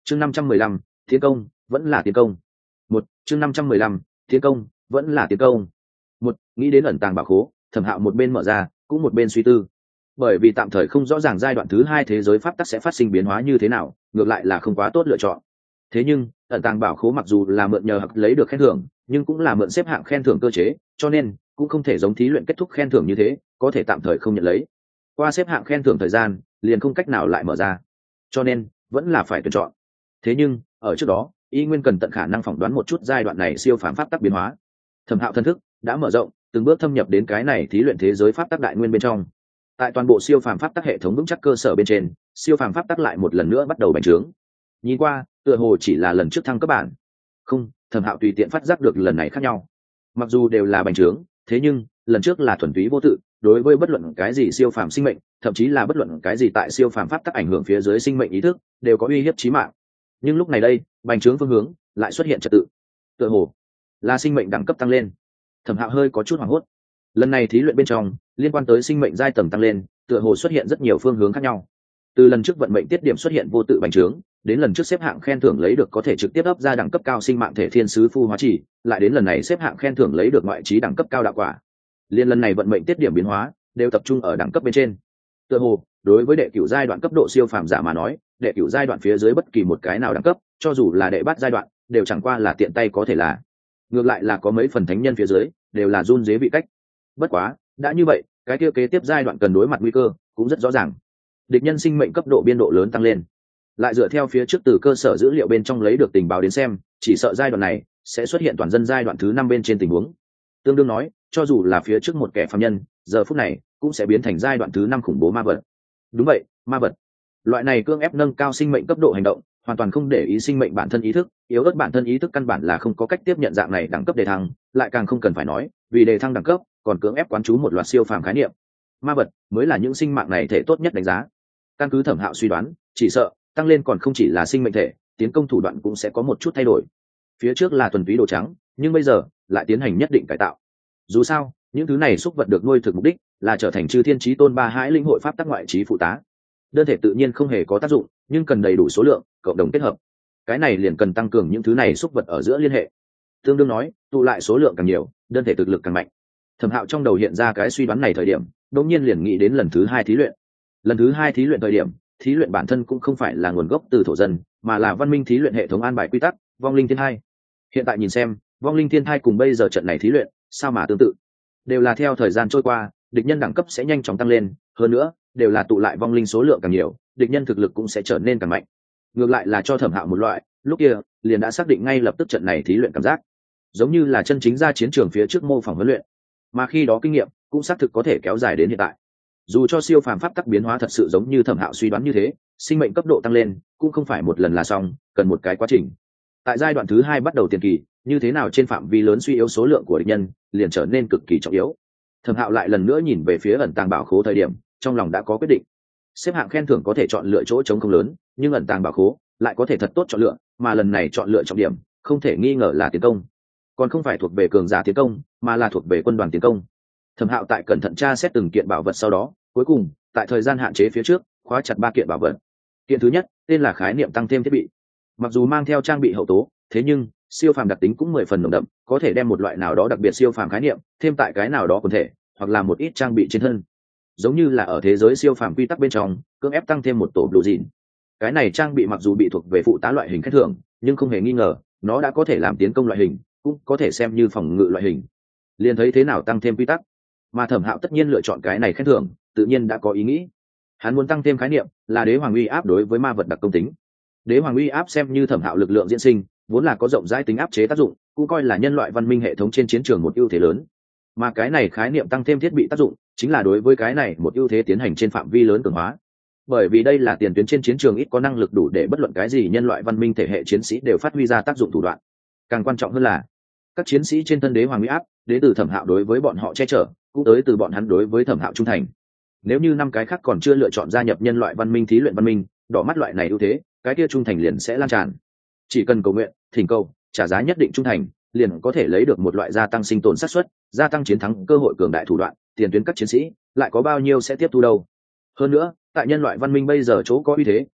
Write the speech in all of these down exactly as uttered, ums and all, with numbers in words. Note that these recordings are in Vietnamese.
chương năm trăm mười lăm tiến công vẫn là tiến công. Một chương năm trăm mười lăm tiến công vẫn là tiến công. Một nghĩ đến ẩn tàng bảo khố, Thẩm Hạo một bên mở ra cũng một bên suy tư. Bởi vì tạm thời không rõ ràng giai đoạn thứ hai thế giới pháp tắc sẽ phát sinh biến hóa như thế nào, ngược lại là không quá tốt lựa chọn. Thế nhưng ẩn tàng bảo khố mặc dù là mượn nhờ hoặc lấy được khen thưởng, nhưng cũng là mượn xếp hạng khen thưởng cơ chế, cho nên cũng không thể giống thí luyện kết thúc khen thưởng như thế, có thể tạm thời không nhận lấy. Qua xếp hạng khen thưởng thời gian, liền không cách nào lại mở ra, cho nên vẫn là phải tuyển chọn. Thế nhưng ở trước đó, y nguyên cần tận khả năng phỏng đoán một chút giai đoạn này siêu phàm pháp tắc biến hóa. Thẩm Hạo thân thức đã mở rộng, từng bước thâm nhập đến cái này thí luyện thế giới pháp tắc đại nguyên bên trong. Tại toàn bộ siêu phàm pháp tắc hệ thống vững chắc cơ sở bên trên, siêu phàm pháp tắc lại một lần nữa bắt đầu bành trướng. Nhìn qua, tựa hồ chỉ là lần trước thăng cấp bản. Không, Thẩm Hạo tùy tiện phát giác được lần này khác nhau. Mặc dù đều là bành trướng, thế nhưng lần trước là thuần túy vô tự, đối với bất luận cái gì siêu phàm sinh mệnh, thậm chí là bất luận cái gì tại siêu phàm pháp tắc ảnh hưởng phía dưới sinh mệnh ý thức, đều có uy hiếp chí mạng. Nhưng lúc này đây, bành trướng phương hướng lại xuất hiện trật tự. Tựa hồ là sinh mệnh đẳng cấp tăng lên. Thẩm Hạo hơi có chút hoảng hốt. Lần này thí luyện bên trong, liên quan tới sinh mệnh giai tầng tăng lên, tựa hồ xuất hiện rất nhiều phương hướng khác nhau. Từ lần trước vận mệnh tiết điểm xuất hiện vô tự bành trướng, đến lần trước xếp hạng khen thưởng lấy được có thể trực tiếp ấp ra đẳng cấp cao sinh mạng thể thiên sứ phu hóa chỉ, lại đến lần này xếp hạng khen thưởng lấy được ngoại trí đẳng cấp cao đạo quả. Liên lần này vận mệnh tiết điểm biến hóa đều tập trung ở đẳng cấp bên trên. Tựa hồ đối với đệ cửu giai đoạn cấp độ siêu phàm giả mà nói, đệ cửu giai đoạn phía dưới bất kỳ một cái nào đẳng cấp, cho dù là đệ bát giai đoạn, đều chẳng qua là tiện tay có thể là. Ngược lại là có mấy phần thánh nhân phía dưới, đều là run rế vị cách. Bất quá, đã như vậy, cái kia kế tiếp giai đoạn cần đối mặt nguy cơ cũng rất rõ ràng. Địch nhân sinh mệnh cấp độ biên độ lớn tăng lên. Lại dựa theo phía trước từ cơ sở dữ liệu bên trong lấy được tình báo đến xem, chỉ sợ giai đoạn này sẽ xuất hiện toàn dân giai đoạn thứ năm bên trên tình huống. Tương đương nói, cho dù là phía trước một kẻ phàm nhân, giờ phút này cũng sẽ biến thành giai đoạn thứ năm khủng bố ma vật. Đúng vậy, ma vật. Loại này cưỡng ép nâng cao sinh mệnh cấp độ hành động, hoàn toàn không để ý sinh mệnh bản thân ý thức, yếu ớt bản thân ý thức căn bản là không có cách tiếp nhận dạng này đẳng cấp đề thăng, lại càng không cần phải nói, vì đề thăng đẳng cấp, còn cưỡng ép quán chú một loạt siêu phàm khái niệm. Ma vật mới là những sinh mạng này thể tốt nhất đánh giá. Căn cứ Thẩm Hạo suy đoán, chỉ sợ tăng lên còn không chỉ là sinh mệnh thể, tiến công thủ đoạn cũng sẽ có một chút thay đổi. Phía trước là thuần túy đồ trắng, nhưng bây giờ lại tiến hành nhất định cải tạo. Dù sao, những thứ này xúc vật được nuôi thực mục đích là trở thành chư thiên chí tôn ba hãi linh hội pháp tắc ngoại trí phụ tá. Đơn thể tự nhiên không hề có tác dụng, nhưng cần đầy đủ số lượng, cộng đồng kết hợp. Cái này liền cần tăng cường những thứ này xúc vật ở giữa liên hệ. Tương đương nói, tụ lại số lượng càng nhiều, đơn thể thực lực càng mạnh. Thẩm Hạo trong đầu hiện ra cái suy đoán này thời điểm, đột nhiên liền nghĩ đến lần thứ hai thí luyện. Lần thứ hai thí luyện thời điểm, thí luyện bản thân cũng không phải là nguồn gốc từ thổ dân, mà là văn minh thí luyện hệ thống an bài quy tắc, vong linh thiên thai. Hiện tại nhìn xem, vong linh thiên thai cùng bây giờ trận này thí luyện, sao mà tương tự? Đều là theo thời gian trôi qua, địch nhân đẳng cấp sẽ nhanh chóng tăng lên, hơn nữa, đều là tụ lại vong linh số lượng càng nhiều, địch nhân thực lực cũng sẽ trở nên càng mạnh. Ngược lại là cho Thẩm Hạo một loại, lúc kia, liền đã xác định ngay lập tức trận này thí luyện cảm giác, giống như là chân chính ra chiến trường phía trước mô phỏng huấn luyện, mà khi đó kinh nghiệm cũng xác thực có thể kéo dài đến hiện tại. Dù cho siêu phàm pháp tắc biến hóa thật sự giống như Thẩm Hạo suy đoán như thế, sinh mệnh cấp độ tăng lên cũng không phải một lần là xong, cần một cái quá trình. Tại giai đoạn thứ hai bắt đầu tiền kỳ, như thế nào trên phạm vi lớn suy yếu số lượng của địch nhân, liền trở nên cực kỳ trọng yếu. Thẩm Hạo lại lần nữa nhìn về phía ẩn tàng bảo khố thời điểm, trong lòng đã có quyết định. Xếp hạng khen thưởng có thể chọn lựa chỗ trống không lớn, nhưng ẩn tàng bảo khố lại có thể thật tốt chọn lựa, mà lần này chọn lựa trọng điểm không thể nghi ngờ là tiến công, còn không phải thuộc về cường giả tiến công, mà là thuộc về quân đoàn tiến công. Thẩm Hạo tại cẩn thận tra xét từng kiện bảo vật sau đó, cuối cùng tại thời gian hạn chế phía trước khóa chặt ba kiện bảo vật. Kiện thứ nhất tên là khái niệm tăng thêm thiết bị. Mặc dù mang theo trang bị hậu tố, thế nhưng siêu phàm đặc tính cũng mười phần nồng đậm, có thể đem một loại nào đó đặc biệt siêu phàm khái niệm thêm tại cái nào đó quần thể, hoặc là một ít trang bị trên thân, giống như là ở thế giới siêu phàm quy tắc bên trong cưỡng ép tăng thêm một tổ blue jean. Cái này trang bị mặc dù bị thuộc về phụ tá loại hình khen thưởng, nhưng không hề nghi ngờ nó đã có thể làm tiến công loại hình, cũng có thể xem như phòng ngự loại hình. Liền thấy thế nào tăng thêm quy tắc, mà Thẩm Hạo tất nhiên lựa chọn cái này khen thưởng, tự nhiên đã có ý nghĩ. Hắn muốn tăng thêm khái niệm là đế hoàng uy áp đối với ma vật đặc công tính. Đế hoàng uy áp xem như Thẩm Hạo lực lượng diễn sinh, vốn là có rộng rãi tính áp chế tác dụng, cũng coi là nhân loại văn minh hệ thống trên chiến trường một ưu thế lớn. Mà cái này khái niệm tăng thêm thiết bị tác dụng, chính là đối với cái này một ưu thế tiến hành trên phạm vi lớn cường hóa. Bởi vì đây là tiền tuyến trên chiến trường ít có năng lực đủ để bất luận cái gì nhân loại văn minh thể hệ chiến sĩ đều phát huy ra tác dụng thủ đoạn. Càng quan trọng hơn là, các chiến sĩ trên thân đế hoàng uy áp đến từ Thẩm Hạo đối với bọn họ che chở, cũng tới từ bọn hắn đối với Thẩm Hạo trung thành. Nếu như năm cái khác còn chưa lựa chọn gia nhập nhân loại văn minh thí luyện văn minh, đỏ mắt loại này ưu thế, cái kia trung thành liền sẽ lan tràn. Chỉ cần cầu nguyện, thỉnh cầu, trả giá nhất định trung thành, liền có thể lấy được một loại gia tăng sinh tồn xác suất, gia tăng chiến thắng cơ hội cường đại thủ đoạn, tiền tuyến các chiến sĩ lại có bao nhiêu sẽ tiếp thu đâu. Hơn nữa, tại nhân loại văn minh bây giờ chỗ có uy thế,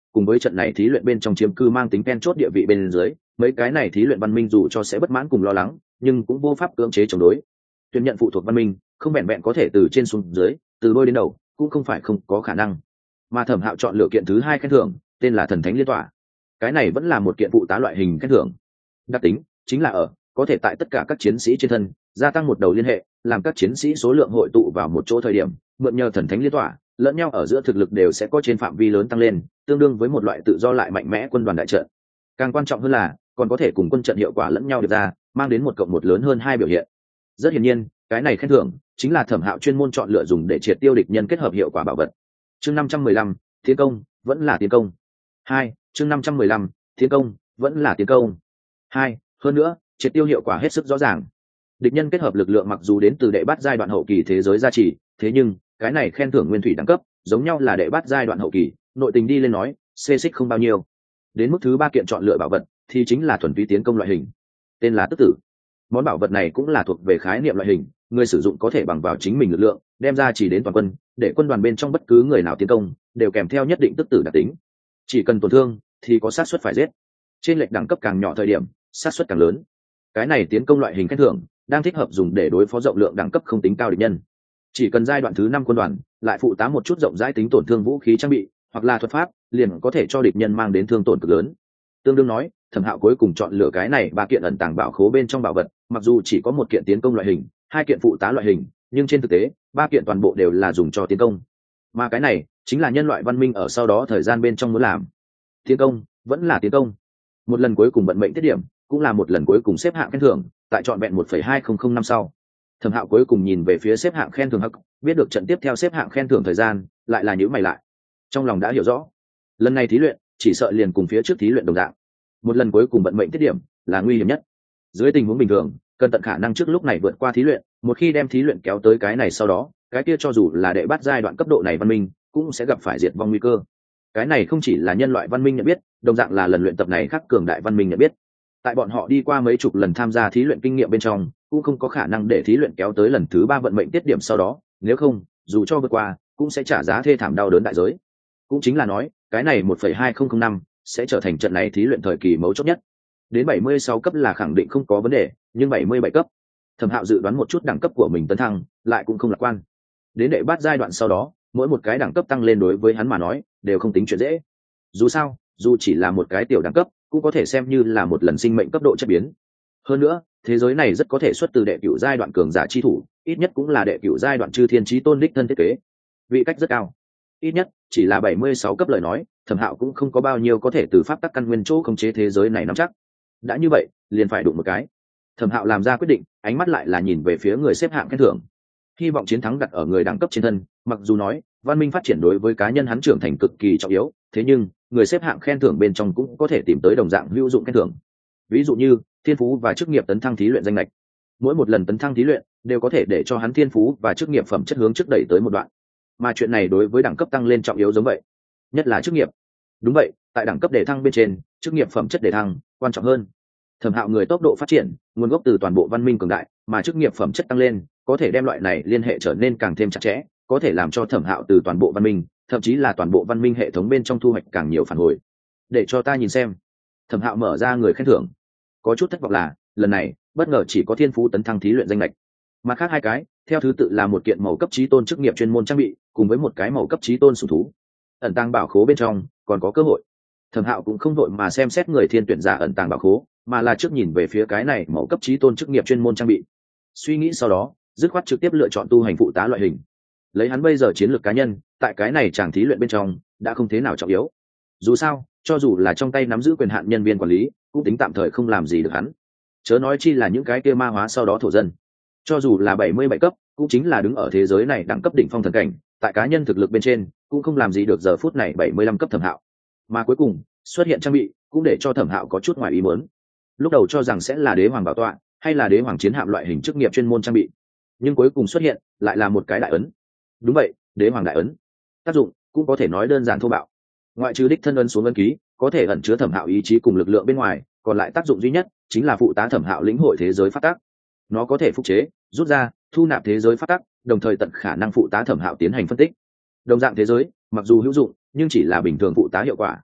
cùng với trận này thí luyện bên trong chiếm cư mang tính then chốt địa vị bên dưới, mấy cái này thí luyện văn minh dù cho sẽ bất mãn cùng lo lắng, nhưng cũng vô pháp cưỡng chế chống đối. Tuyển nhận phụ thuộc văn minh, không vẹn vẹn có thể từ trên xuống dưới, từ đôi đến đầu, cũng không phải không có khả năng. Mà Thẩm Hạo chọn lựa kiện thứ hai khen thưởng, tên là Thần Thánh Liên Tỏa. Cái này vẫn là một kiện phụ tá loại hình khen thưởng. Đặc tính chính là ở có thể tại tất cả các chiến sĩ trên thân gia tăng một đầu liên hệ, làm các chiến sĩ số lượng hội tụ vào một chỗ thời điểm, mượn nhờ Thần Thánh Liên Tỏa, lẫn nhau ở giữa thực lực đều sẽ có trên phạm vi lớn tăng lên, tương đương với một loại tự do lại mạnh mẽ quân đoàn đại trận. Càng quan trọng hơn là còn có thể cùng quân trận hiệu quả lẫn nhau được ra, mang đến một cộng một lớn hơn hai biểu hiện. Rất hiển nhiên, cái này khen thưởng chính là Thẩm Hạo chuyên môn chọn lựa dùng để triệt tiêu địch nhân kết hợp hiệu quả bảo vật. Chương năm trăm mười lăm, tiến công, vẫn là tiến công. Hai, chương năm trăm mười lăm, tiến công, vẫn là tiến công. Hai, hơn nữa, triệt tiêu hiệu quả hết sức rõ ràng. Địch nhân kết hợp lực lượng mặc dù đến từ đệ bát giai đoạn hậu kỳ thế giới gia trì, thế nhưng cái này khen thưởng nguyên thủy đẳng cấp, giống nhau là đệ bát giai đoạn hậu kỳ, nội tình đi lên nói, xê xích không bao nhiêu. Đến mức thứ ba kiện chọn lựa bảo vật thì chính là thuần túy tiến công loại hình, tên là Tức Tử. Món bảo vật này cũng là thuộc về khái niệm loại hình, người sử dụng có thể bằng vào chính mình lực lượng đem ra chỉ đến toàn quân, để quân đoàn bên trong bất cứ người nào tiến công đều kèm theo nhất định tức tử đặc tính, chỉ cần tổn thương thì có xác suất phải giết. Trên lệch đẳng cấp càng nhỏ thời điểm, xác suất càng lớn. Cái này tiến công loại hình khen thưởng đang thích hợp dùng để đối phó rộng lượng đẳng cấp không tính cao địch nhân. Chỉ cần giai đoạn thứ năm quân đoàn lại phụ tá một chút rộng rãi tính tổn thương vũ khí trang bị hoặc là thuật pháp, liền có thể cho địch nhân mang đến thương tổn cực lớn. Tương đương nói, Thẩm Hạo cuối cùng chọn lựa cái này ba kiện ẩn tàng bảo khố bên trong bảo vật, mặc dù chỉ có một kiện tiến công loại hình, hai kiện phụ tá loại hình, nhưng trên thực tế ba kiện toàn bộ đều là dùng cho tiến công. Mà cái này chính là nhân loại văn minh ở sau đó thời gian bên trong muốn làm. Tiến công, vẫn là tiến công. Một lần cuối cùng vận mệnh tiết điểm, cũng là một lần cuối cùng xếp hạng khen thưởng, tại trọn vẹn một phẩy hai không không năm sau. Thẩm Hạo cuối cùng nhìn về phía xếp hạng khen thưởng hắc, biết được trận tiếp theo xếp hạng khen thưởng thời gian, lại là nhíu mày lại. Trong lòng đã hiểu rõ, lần này thí luyện chỉ sợ liền cùng phía trước thí luyện đồng dạng. Một lần cuối cùng vận mệnh tiết điểm là nguy hiểm nhất. Dưới tình huống bình thường, cần tận khả năng trước lúc này vượt qua thí luyện, một khi đem thí luyện kéo tới cái này sau đó, cái kia cho dù là đệ bắt giai đoạn cấp độ này văn minh, cũng sẽ gặp phải diệt vong nguy cơ. Cái này không chỉ là nhân loại văn minh nhận biết, đồng dạng là lần luyện tập này khác cường đại văn minh nhận biết. Tại bọn họ đi qua mấy chục lần tham gia thí luyện kinh nghiệm bên trong, cũng không có khả năng để thí luyện kéo tới lần thứ ba vận mệnh tiết điểm sau đó, nếu không, dù cho vượt qua, cũng sẽ trả giá thê thảm đau đớn đại giới. Cũng chính là nói, cái này một phẩy hai không không năm sẽ trở thành trận này thí luyện thời kỳ mấu chốt nhất. Đến bảy mươi sáu cấp là khẳng định không có vấn đề, nhưng bảy mươi bảy cấp, Thẩm Hạo dự đoán một chút đẳng cấp của mình tấn thăng, lại cũng không lạc quan. Đến đệ bát giai đoạn sau đó, mỗi một cái đẳng cấp tăng lên đối với hắn mà nói, đều không tính chuyện dễ. Dù sao, dù chỉ là một cái tiểu đẳng cấp, cũng có thể xem như là một lần sinh mệnh cấp độ chất biến. Hơn nữa, thế giới này rất có thể xuất từ đệ cửu giai đoạn cường giả chi thủ, ít nhất cũng là đệ cửu giai đoạn chư thiên chí tôn đích thân thiết kế. Vị cách rất cao. Ít nhất chỉ là bảy mươi sáu cấp lời nói, Thẩm Hạo cũng không có bao nhiêu có thể từ pháp tắc căn nguyên chỗ khống chế thế giới này nắm chắc. Đã như vậy, liền phải đụng một cái. Thẩm Hạo làm ra quyết định, ánh mắt lại là nhìn về phía người xếp hạng khen thưởng. Hy vọng chiến thắng đặt ở người đẳng cấp trên thân, mặc dù nói, văn minh phát triển đối với cá nhân hắn trưởng thành cực kỳ trọng yếu, thế nhưng, người xếp hạng khen thưởng bên trong cũng có thể tìm tới đồng dạng hữu dụng khen thưởng. Ví dụ như, thiên phú và chức nghiệp tấn thăng thí luyện danh lệch. Mỗi một lần tấn thăng thí luyện, đều có thể để cho hắn thiên phú và chức nghiệp phẩm chất hướng trước đẩy tới một đoạn. Mà chuyện này đối với đẳng cấp tăng lên trọng yếu giống vậy, nhất là chức nghiệp. Đúng vậy, tại đẳng cấp đề thăng bên trên, chức nghiệp phẩm chất đề thăng quan trọng hơn. Thẩm Hạo người tốc độ phát triển nguồn gốc từ toàn bộ văn minh cường đại, mà chức nghiệp phẩm chất tăng lên có thể đem loại này liên hệ trở nên càng thêm chặt chẽ, có thể làm cho Thẩm Hạo từ toàn bộ văn minh, thậm chí là toàn bộ văn minh hệ thống bên trong thu hoạch càng nhiều phản hồi. Để cho ta nhìn xem. Thẩm Hạo mở ra người khen thưởng. Có chút thất vọng là, lần này, bất ngờ chỉ có thiên phú tấn thăng thí luyện danh lệch. Mặt khác hai cái, theo thứ tự là một kiện màu cấp chí tôn chức nghiệp chuyên môn trang bị, cùng với một cái màu cấp chí tôn sủng thú. Ẩn tàng bảo khố bên trong còn có cơ hội. Thẩm Hạo cũng không vội mà xem xét người thiên tuyển giả ẩn tàng bảo khố, mà là trước nhìn về phía cái này màu cấp chí tôn chức nghiệp chuyên môn trang bị. Suy nghĩ sau đó, dứt khoát trực tiếp lựa chọn tu hành phụ tá loại hình. Lấy hắn bây giờ chiến lược cá nhân, tại cái này chàng thí luyện bên trong đã không thế nào trọng yếu. Dù sao, cho dù là trong tay nắm giữ quyền hạn nhân viên quản lý, cũng tính tạm thời không làm gì được hắn. Chớ nói chi là những cái kia ma hóa sau đó thổ dân. Cho dù là bảy mươi bảy cấp, cũng chính là đứng ở thế giới này đẳng cấp đỉnh phong thần cảnh, tại cá nhân thực lực bên trên, cũng không làm gì được giờ phút này bảy mươi lăm cấp Thẩm Hạo. Mà cuối cùng, xuất hiện trang bị, cũng để cho Thẩm Hạo có chút ngoài ý muốn. Lúc đầu cho rằng sẽ là đế hoàng bảo tọa, hay là đế hoàng chiến hạm loại hình chức nghiệp chuyên môn trang bị, nhưng cuối cùng xuất hiện lại là một cái đại ấn. Đúng vậy, đế hoàng đại ấn. Tác dụng cũng có thể nói đơn giản thô bạo. Ngoại trừ đích thân ấn xuống ấn ký, có thể ẩn chứa Thẩm Hạo ý chí cùng lực lượng bên ngoài, còn lại tác dụng duy nhất chính là phụ tá Thẩm Hạo lĩnh hội thế giới pháp tắc. Nó có thể phục chế, rút ra, thu nạp thế giới pháp tắc, đồng thời tận khả năng phụ tá Thẩm Hạo tiến hành phân tích. Đồng dạng thế giới, mặc dù hữu dụng, nhưng chỉ là bình thường phụ tá hiệu quả.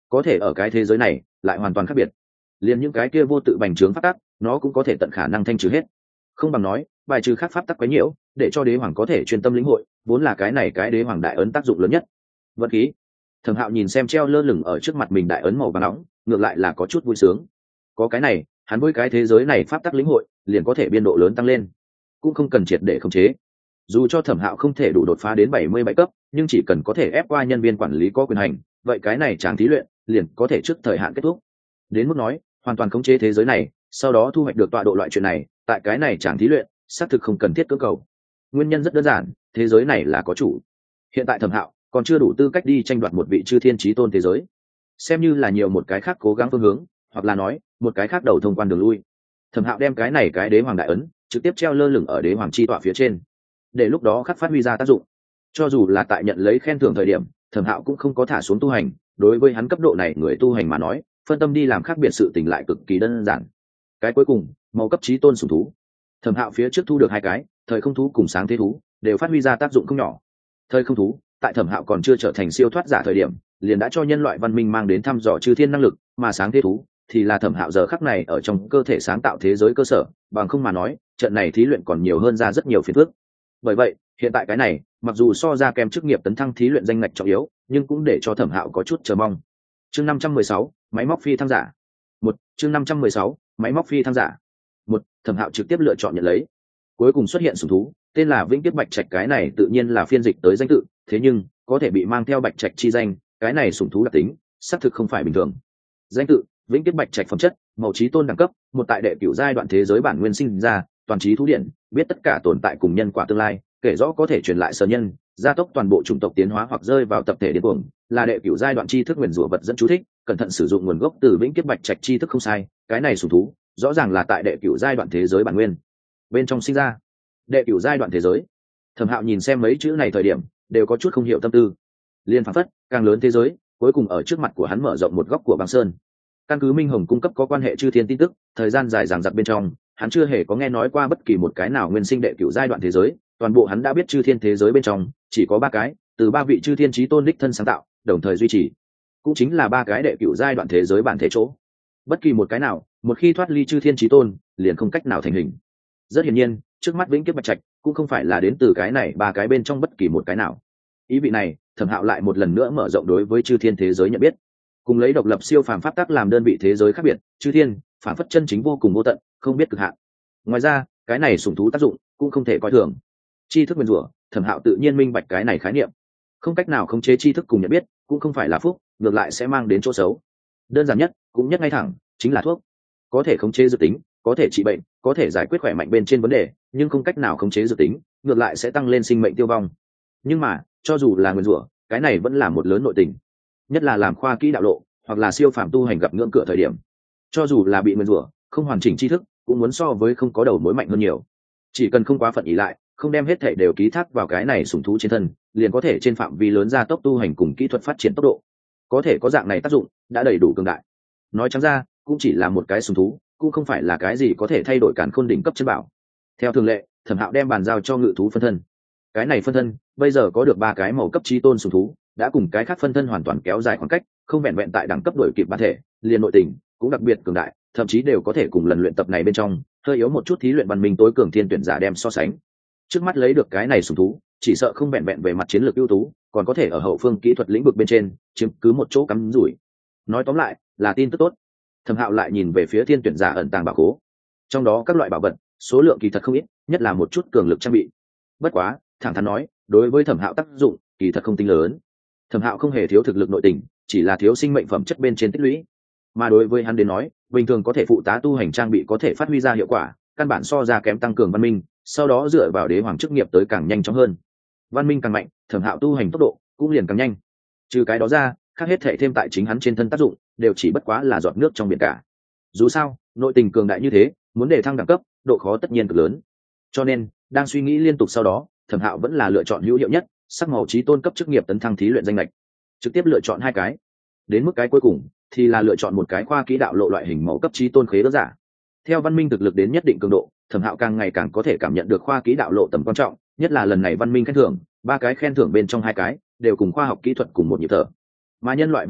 có thể ở cái thế giới này lại hoàn toàn khác biệt. Liền những cái kia vô tự bành trướng pháp tắc, nó cũng có thể tận khả năng thanh trừ hết. Không bằng nói bài trừ khác pháp tắc quấy nhiễu, để cho đế hoàng có thể chuyên tâm lĩnh hội, vốn là cái này cái đế hoàng đại ấn tác dụng lớn nhất. Vật khí. Thẩm Hạo nhìn xem treo lơ lửng ở trước mặt mình đại ấn màu vàng nóng, ngược lại là có chút vui sướng. Có cái này, hắn với cái thế giới này pháp tắc lĩnh hội liền có thể biên độ lớn tăng lên, cũng không cần triệt để khống chế. Dù cho Thẩm Hạo không thể đủ đột phá đến bảy mươi bảy cấp, nhưng chỉ cần có thể ép qua nhân viên quản lý có quyền hành, vậy cái này chàng thí luyện liền có thể trước thời hạn kết thúc. Đến mức nói hoàn toàn khống chế thế giới này, sau đó thu hoạch được tọa độ loại chuyện này, tại cái này chàng thí luyện xác thực không cần thiết cưỡng cầu. Nguyên nhân rất đơn giản, thế giới này là có chủ. Hiện tại Thẩm Hạo còn chưa đủ tư cách đi tranh đoạt một vị chư thiên chí tôn thế giới, xem như là nhiều một cái khác cố gắng phương hướng, hoặc là nói một cái khác đầu thông quan đường lui. Thẩm Hạo đem cái này cái đế hoàng đại ấn trực tiếp treo lơ lửng ở đế hoàng chi tọa phía trên, để lúc đó khắc phát huy ra tác dụng. Cho dù là tại nhận lấy khen thưởng thời điểm, Thẩm Hạo cũng không có thả xuống tu hành. Đối với hắn cấp độ này người tu hành mà nói, phân tâm đi làm khác biệt sự tình lại cực kỳ đơn giản. Cái cuối cùng, màu cấp chí tôn sủng thú. Thẩm Hạo phía trước thu được hai cái thời không thú cùng sáng thế thú, đều phát huy ra tác dụng không nhỏ. Thời không thú tại Thẩm Hạo còn chưa trở thành siêu thoát giả thời điểm, liền đã cho nhân loại văn minh mang đến thăm dò chư thiên năng lực, mà sáng thế thú thì là Thẩm Hạo giờ khắc này ở trong cơ thể sáng tạo thế giới cơ sở, bằng không mà nói trận này thí luyện còn nhiều hơn ra rất nhiều phiền phức. Bởi vậy hiện tại cái này mặc dù so ra kèm chức nghiệp tấn thăng thí luyện danh ngạch trọng yếu, nhưng cũng để cho Thẩm Hạo có chút chờ mong. Chương năm trăm mười sáu, máy móc phi thăng giả. Một, chương năm trăm mười sáu, máy móc phi thăng giả. Một, Thẩm Hạo trực tiếp lựa chọn nhận lấy. Cuối cùng xuất hiện sủng thú, tên là Vĩnh Kiếp Bạch Trạch, cái này tự nhiên là phiên dịch tới danh tự, thế nhưng có thể bị mang theo Bạch Trạch chi danh, cái này sủng thú đặc tính, xác thực không phải bình thường. Danh tự: Vĩnh Kiếp Bạch Trạch, phẩm chất: màu chí tôn đẳng cấp, một tại đệ cửu giai đoạn thế giới bản nguyên sinh ra, toàn trí thú điện, biết tất cả tồn tại cùng nhân quả tương lai, kể rõ có thể truyền lại sở nhân, gia tốc toàn bộ chủng tộc tiến hóa hoặc rơi vào tập thể điên cuồng, là đệ cửu giai đoạn chi thức nguyền rủa vật dẫn chú thích, cẩn thận sử dụng nguồn gốc từ Vĩnh Kiếp Bạch Trạch chi thức không sai, cái này sủng thú rõ ràng là tại đệ cửu giai đoạn thế giới bản nguyên bên trong sinh ra. Đệ cửu giai đoạn thế giới. Thẩm Hạo nhìn xem mấy chữ này thời điểm đều có chút không hiểu tâm tư. Liên phảng phất càng lớn thế giới cuối cùng ở trước mặt của hắn mở rộng một góc của băng sơn. Căn cứ Minh Hồng cung cấp có quan hệ chư thiên tin tức, thời gian dài dằng dặc bên trong hắn chưa hề có nghe nói qua bất kỳ một cái nào nguyên sinh đệ cửu giai đoạn thế giới. Toàn bộ hắn đã biết chư thiên thế giới bên trong chỉ có ba cái, từ ba vị chư thiên chí tôn đích thân sáng tạo, đồng thời duy trì, cũng chính là ba cái đệ cửu giai đoạn thế giới bản thể chỗ. Bất kỳ một cái nào một khi thoát ly chư thiên chí tôn liền không cách nào thành hình. Rất hiển nhiên trước mắt Vĩnh Kiếp Bạch Trạch cũng không phải là đến từ cái này ba cái bên trong bất kỳ một cái nào. Ý vị này Thẩm Hạo lại một lần nữa mở rộng đối với chư thiên thế giới nhận biết. Cùng lấy độc lập siêu phàm pháp tắc làm đơn vị thế giới khác biệt, chư thiên phản phất chân chính vô cùng vô tận, không biết cực hạn. Ngoài ra cái này sủng thú tác dụng cũng không thể coi thường. Tri thức nguyên rủa, Thẩm Hạo tự nhiên minh bạch cái này khái niệm. Không cách nào khống chế tri thức cùng nhận biết cũng không phải là phúc, ngược lại sẽ mang đến chỗ xấu. Đơn giản nhất cũng nhất ngay thẳng chính là thuốc. Có thể khống chế dự tính, có thể trị bệnh, có thể giải quyết khỏe mạnh bên trên vấn đề, nhưng không cách nào khống chế dự tính, ngược lại sẽ tăng lên sinh mệnh tiêu vong. Nhưng mà cho dù là nguyên rủa, cái này vẫn là một lớn nội tình, nhất là làm khoa kỹ đạo lộ hoặc là siêu phàm tu hành gặp ngưỡng cửa thời điểm. Cho dù là bị nguyên rủa, không hoàn chỉnh tri thức cũng muốn so với không có đầu mối mạnh hơn nhiều. Chỉ cần không quá phận ý lại, không đem hết thảy đều ký thác vào cái này sủng thú trên thân, liền có thể trên phạm vi lớn gia tốc tu hành cùng kỹ thuật phát triển tốc độ. Có thể có dạng này tác dụng đã đầy đủ cường đại. Nói trắng ra cũng chỉ là một cái sủng thú, cũng không phải là cái gì có thể thay đổi càn khôn đỉnh cấp chân bảo. Theo thường lệ, Thẩm Hạo đem bàn giao cho ngự thú phân thân. Cái này phân thân bây giờ có được ba cái màu cấp chí tôn sủng thú, đã cùng cái khác phân thân hoàn toàn kéo dài khoảng cách, không vẹn vẹn tại đẳng cấp đổi kịp bản thể, liền nội tình cũng đặc biệt cường đại, thậm chí đều có thể cùng lần luyện tập này bên trong hơi yếu một chút thí luyện văn minh tối cường thiên tuyển giả đem so sánh. Trước mắt lấy được cái này sủng thú, chỉ sợ không vẹn vẹn về mặt chiến lược ưu tú, còn có thể ở hậu phương kỹ thuật lĩnh vực bên trên chiếm cứ một chỗ cắm rủi. Nói tóm lại là tin tức tốt. Thẩm Hạo lại nhìn về phía thiên tuyển giả ẩn tàng bảo khố, trong đó các loại bảo vật số lượng kỳ thật không ít, nhất là một chút cường lực trang bị. Bất quá thẳng thắn nói, đối với Thẩm Hạo tác dụng kỳ thật không tính lớn. Thẩm Hạo không hề thiếu thực lực nội tình, chỉ là thiếu sinh mệnh phẩm chất bên trên tích lũy. Mà đối với hắn đến nói, bình thường có thể phụ tá tu hành trang bị có thể phát huy ra hiệu quả, căn bản so ra kém tăng cường văn minh, sau đó dựa vào đế hoàng chức nghiệp tới càng nhanh chóng hơn. Văn minh càng mạnh, Thẩm Hạo tu hành tốc độ cũng liền càng nhanh. Trừ cái đó ra, khác hết thể thêm tại chính hắn trên thân tác dụng, đều chỉ bất quá là giọt nước trong biển cả. Dù sao, nội tình cường đại như thế, muốn để thăng đẳng cấp, độ khó tất nhiên cực lớn. Cho nên, đang suy nghĩ liên tục sau đó, Thẩm Hạo vẫn là lựa chọn hữu hiệu nhất, sắc màu chí tôn cấp chức nghiệp tấn thăng thí luyện danh lệch, trực tiếp lựa chọn hai cái. Đến mức cái cuối cùng thì là lựa chọn một cái khoa kỹ đạo lộ loại hình mẫu cấp chí tôn khế ước giả. Theo văn minh thực lực đến nhất định cường độ, Thẩm Hạo càng ngày càng có thể cảm nhận được khoa kỹ đạo lộ tầm quan trọng, nhất là lần này văn minh khen thưởng, ba cái khen thưởng bên trong hai cái đều cùng khoa học kỹ thuật cùng một nhịp thở. Mà nhân loại văn minh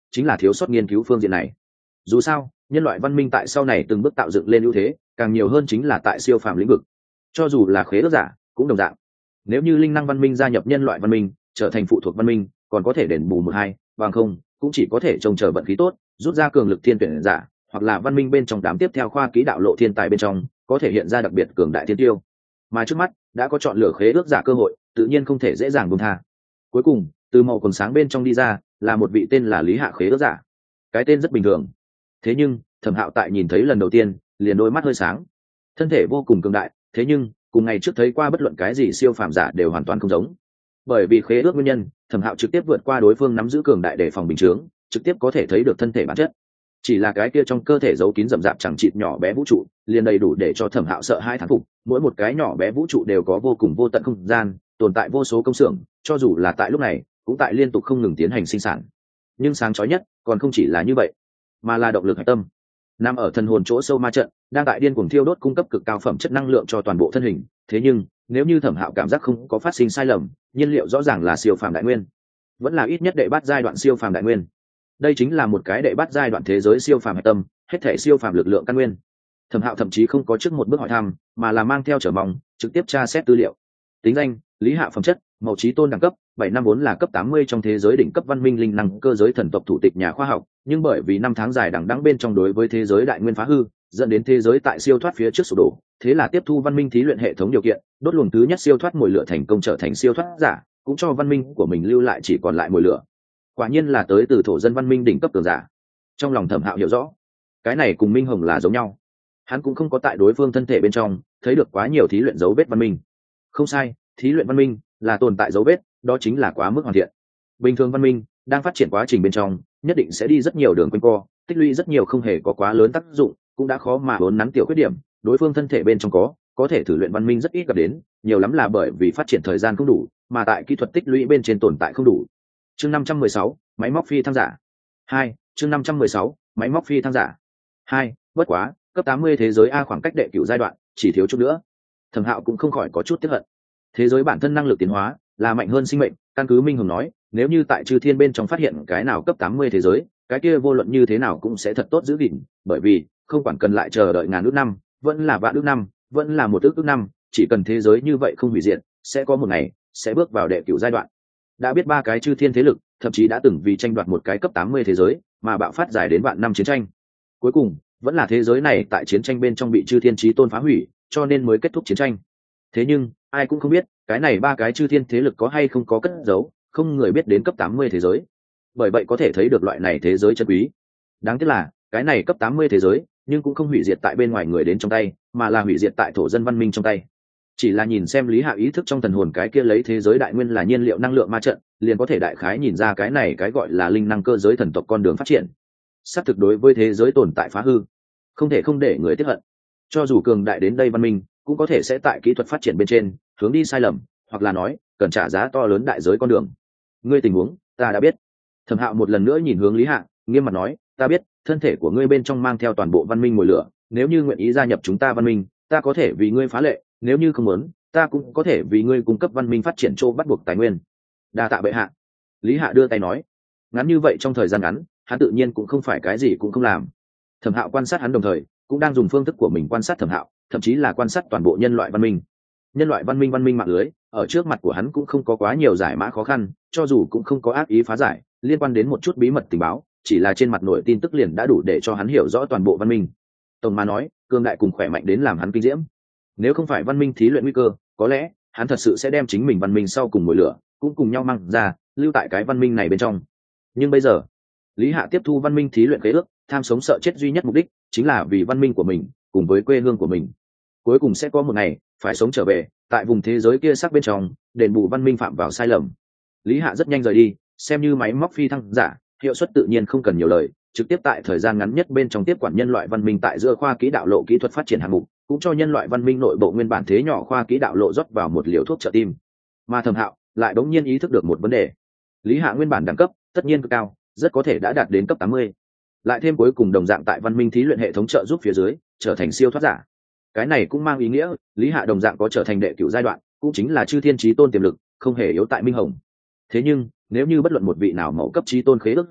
chính là thiếu sót nghiên cứu phương diện này. Dù sao nhân loại văn minh tại sau này từng bước tạo dựng lên ưu thế, càng nhiều hơn chính là tại siêu phàm lĩnh vực. Cho dù là khế ước giả cũng đồng dạng, nếu như linh năng văn minh gia nhập nhân loại văn minh trở thành phụ thuộc văn minh, còn có thể đền bù một hai, bằng không cũng chỉ có thể trông chờ vận khí tốt, rút ra cường lực thiên tuyển giả, hoặc là văn minh bên trong đám tiếp theo khoa kỹ đạo lộ thiên tài bên trong có thể hiện ra đặc biệt cường đại thiên tiêu. Mà trước mắt đã có chọn lựa khế ước giả cơ hội, tự nhiên không thể dễ dàng buông tha. Cuối cùng từ màu quần sáng bên trong đi ra là một vị tên là Lý Hạ khế ước giả. Cái tên rất bình thường, thế nhưng Thẩm Hạo tại nhìn thấy lần đầu tiên liền đôi mắt hơi sáng. Thân thể vô cùng cường đại, thế nhưng cùng ngày trước thấy qua bất luận cái gì siêu phàm giả đều hoàn toàn không giống. Bởi vì khế ước nguyên nhân, Thẩm Hạo trực tiếp vượt qua đối phương nắm giữ cường đại để phòng bình chướng, trực tiếp có thể thấy được thân thể bản chất. Chỉ là cái kia trong cơ thể giấu kín rậm rạp chẳng chịt nhỏ bé vũ trụ liền đầy đủ để cho Thẩm Hạo sợ hai thán phục. Mỗi một cái nhỏ bé vũ trụ đều có vô cùng vô tận không gian, tồn tại vô số công xưởng, cho dù là tại lúc này cũng tại liên tục không ngừng tiến hành sinh sản. Nhưng sáng chói nhất còn không chỉ là như vậy, mà là động lực hạch tâm nằm ở thần hồn chỗ sâu ma trận, đang tại điên cuồng thiêu đốt cung cấp cực cao phẩm chất năng lượng cho toàn bộ thân hình. Thế nhưng nếu như Thẩm Hạo cảm giác không có phát sinh sai lầm, nhiên liệu rõ ràng là siêu phàm đại nguyên, vẫn là ít nhất đệ bát giai đoạn siêu phàm đại nguyên. Đây chính là một cái đệ bát giai đoạn thế giới siêu phàm hạch tâm, hết thể siêu phàm lực lượng căn nguyên. Thẩm Hạo thậm chí không có trước một bước hỏi thăm, mà là mang theo trở mong trực tiếp tra xét tư liệu. Tính danh: Lý Hạ, phẩm chất màu trí tôn, đẳng cấp bảy năm bốn, là cấp tám mươi trong thế giới đỉnh cấp văn minh linh năng cơ giới thần tộc thủ tịch nhà khoa học, nhưng bởi vì năm tháng dài đằng đẵng bên trong đối với thế giới đại nguyên phá hư, dẫn đến thế giới tại siêu thoát phía trước sụp đổ, thế là tiếp thu văn minh thí luyện hệ thống điều kiện, đốt luồng thứ nhất siêu thoát mồi lửa thành công, trở thành siêu thoát giả, cũng cho văn minh của mình lưu lại chỉ còn lại mồi lửa. Quả nhiên là tới từ thổ dân văn minh đỉnh cấp cường giả. Trong lòng Thẩm Hạo hiểu rõ, cái này cùng Minh Hồng là giống nhau. Hắn cũng không có tại đối phương thân thể bên trong thấy được quá nhiều thí luyện dấu vết văn minh. Không sai, thí luyện văn minh là tồn tại dấu vết, đó chính là quá mức hoàn thiện. Bình thường văn minh đang phát triển quá trình bên trong nhất định sẽ đi rất nhiều đường quanh co, tích lũy rất nhiều không hề có quá lớn tác dụng, cũng đã khó mà vốn nắn tiểu khuyết điểm. Đối phương thân thể bên trong có có thể thử luyện văn minh rất ít gặp đến, nhiều lắm là bởi vì phát triển thời gian không đủ, mà tại kỹ thuật tích lũy bên trên tồn tại không đủ. Chương năm trăm mười sáu, máy móc phi thăng giả hai. Chương năm trăm mười sáu, máy móc phi thăng giả hai. Bất quá cấp tám mươi thế giới A khoảng cách đệ cửu giai đoạn chỉ thiếu chút nữa. Thẩm Hạo cũng không khỏi có chút tiếc hận. Thế giới bản thân năng lực tiến hóa là mạnh hơn sinh mệnh, căn cứ Minh Hồng nói, nếu như tại Chư Thiên bên trong phát hiện cái nào cấp tám mươi thế giới, cái kia vô luận như thế nào cũng sẽ thật tốt giữ gìn, bởi vì không quản cần lại chờ đợi ngàn ước năm, vẫn là vạn ước năm, vẫn là một ước ước năm, chỉ cần thế giới như vậy không hủy diệt, sẽ có một ngày sẽ bước vào đệ cửu giai đoạn. Đã biết ba cái Chư Thiên thế lực thậm chí đã từng vì tranh đoạt một cái cấp tám mươi thế giới mà bạo phát dài đến vạn năm chiến tranh. Cuối cùng vẫn là thế giới này tại chiến tranh bên trong bị Chư Thiên chí tôn phá hủy, cho nên mới kết thúc chiến tranh. Thế nhưng ai cũng không biết cái này ba cái Chư Thiên thế lực có hay không có cất giấu, không người biết đến cấp tám mươi thế giới. Bởi vậy có thể thấy được loại này thế giới chân quý. Đáng tiếc là cái này cấp tám mươi thế giới nhưng cũng không hủy diệt tại bên ngoài người đến trong tay, mà là hủy diệt tại thổ dân văn minh trong tay. Chỉ là nhìn xem Lý Hạ ý thức trong thần hồn cái kia lấy thế giới đại nguyên là nhiên liệu năng lượng ma trận, liền có thể đại khái nhìn ra cái này cái gọi là linh năng cơ giới thần tộc con đường phát triển. Xác thực đối với thế giới tồn tại phá hư, không thể không để người tiếc hận. Cho dù cường đại đến đây văn minh, cũng có thể sẽ tại kỹ thuật phát triển bên trên hướng đi sai lầm, hoặc là nói cần trả giá to lớn đại giới con đường. Ngươi tình huống ta đã biết. Thẩm Hạo một lần nữa nhìn hướng Lý Hạ, nghiêm mặt nói, ta biết thân thể của ngươi bên trong mang theo toàn bộ văn minh mồi lửa, nếu như nguyện ý gia nhập chúng ta văn minh, ta có thể vì ngươi phá lệ, nếu như không muốn, ta cũng có thể vì ngươi cung cấp văn minh phát triển chỗ bắt buộc tài nguyên. Đa tạ bệ hạ. Lý Hạ đưa tay nói. Ngắn như vậy trong thời gian ngắn, hắn tự nhiên cũng không phải cái gì cũng không làm. Thẩm Hạo quan sát hắn đồng thời cũng đang dùng phương thức của mình quan sát Thẩm Hạo, thậm chí là quan sát toàn bộ nhân loại văn minh. Nhân loại văn minh văn minh mạng lưới ở trước mặt của hắn cũng không có quá nhiều giải mã khó khăn, cho dù cũng không có ác ý phá giải liên quan đến một chút bí mật tình báo, chỉ là trên mặt nội tin tức liền đã đủ để cho hắn hiểu rõ toàn bộ văn minh. Tổng mà nói, cường đại cùng khỏe mạnh đến làm hắn kinh diễm. Nếu không phải văn minh thí luyện nguy cơ, có lẽ hắn thật sự sẽ đem chính mình văn minh sau cùng mồi lửa cũng cùng nhau mang ra, lưu tại cái văn minh này bên trong. Nhưng bây giờ, Lý Hạ tiếp thu văn minh thí luyện khế ước, tham sống sợ chết duy nhất mục đích chính là vì văn minh của mình cùng với quê hương của mình. Cuối cùng sẽ có một ngày phải sống trở về tại vùng thế giới kia sắc bên trong, đền bù văn minh phạm vào sai lầm. Lý Hạ rất nhanh rời đi, xem như máy móc phi thăng giả, hiệu suất tự nhiên không cần nhiều lời, trực tiếp tại thời gian ngắn nhất bên trong tiếp quản nhân loại văn minh tại giữa khoa kỹ đạo lộ kỹ thuật phát triển hạng mục, cũng cho nhân loại văn minh nội bộ nguyên bản thế nhỏ khoa kỹ đạo lộ rót vào một liều thuốc trợ tim. Mà Thẩm Hạo lại đống nhiên ý thức được một vấn đề. Lý Hạ nguyên bản đẳng cấp tất nhiên cực cao, rất có thể đã đạt đến cấp tám mươi. Lại thêm cuối cùng đồng dạng tại văn minh thí luyện hệ thống trợ giúp phía dưới, trở thành siêu thoát giả. Cái này cũng mang ý nghĩa, Lý Hạ đồng dạng có trở thành đệ cửu giai đoạn, cũng chính là chư thiên chí tôn tiềm lực, không hề yếu tại Minh Hồng. Thế nhưng, nếu như bất luận một vị nào mẫu cấp chí tôn khế ước giả,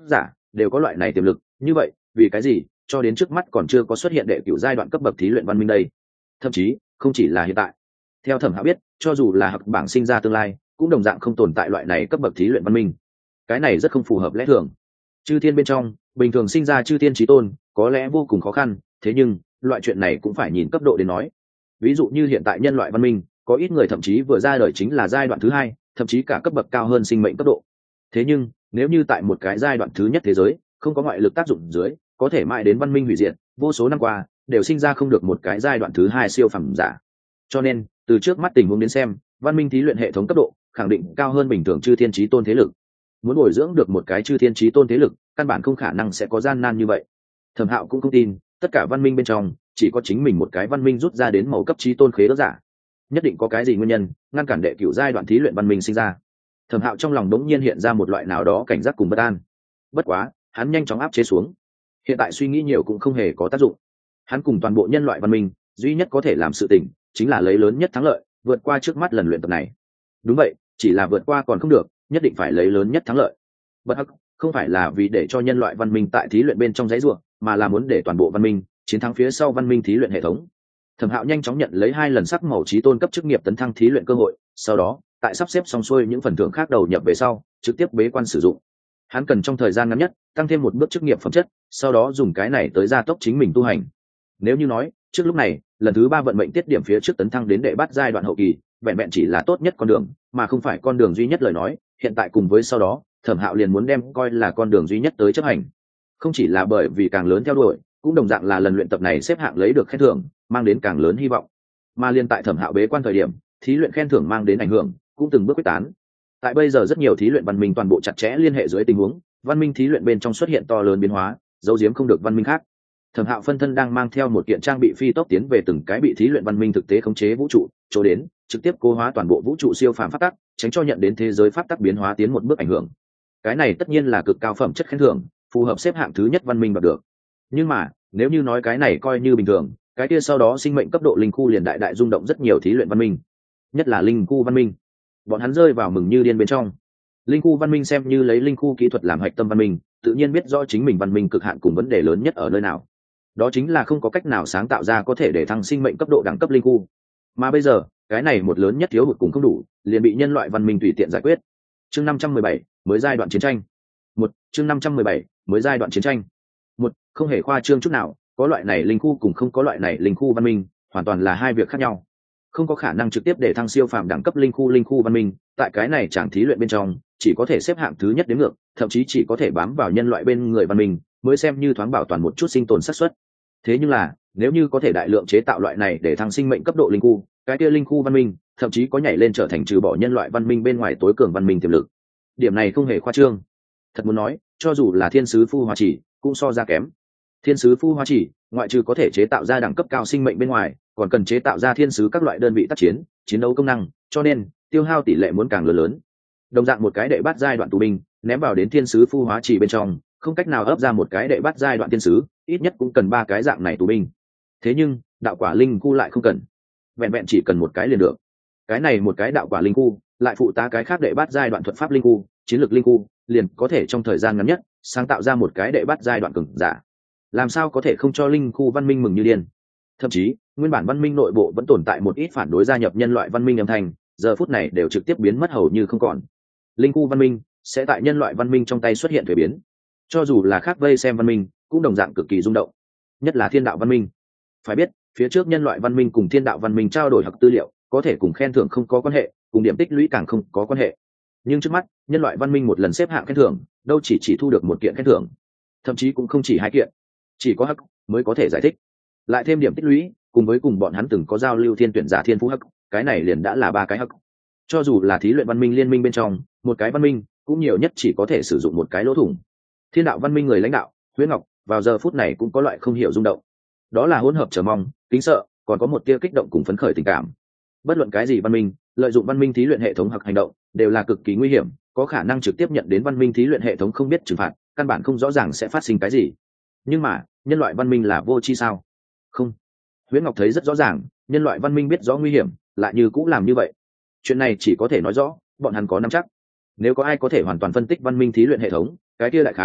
đều có loại này tiềm lực, như vậy vì cái gì cho đến trước mắt còn chưa có xuất hiện đệ cửu giai đoạn cấp bậc thí luyện văn minh đây? Thậm chí không chỉ là hiện tại, theo Thẩm Hạo biết, cho dù là học bảng sinh ra tương lai cũng đồng dạng không tồn tại loại này cấp bậc thí luyện văn minh. Cái này rất không phù hợp lẽ thường. Chư thiên bên trong bình thường sinh ra chư thiên chí tôn có lẽ vô cùng khó khăn, thế nhưng loại chuyện này cũng phải nhìn cấp độ để nói. Ví dụ như hiện tại nhân loại văn minh có ít người thậm chí vừa ra đời chính là giai đoạn thứ hai, thậm chí cả cấp bậc cao hơn sinh mệnh cấp độ. Thế nhưng nếu như tại một cái giai đoạn thứ nhất thế giới không có ngoại lực tác dụng dưới, có thể mãi đến văn minh hủy diệt, vô số năm qua đều sinh ra không được một cái giai đoạn thứ hai siêu phẩm giả. Cho nên từ trước mắt tình huống đến xem, văn minh thí luyện hệ thống cấp độ khẳng định cao hơn bình thường chư thiên chí tôn thế lực. Muốn bồi dưỡng được một cái chư thiên chí tôn thế lực, căn bản không khả năng sẽ có gian nan như vậy. Thẩm Hạo cũng không tin tất cả văn minh bên trong chỉ có chính mình một cái văn minh rút ra đến màu cấp chí tôn khế ước giả, nhất định có cái gì nguyên nhân ngăn cản đệ cửu giai đoạn thí luyện văn minh sinh ra. Thẩm Hạo trong lòng đống nhiên hiện ra một loại nào đó cảnh giác cùng bất an. Bất quá hắn nhanh chóng áp chế xuống, hiện tại suy nghĩ nhiều cũng không hề có tác dụng. Hắn cùng toàn bộ nhân loại văn minh duy nhất có thể làm sự tình chính là lấy lớn nhất thắng lợi vượt qua trước mắt lần luyện tập này. Đúng vậy, chỉ là vượt qua còn không được, nhất định phải lấy lớn nhất thắng lợi. Bất hắc không phải là vì để cho nhân loại văn minh tại thí luyện bên trong giấy ruộng, mà là muốn để toàn bộ văn minh chiến thắng phía sau văn minh thí luyện hệ thống. Thẩm Hạo nhanh chóng nhận lấy hai lần sắc màu chí tôn cấp chức nghiệp tấn thăng thí luyện cơ hội, sau đó tại sắp xếp xong xuôi những phần thưởng khác đầu nhập về sau, trực tiếp bế quan sử dụng. Hắn cần trong thời gian ngắn nhất tăng thêm một bước chức nghiệp phẩm chất, sau đó dùng cái này tới gia tốc chính mình tu hành. Nếu như nói trước lúc này lần thứ ba vận mệnh tiết điểm phía trước tấn thăng đến đệ bát giai đoạn hậu kỳ vẹn vẹn chỉ là tốt nhất con đường mà không phải con đường duy nhất lời nói, hiện tại cùng với sau đó Thẩm Hạo liền muốn đem coi là con đường duy nhất tới chấp hành. Không chỉ là bởi vì càng lớn theo đuổi, cũng đồng dạng là lần luyện tập này xếp hạng lấy được khen thưởng mang đến càng lớn hy vọng. Mà liên tại Thẩm Hạo bế quan thời điểm, thí luyện khen thưởng mang đến ảnh hưởng cũng từng bước quyết tán. Tại bây giờ rất nhiều thí luyện văn minh toàn bộ chặt chẽ liên hệ dưới tình huống, văn minh thí luyện bên trong xuất hiện to lớn biến hóa, giấu giếm không được văn minh khác. Thẩm Hạo phân thân đang mang theo một kiện trang bị phi tốc tiến về từng cái bị thí luyện văn minh thực tế khống chế vũ trụ, chỗ đến trực tiếp cố hóa toàn bộ vũ trụ siêu phàm pháp tắc, tránh cho nhận đến thế giới pháp tắc biến hóa tiến một bước ảnh hưởng. Cái này tất nhiên là cực cao phẩm chất khen thưởng, phù hợp xếp hạng thứ nhất văn minh đạt được. Nhưng mà nếu như nói cái này coi như bình thường, cái kia sau đó sinh mệnh cấp độ linh khu liền đại đại rung động rất nhiều thí luyện văn minh, nhất là linh khu văn minh. Bọn hắn rơi vào mừng như điên bên trong. Linh khu văn minh xem như lấy linh khu kỹ thuật làm hạch tâm văn minh, tự nhiên biết rõ chính mình văn minh cực hạn cùng vấn đề lớn nhất ở nơi nào. Đó chính là không có cách nào sáng tạo ra có thể để thăng sinh mệnh cấp độ đẳng cấp linh khu. Mà bây giờ cái này một lớn nhất thiếu hụt cùng không đủ, liền bị nhân loại văn minh tùy tiện giải quyết. Chương năm trăm mười bảy mới giai đoạn chiến tranh. Một chương năm trăm mười bảy mới giai đoạn chiến tranh. Một không hề khoa trương chút nào, có loại này linh khu cùng không có loại này linh khu văn minh hoàn toàn là hai việc khác nhau. Không có khả năng trực tiếp để thăng siêu phàm đẳng cấp linh khu linh khu văn minh, tại cái này chẳng thí luyện bên trong chỉ có thể xếp hạng thứ nhất đến ngược, thậm chí chỉ có thể bám vào nhân loại bên người văn minh mới xem như thoáng bảo toàn một chút sinh tồn xác suất. Thế nhưng là nếu như có thể đại lượng chế tạo loại này để thăng sinh mệnh cấp độ linh khu, cái kia linh khu văn minh thậm chí có nhảy lên trở thành trừ bỏ nhân loại văn minh bên ngoài tối cường văn minh tiềm lực. Điểm này không hề khoa trương. Thật muốn nói, cho dù là thiên sứ phu hoa chỉ cũng so ra kém. Thiên sứ phu hoa chỉ ngoại trừ có thể chế tạo ra đẳng cấp cao sinh mệnh bên ngoài, còn cần chế tạo ra thiên sứ các loại đơn vị tác chiến chiến đấu công năng, cho nên tiêu hao tỷ lệ muốn càng lớn lớn. Đồng dạng một cái đệ bát giai đoạn tù binh ném vào đến thiên sứ phu hóa chỉ bên trong, không cách nào ấp ra một cái đệ bát giai đoạn thiên sứ, ít nhất cũng cần ba cái dạng này tù binh. Thế nhưng đạo quả linh khu lại không cần, vẹn vẹn chỉ cần một cái liền được. Cái này một cái đạo quả linh khu lại phụ tá cái khác đệ bát giai đoạn thuật pháp linh khu, chiến lược linh khu, liền có thể trong thời gian ngắn nhất sáng tạo ra một cái đệ bát giai đoạn cường giả. Làm sao có thể không cho linh khu văn minh mừng như điên? Thậm chí nguyên bản văn minh nội bộ vẫn tồn tại một ít phản đối gia nhập nhân loại văn minh âm thanh, giờ phút này đều trực tiếp biến mất hầu như không còn. Linh khu văn minh sẽ tại nhân loại văn minh trong tay xuất hiện thuế biến, cho dù là khác vây xem văn minh cũng đồng dạng cực kỳ rung động, nhất là thiên đạo văn minh. Phải biết phía trước nhân loại văn minh cùng thiên đạo văn minh trao đổi học tư liệu có thể cùng khen thưởng không có quan hệ, cùng điểm tích lũy càng không có quan hệ, nhưng trước mắt nhân loại văn minh một lần xếp hạng khen thưởng đâu chỉ chỉ thu được một kiện khen thưởng, thậm chí cũng không chỉ hai kiện. Chỉ có hắc mới có thể giải thích, lại thêm điểm tích lũy cùng với cùng bọn hắn từng có giao lưu thiên tuyển giả thiên phú hắc, cái này liền đã là ba cái hắc. Cho dù là thí luyện văn minh liên minh bên trong một cái văn minh cũng nhiều nhất chỉ có thể sử dụng một cái lỗ thủng. Thiên đạo văn minh người lãnh đạo Huyễn Ngọc vào giờ phút này cũng có loại không hiểu rung động, đó là hỗn hợp chờ mong, kính sợ, còn có một tia kích động cùng phấn khởi tình cảm. Bất luận cái gì văn minh lợi dụng văn minh thí luyện hệ thống hoặc hành động đều là cực kỳ nguy hiểm, có khả năng trực tiếp nhận đến văn minh thí luyện hệ thống không biết trừng phạt, căn bản không rõ ràng sẽ phát sinh cái gì. Nhưng mà nhân loại văn minh là vô tri sao? Không. Huyễn Ngọc thấy rất rõ ràng, nhân loại văn minh biết rõ nguy hiểm lại như cũng làm như vậy. Chuyện này chỉ có thể nói rõ bọn hắn có nắm chắc. Nếu có ai có thể hoàn toàn phân tích văn minh thí luyện hệ thống, cái kia đại khái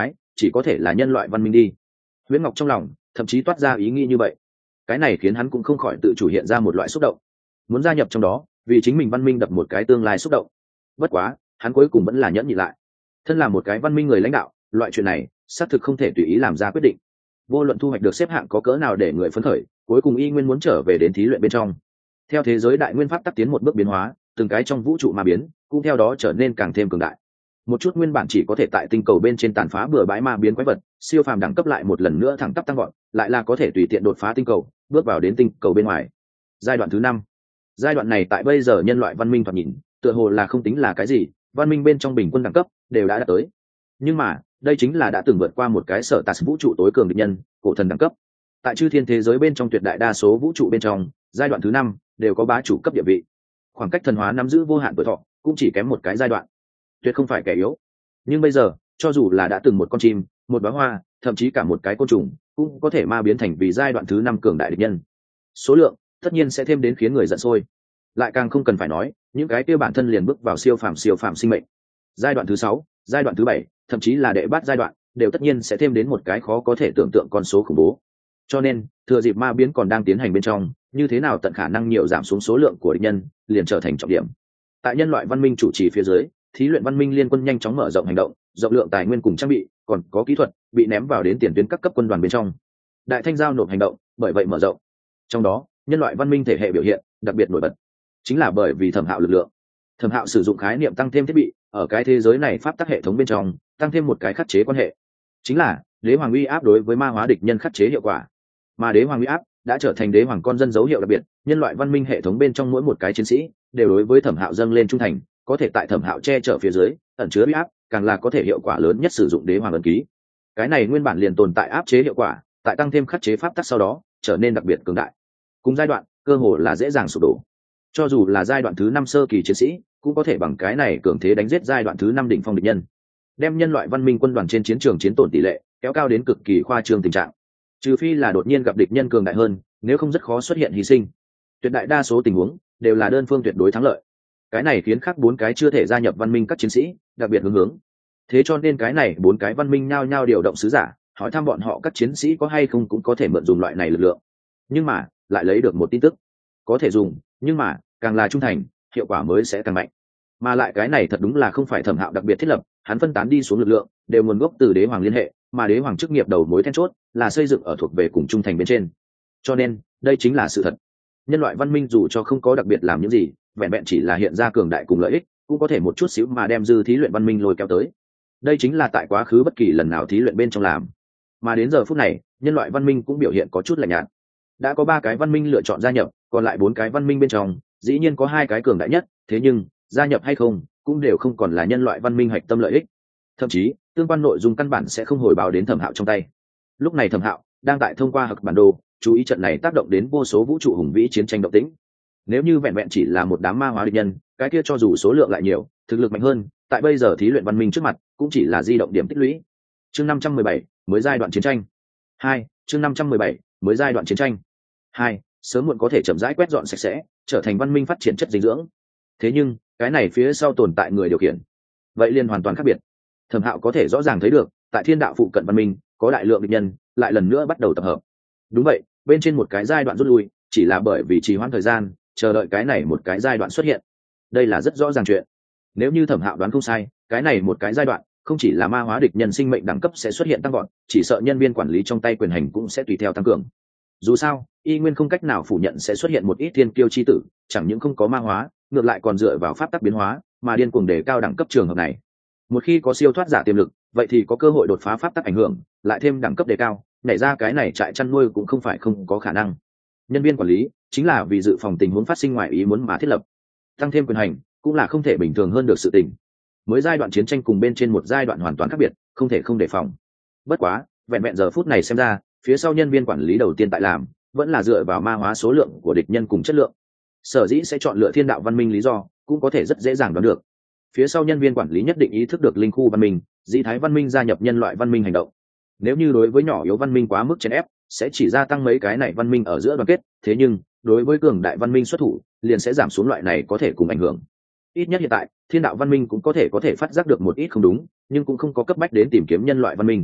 chỉ có thể là nhân loại văn minh đi. Huyễn Ngọc trong lòng thậm chí toát ra ý nghĩ như vậy. Cái này khiến hắn cũng không khỏi tự chủ hiện ra một loại xúc động, muốn gia nhập trong đó, vì chính mình văn minh đập một cái tương lai xúc động. Bất quá hắn cuối cùng vẫn là nhẫn nhịn lại. Thân là một cái văn minh người lãnh đạo, loại chuyện này xác thực không thể tùy ý làm ra quyết định. Vô luận thu hoạch được xếp hạng có cỡ nào để người phấn khởi, cuối cùng y nguyên muốn trở về đến thí luyện bên trong. Theo thế giới đại nguyên pháp tắc tiến một bước biến hóa, từng cái trong vũ trụ ma biến cũng theo đó trở nên càng thêm cường đại. Một chút nguyên bản chỉ có thể tại tinh cầu bên trên tàn phá bừa bãi ma biến quái vật, siêu phàm đẳng cấp lại một lần nữa thẳng tắp tăng gọn, lại là có thể tùy tiện đột phá tinh cầu, bước vào đến tinh cầu bên ngoài. Giai đoạn thứ năm. Giai đoạn này tại bây giờ nhân loại văn minh thoạt nhìn, tựa hồ là không tính là cái gì, văn minh bên trong bình quân đẳng cấp đều đã đạt tới. Nhưng mà, đây chính là đã từng vượt qua một cái sở tạt vũ trụ tối cường địch nhân, cổ thần đẳng cấp. Tại chư thiên thế giới bên trong tuyệt đại đa số vũ trụ bên trong, giai đoạn thứ năm đều có bá chủ cấp địa vị. Khoảng cách thần hóa nắm giữ vô hạn tuổi thọ, cũng chỉ kém một cái giai đoạn. Tuyệt không phải kẻ yếu. Nhưng bây giờ, cho dù là đã từng một con chim, một đóa hoa, thậm chí cả một cái côn trùng, cũng có thể ma biến thành vì giai đoạn thứ năm cường đại địch nhân. Số lượng tất nhiên sẽ thêm đến khiến người giận sôi. Lại càng không cần phải nói, những cái kia bản thân liền bước vào siêu phàm siêu phàm sinh mệnh. Giai đoạn thứ sáu, giai đoạn thứ bảy, thậm chí là đệ bát giai đoạn, đều tất nhiên sẽ thêm đến một cái khó có thể tưởng tượng con số khủng bố. Cho nên, thừa dịp ma biến còn đang tiến hành bên trong, như thế nào tận khả năng nhiều giảm xuống số lượng của địch nhân, liền trở thành trọng điểm. Tại nhân loại văn minh chủ trì phía dưới, thí luyện văn minh liên quân nhanh chóng mở rộng hành động, rộng lượng tài nguyên cùng trang bị, còn có kỹ thuật bị ném vào đến tiền tuyến các cấp quân đoàn bên trong. Đại thanh giao nộp hành động, bởi vậy mở rộng. Trong đó, nhân loại văn minh thể hệ biểu hiện đặc biệt nổi bật, chính là bởi vì Thẩm Hạo lực lượng. Thẩm Hạo sử dụng khái niệm tăng thêm thiết bị, ở cái thế giới này pháp tắc hệ thống bên trong, tăng thêm một cái khắc chế quan hệ, chính là đế hoàng uy áp đối với ma hóa địch nhân khắc chế hiệu quả. Mà đế hoàng uy áp đã trở thành đế hoàng con dân dấu hiệu đặc biệt, nhân loại văn minh hệ thống bên trong mỗi một cái chiến sĩ đều đối với Thẩm Hạo dâng lên trung thành, có thể tại Thẩm Hạo che chở phía dưới ẩn chứa uy áp, càng là có thể hiệu quả lớn nhất sử dụng đế hoàng ấn ký. Cái này nguyên bản liền tồn tại áp chế hiệu quả, tại tăng thêm khắc chế pháp tắc sau đó trở nên đặc biệt cường đại. Cùng giai đoạn cơ hồ là dễ dàng sụp đổ. Cho dù là giai đoạn thứ năm sơ kỳ chiến sĩ cũng có thể bằng cái này cường thế đánh giết giai đoạn thứ năm đỉnh phong địch nhân, đem nhân loại văn minh quân đoàn trên chiến trường chiến tổn tỷ lệ kéo cao đến cực kỳ khoa trương tình trạng. Trừ phi là đột nhiên gặp địch nhân cường đại hơn, nếu không rất khó xuất hiện hy sinh. Tuyệt đại đa số tình huống đều là đơn phương tuyệt đối thắng lợi. Cái này khiến khác bốn cái chưa thể gia nhập văn minh các chiến sĩ đặc biệt hướng hướng. Thế cho nên cái này bốn cái văn minh nhao nhao điều động sứ giả, hỏi thăm bọn họ các chiến sĩ có hay không cũng có thể mượn dùng loại này lực lượng. Nhưng mà lại lấy được một tin tức, có thể dùng, nhưng mà càng là trung thành, hiệu quả mới sẽ càng mạnh. Mà lại cái này thật đúng là không phải Thẩm Hạo đặc biệt thiết lập, hắn phân tán đi xuống lực lượng đều nguồn gốc từ đế hoàng liên hệ, mà đế hoàng chức nghiệp đầu mối then chốt là xây dựng ở thuộc về cùng trung thành bên trên. Cho nên đây chính là sự thật. Nhân loại văn minh dù cho không có đặc biệt làm những gì, vẹn vẹn chỉ là hiện ra cường đại cùng lợi ích, cũng có thể một chút xíu mà đem dư thí luyện văn minh lôi kéo tới. Đây chính là tại quá khứ bất kỳ lần nào thí luyện bên trong làm. Mà đến giờ phút này, nhân loại văn minh cũng biểu hiện có chút lạnh nhạt. Đã có ba cái văn minh lựa chọn gia nhập, còn lại bốn cái văn minh bên trong dĩ nhiên có hai cái cường đại nhất, thế nhưng gia nhập hay không cũng đều không còn là nhân loại văn minh hạch tâm lợi ích. Thậm chí tương quan nội dung căn bản sẽ không hồi báo đến Thẩm Hạo trong tay. Lúc này Thẩm Hạo đang tại thông qua hặc bản đồ chú ý trận này tác động đến vô số vũ trụ hùng vĩ chiến tranh động tĩnh. Nếu như vẹn vẹn chỉ là một đám ma hóa địch nhân, cái kia cho dù số lượng lại nhiều, thực lực mạnh hơn, tại bây giờ thí luyện văn minh trước mặt cũng chỉ là di động điểm tích lũy. Chương năm trăm mười bảy mới giai đoạn chiến tranh hai. Chương năm trăm mười bảy mới giai đoạn chiến tranh hai. Sớm muộn có thể chậm rãi quét dọn sạch sẽ, trở thành văn minh phát triển chất dinh dưỡng. Thế nhưng cái này phía sau tồn tại người điều khiển, vậy liền hoàn toàn khác biệt. Thẩm Hạo có thể rõ ràng thấy được, tại thiên đạo phụ cận văn minh có đại lượng địch nhân lại lần nữa bắt đầu tập hợp. Đúng vậy, bên trên một cái giai đoạn rút lui chỉ là bởi vì trì hoãn thời gian, chờ đợi cái này một cái giai đoạn xuất hiện. Đây là rất rõ ràng chuyện. Nếu như Thẩm Hạo đoán không sai, cái này một cái giai đoạn không chỉ là ma hóa địch nhân sinh mệnh đẳng cấp sẽ xuất hiện tăng vọt, chỉ sợ nhân viên quản lý trong tay quyền hành cũng sẽ tùy theo tăng cường. Dù sao, y nguyên không cách nào phủ nhận sẽ xuất hiện một ít thiên kiêu chi tử, chẳng những không có ma hóa, ngược lại còn dựa vào pháp tắc biến hóa mà điên cuồng đề cao đẳng cấp trường hợp này. Một khi có siêu thoát giả tiềm lực, vậy thì có cơ hội đột phá pháp tắc ảnh hưởng, lại thêm đẳng cấp đề cao, nhảy ra cái này trại chăn nuôi cũng không phải không có khả năng. Nhân viên quản lý chính là vì dự phòng tình huống phát sinh ngoài ý muốn mà thiết lập, tăng thêm quyền hành cũng là không thể bình thường hơn được sự tình. Mới giai đoạn chiến tranh cùng bên trên một giai đoạn hoàn toàn khác biệt, không thể không đề phòng. Bất quá vẹn vẹn giờ phút này xem ra, phía sau nhân viên quản lý đầu tiên tại làm vẫn là dựa vào ma hóa số lượng của địch nhân cùng chất lượng. Sở dĩ sẽ chọn lựa thiên đạo văn minh lý do cũng có thể rất dễ dàng đoán được. Phía sau nhân viên quản lý nhất định ý thức được linh khu văn minh, dị thái văn minh gia nhập nhân loại văn minh hành động. Nếu như đối với nhỏ yếu văn minh quá mức chèn ép, sẽ chỉ gia tăng mấy cái này văn minh ở giữa đoàn kết, thế nhưng đối với cường đại văn minh xuất thủ, liền sẽ giảm xuống loại này có thể cùng ảnh hưởng. Ít nhất hiện tại, thiên đạo văn minh cũng có thể có thể phát giác được một ít không đúng, nhưng cũng không có cấp bách đến tìm kiếm nhân loại văn minh.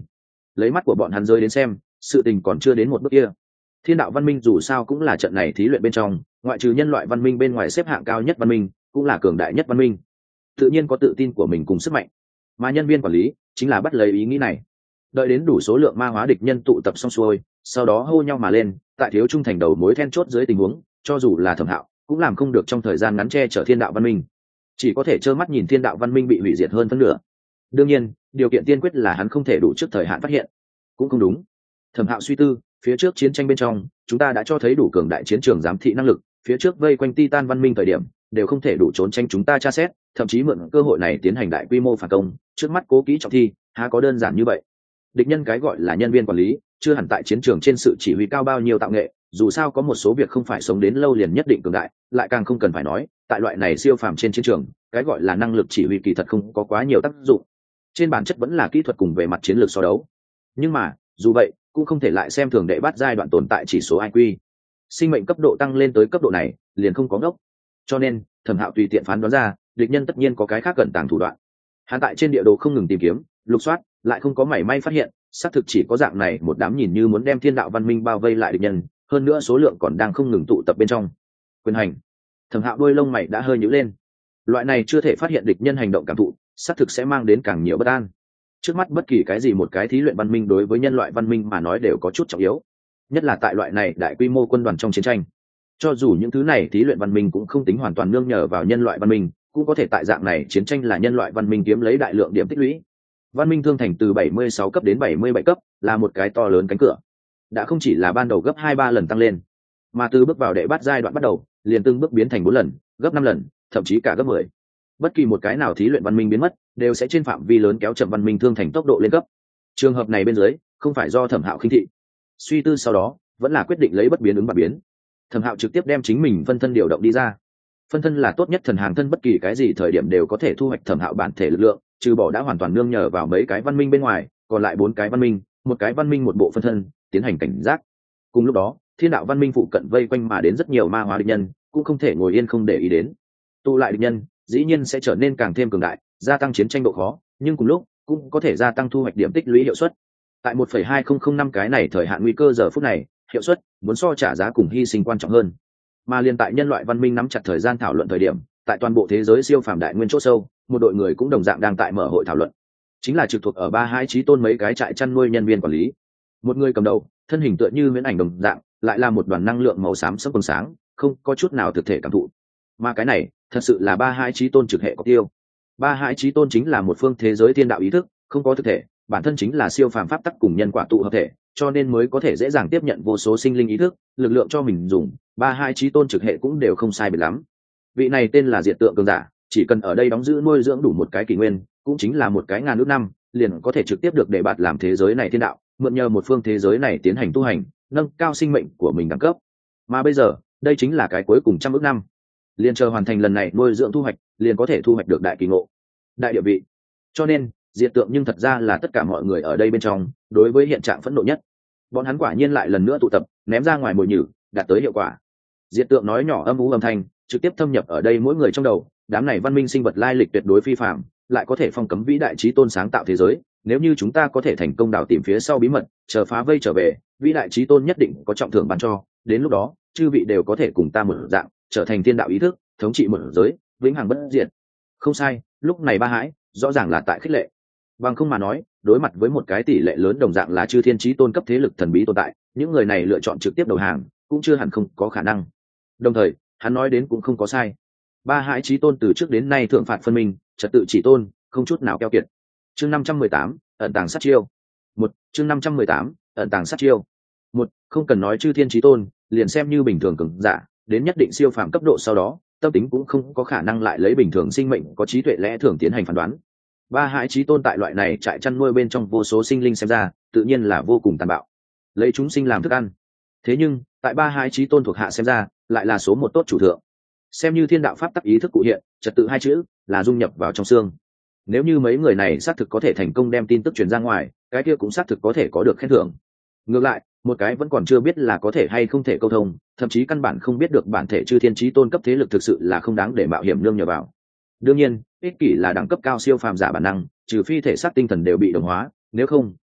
lấy mắt của bọn hắn rơi đến xem, sự tình còn chưa đến một bước kia. Thiên đạo văn minh dù sao cũng là trận này thí luyện bên trong, ngoại trừ nhân loại văn minh bên ngoài xếp hạng cao nhất văn minh, cũng là cường đại nhất văn minh, tự nhiên có tự tin của mình cùng sức mạnh. Mà nhân viên quản lý chính là bắt lấy ý nghĩ này, đợi đến đủ số lượng ma hóa địch nhân tụ tập xong xuôi, sau đó hô nhau mà lên, tại thiếu trung thành đầu mối then chốt dưới tình huống, cho dù là Thẩm Hạo cũng làm không được trong thời gian ngắn che chở thiên đạo văn minh, chỉ có thể trơ mắt nhìn thiên đạo văn minh bị hủy diệt hơn phân nửa. Đương nhiên, điều kiện tiên quyết là hắn không thể đủ trước thời hạn phát hiện. Cũng không đúng. Thẩm Hạo suy tư, phía trước chiến tranh bên trong, chúng ta đã cho thấy đủ cường đại chiến trường giám thị năng lực, phía trước vây quanh Titan văn minh thời điểm, đều không thể đủ trốn tranh chúng ta tra xét, thậm chí mượn cơ hội này tiến hành đại quy mô phản công, trước mắt cố kỹ trọng thi, há có đơn giản như vậy. Địch nhân cái gọi là nhân viên quản lý, chưa hẳn tại chiến trường trên sự chỉ huy cao bao nhiêu tạo nghệ, dù sao có một số việc không phải sống đến lâu liền nhất định cường đại, lại càng không cần phải nói, tại loại này siêu phàm trên chiến trường, cái gọi là năng lực chỉ huy kỳ thật không có quá nhiều tác dụng. Trên bản chất vẫn là kỹ thuật cùng về mặt chiến lược so đấu. Nhưng mà, dù vậy, cũng không thể lại xem thường đệ bắt giai đoạn tồn tại chỉ số i kiu. Sinh mệnh cấp độ tăng lên tới cấp độ này, liền không có ngốc. Cho nên, Thẩm Hạo tùy tiện phán đoán ra, địch nhân tất nhiên có cái khác gần tàng thủ đoạn. Hắn tại trên địa đồ không ngừng tìm kiếm, lục soát, lại không có mảy may phát hiện, xác thực chỉ có dạng này một đám nhìn như muốn đem thiên đạo văn minh bao vây lại địch nhân, hơn nữa số lượng còn đang không ngừng tụ tập bên trong. Quyền hành. Thẩm Hạo đuôi lông mày đã hơi nhíu lên. Loại này chưa thể phát hiện địch nhân hành động cảm thụ, xác thực sẽ mang đến càng nhiều bất an. Trước mắt bất kỳ cái gì một cái thí luyện văn minh đối với nhân loại văn minh mà nói đều có chút trọng yếu, nhất là tại loại này đại quy mô quân đoàn trong chiến tranh. Cho dù những thứ này thí luyện văn minh cũng không tính hoàn toàn nương nhờ vào nhân loại văn minh, cũng có thể tại dạng này chiến tranh là nhân loại văn minh kiếm lấy đại lượng điểm tích lũy. Văn minh thương thành từ bảy mươi sáu cấp đến bảy mươi bảy cấp là một cái to lớn cánh cửa, đã không chỉ là ban đầu gấp hai ba lần tăng lên, mà từ bước vào đệ bát giai đoạn bắt đầu liền từng bước biến thành bốn lần, gấp năm lần, thậm chí cả gấp mười. Bất kỳ một cái nào thí luyện văn minh biến mất, đều sẽ trên phạm vi lớn kéo chậm văn minh thương thành tốc độ lên cấp. Trường hợp này bên dưới, không phải do Thẩm Hạo khinh thị. Suy tư sau đó, vẫn là quyết định lấy bất biến ứng và biến. Thẩm Hạo trực tiếp đem chính mình phân thân điều động đi ra. Phân thân là tốt nhất thần hàng thân, bất kỳ cái gì thời điểm đều có thể thu hoạch Thẩm Hạo bản thể lực lượng, trừ bỏ đã hoàn toàn nương nhờ vào mấy cái văn minh bên ngoài, còn lại bốn cái văn minh, một cái văn minh một bộ phân thân, tiến hành cảnh giác. Cùng lúc đó, thiên đạo văn minh phụ cận vây quanh mà đến rất nhiều ma hóa địch nhân, cũng không thể ngồi yên không để ý đến. Tụ lại địch nhân, dĩ nhiên sẽ trở nên càng thêm cường đại, gia tăng chiến tranh độ khó, nhưng cùng lúc cũng có thể gia tăng thu hoạch điểm tích lũy hiệu suất. Tại một phẩy hai không không năm cái này thời hạn nguy cơ giờ phút này, hiệu suất muốn so trả giá cùng hy sinh quan trọng hơn. Mà liên tại nhân loại văn minh nắm chặt thời gian thảo luận thời điểm, tại toàn bộ thế giới siêu phàm đại nguyên chỗ sâu, một đội người cũng đồng dạng đang tại mở hội thảo luận, chính là trực thuộc ở ba hai chí tôn mấy cái trại chăn nuôi nhân viên quản lý. Một người cầm đầu, thân hình tựa như huyễn ảnh đồng dạng, lại là một đoàn năng lượng màu xám sẫm quầng sáng, không có chút nào thực thể cảm thụ. Mà cái này, thật sự là ba hai chí tôn trực hệ có tiêu. Ba hai chí tôn chính là một phương thế giới thiên đạo ý thức, không có thực thể, bản thân chính là siêu phàm pháp tắc cùng nhân quả tụ hợp thể, cho nên mới có thể dễ dàng tiếp nhận vô số sinh linh ý thức, lực lượng cho mình dùng. Ba hai chí tôn trực hệ cũng đều không sai biệt lắm. Vị này tên là Diệt Tượng cường giả, chỉ cần ở đây đóng giữ nuôi dưỡng đủ một cái kỷ nguyên, cũng chính là một cái ngàn ước năm, liền có thể trực tiếp được đề bạt làm thế giới này thiên đạo, mượn nhờ một phương thế giới này tiến hành tu hành, nâng cao sinh mệnh của mình đẳng cấp. Mà bây giờ, đây chính là cái cuối cùng trăm ước năm, liền chờ hoàn thành lần này nuôi dưỡng thu hoạch, liền có thể thu hoạch được đại kỳ ngộ, đại địa vị. Cho nên, Diệt Tượng nhưng thật ra là tất cả mọi người ở đây bên trong, đối với hiện trạng phẫn nộ nhất. Bọn hắn quả nhiên lại lần nữa tụ tập, ném ra ngoài mồi nhử, đạt tới hiệu quả. Diệt Tượng nói nhỏ âm u âm thanh, trực tiếp thâm nhập ở đây mỗi người trong đầu. Đám này văn minh sinh vật lai lịch tuyệt đối phi phàm, lại có thể phong cấm vĩ đại chí tôn sáng tạo thế giới. Nếu như chúng ta có thể thành công đào tìm phía sau bí mật, chờ phá vây trở về, vĩ đại chí tôn nhất định có trọng thưởng ban cho. Đến lúc đó, chư vị đều có thể cùng ta một dạng, trở thành thiên đạo ý thức, thống trị một giới, vĩnh hằng bất diệt. Không sai, lúc này Ba Hãi rõ ràng là tại khích lệ. Bằng không mà nói, đối mặt với một cái tỷ lệ lớn đồng dạng là chư thiên chí tôn cấp thế lực thần bí tồn tại, những người này lựa chọn trực tiếp đầu hàng, cũng chưa hẳn không có khả năng. Đồng thời, hắn nói đến cũng không có sai. Ba Hãi chí tôn từ trước đến nay thượng phạt phân minh, trật tự chỉ tôn, không chút nào keo kiệt. Chương năm trăm mười tám, ẩn tàng sát chiêu. Một, chương năm trăm mười tám, ẩn tàng sát chiêu. Một, không cần nói chư thiên chí tôn, liền xem như bình thường cường giả, đến nhất định siêu phàm cấp độ sau đó, tâm tính cũng không có khả năng lại lấy bình thường sinh mệnh có trí tuệ lẽ thường tiến hành phán đoán. Ba Hãi chí tôn tại loại này trại chăn nuôi bên trong vô số sinh linh xem ra, tự nhiên là vô cùng tàn bạo, lấy chúng sinh làm thức ăn. Thế nhưng, tại Ba Hãi chí tôn thuộc hạ xem ra, lại là số một tốt chủ thượng. Xem như thiên đạo pháp tắc ý thức cụ hiện, trật tự hai chữ là dung nhập vào trong xương. Nếu như mấy người này xác thực có thể thành công đem tin tức truyền ra ngoài, cái kia cũng xác thực có thể có được khen thưởng. Ngược lại, một cái vẫn còn chưa biết là có thể hay không thể câu thông, thậm chí căn bản không biết được bản thể chư thiên chí tôn cấp thế lực thực sự là không đáng để mạo hiểm nương nhờ vào. Đương nhiên, ích kỷ là đẳng cấp cao siêu phàm giả bản năng, trừ phi thể xác tinh thần đều bị đồng hóa, nếu không,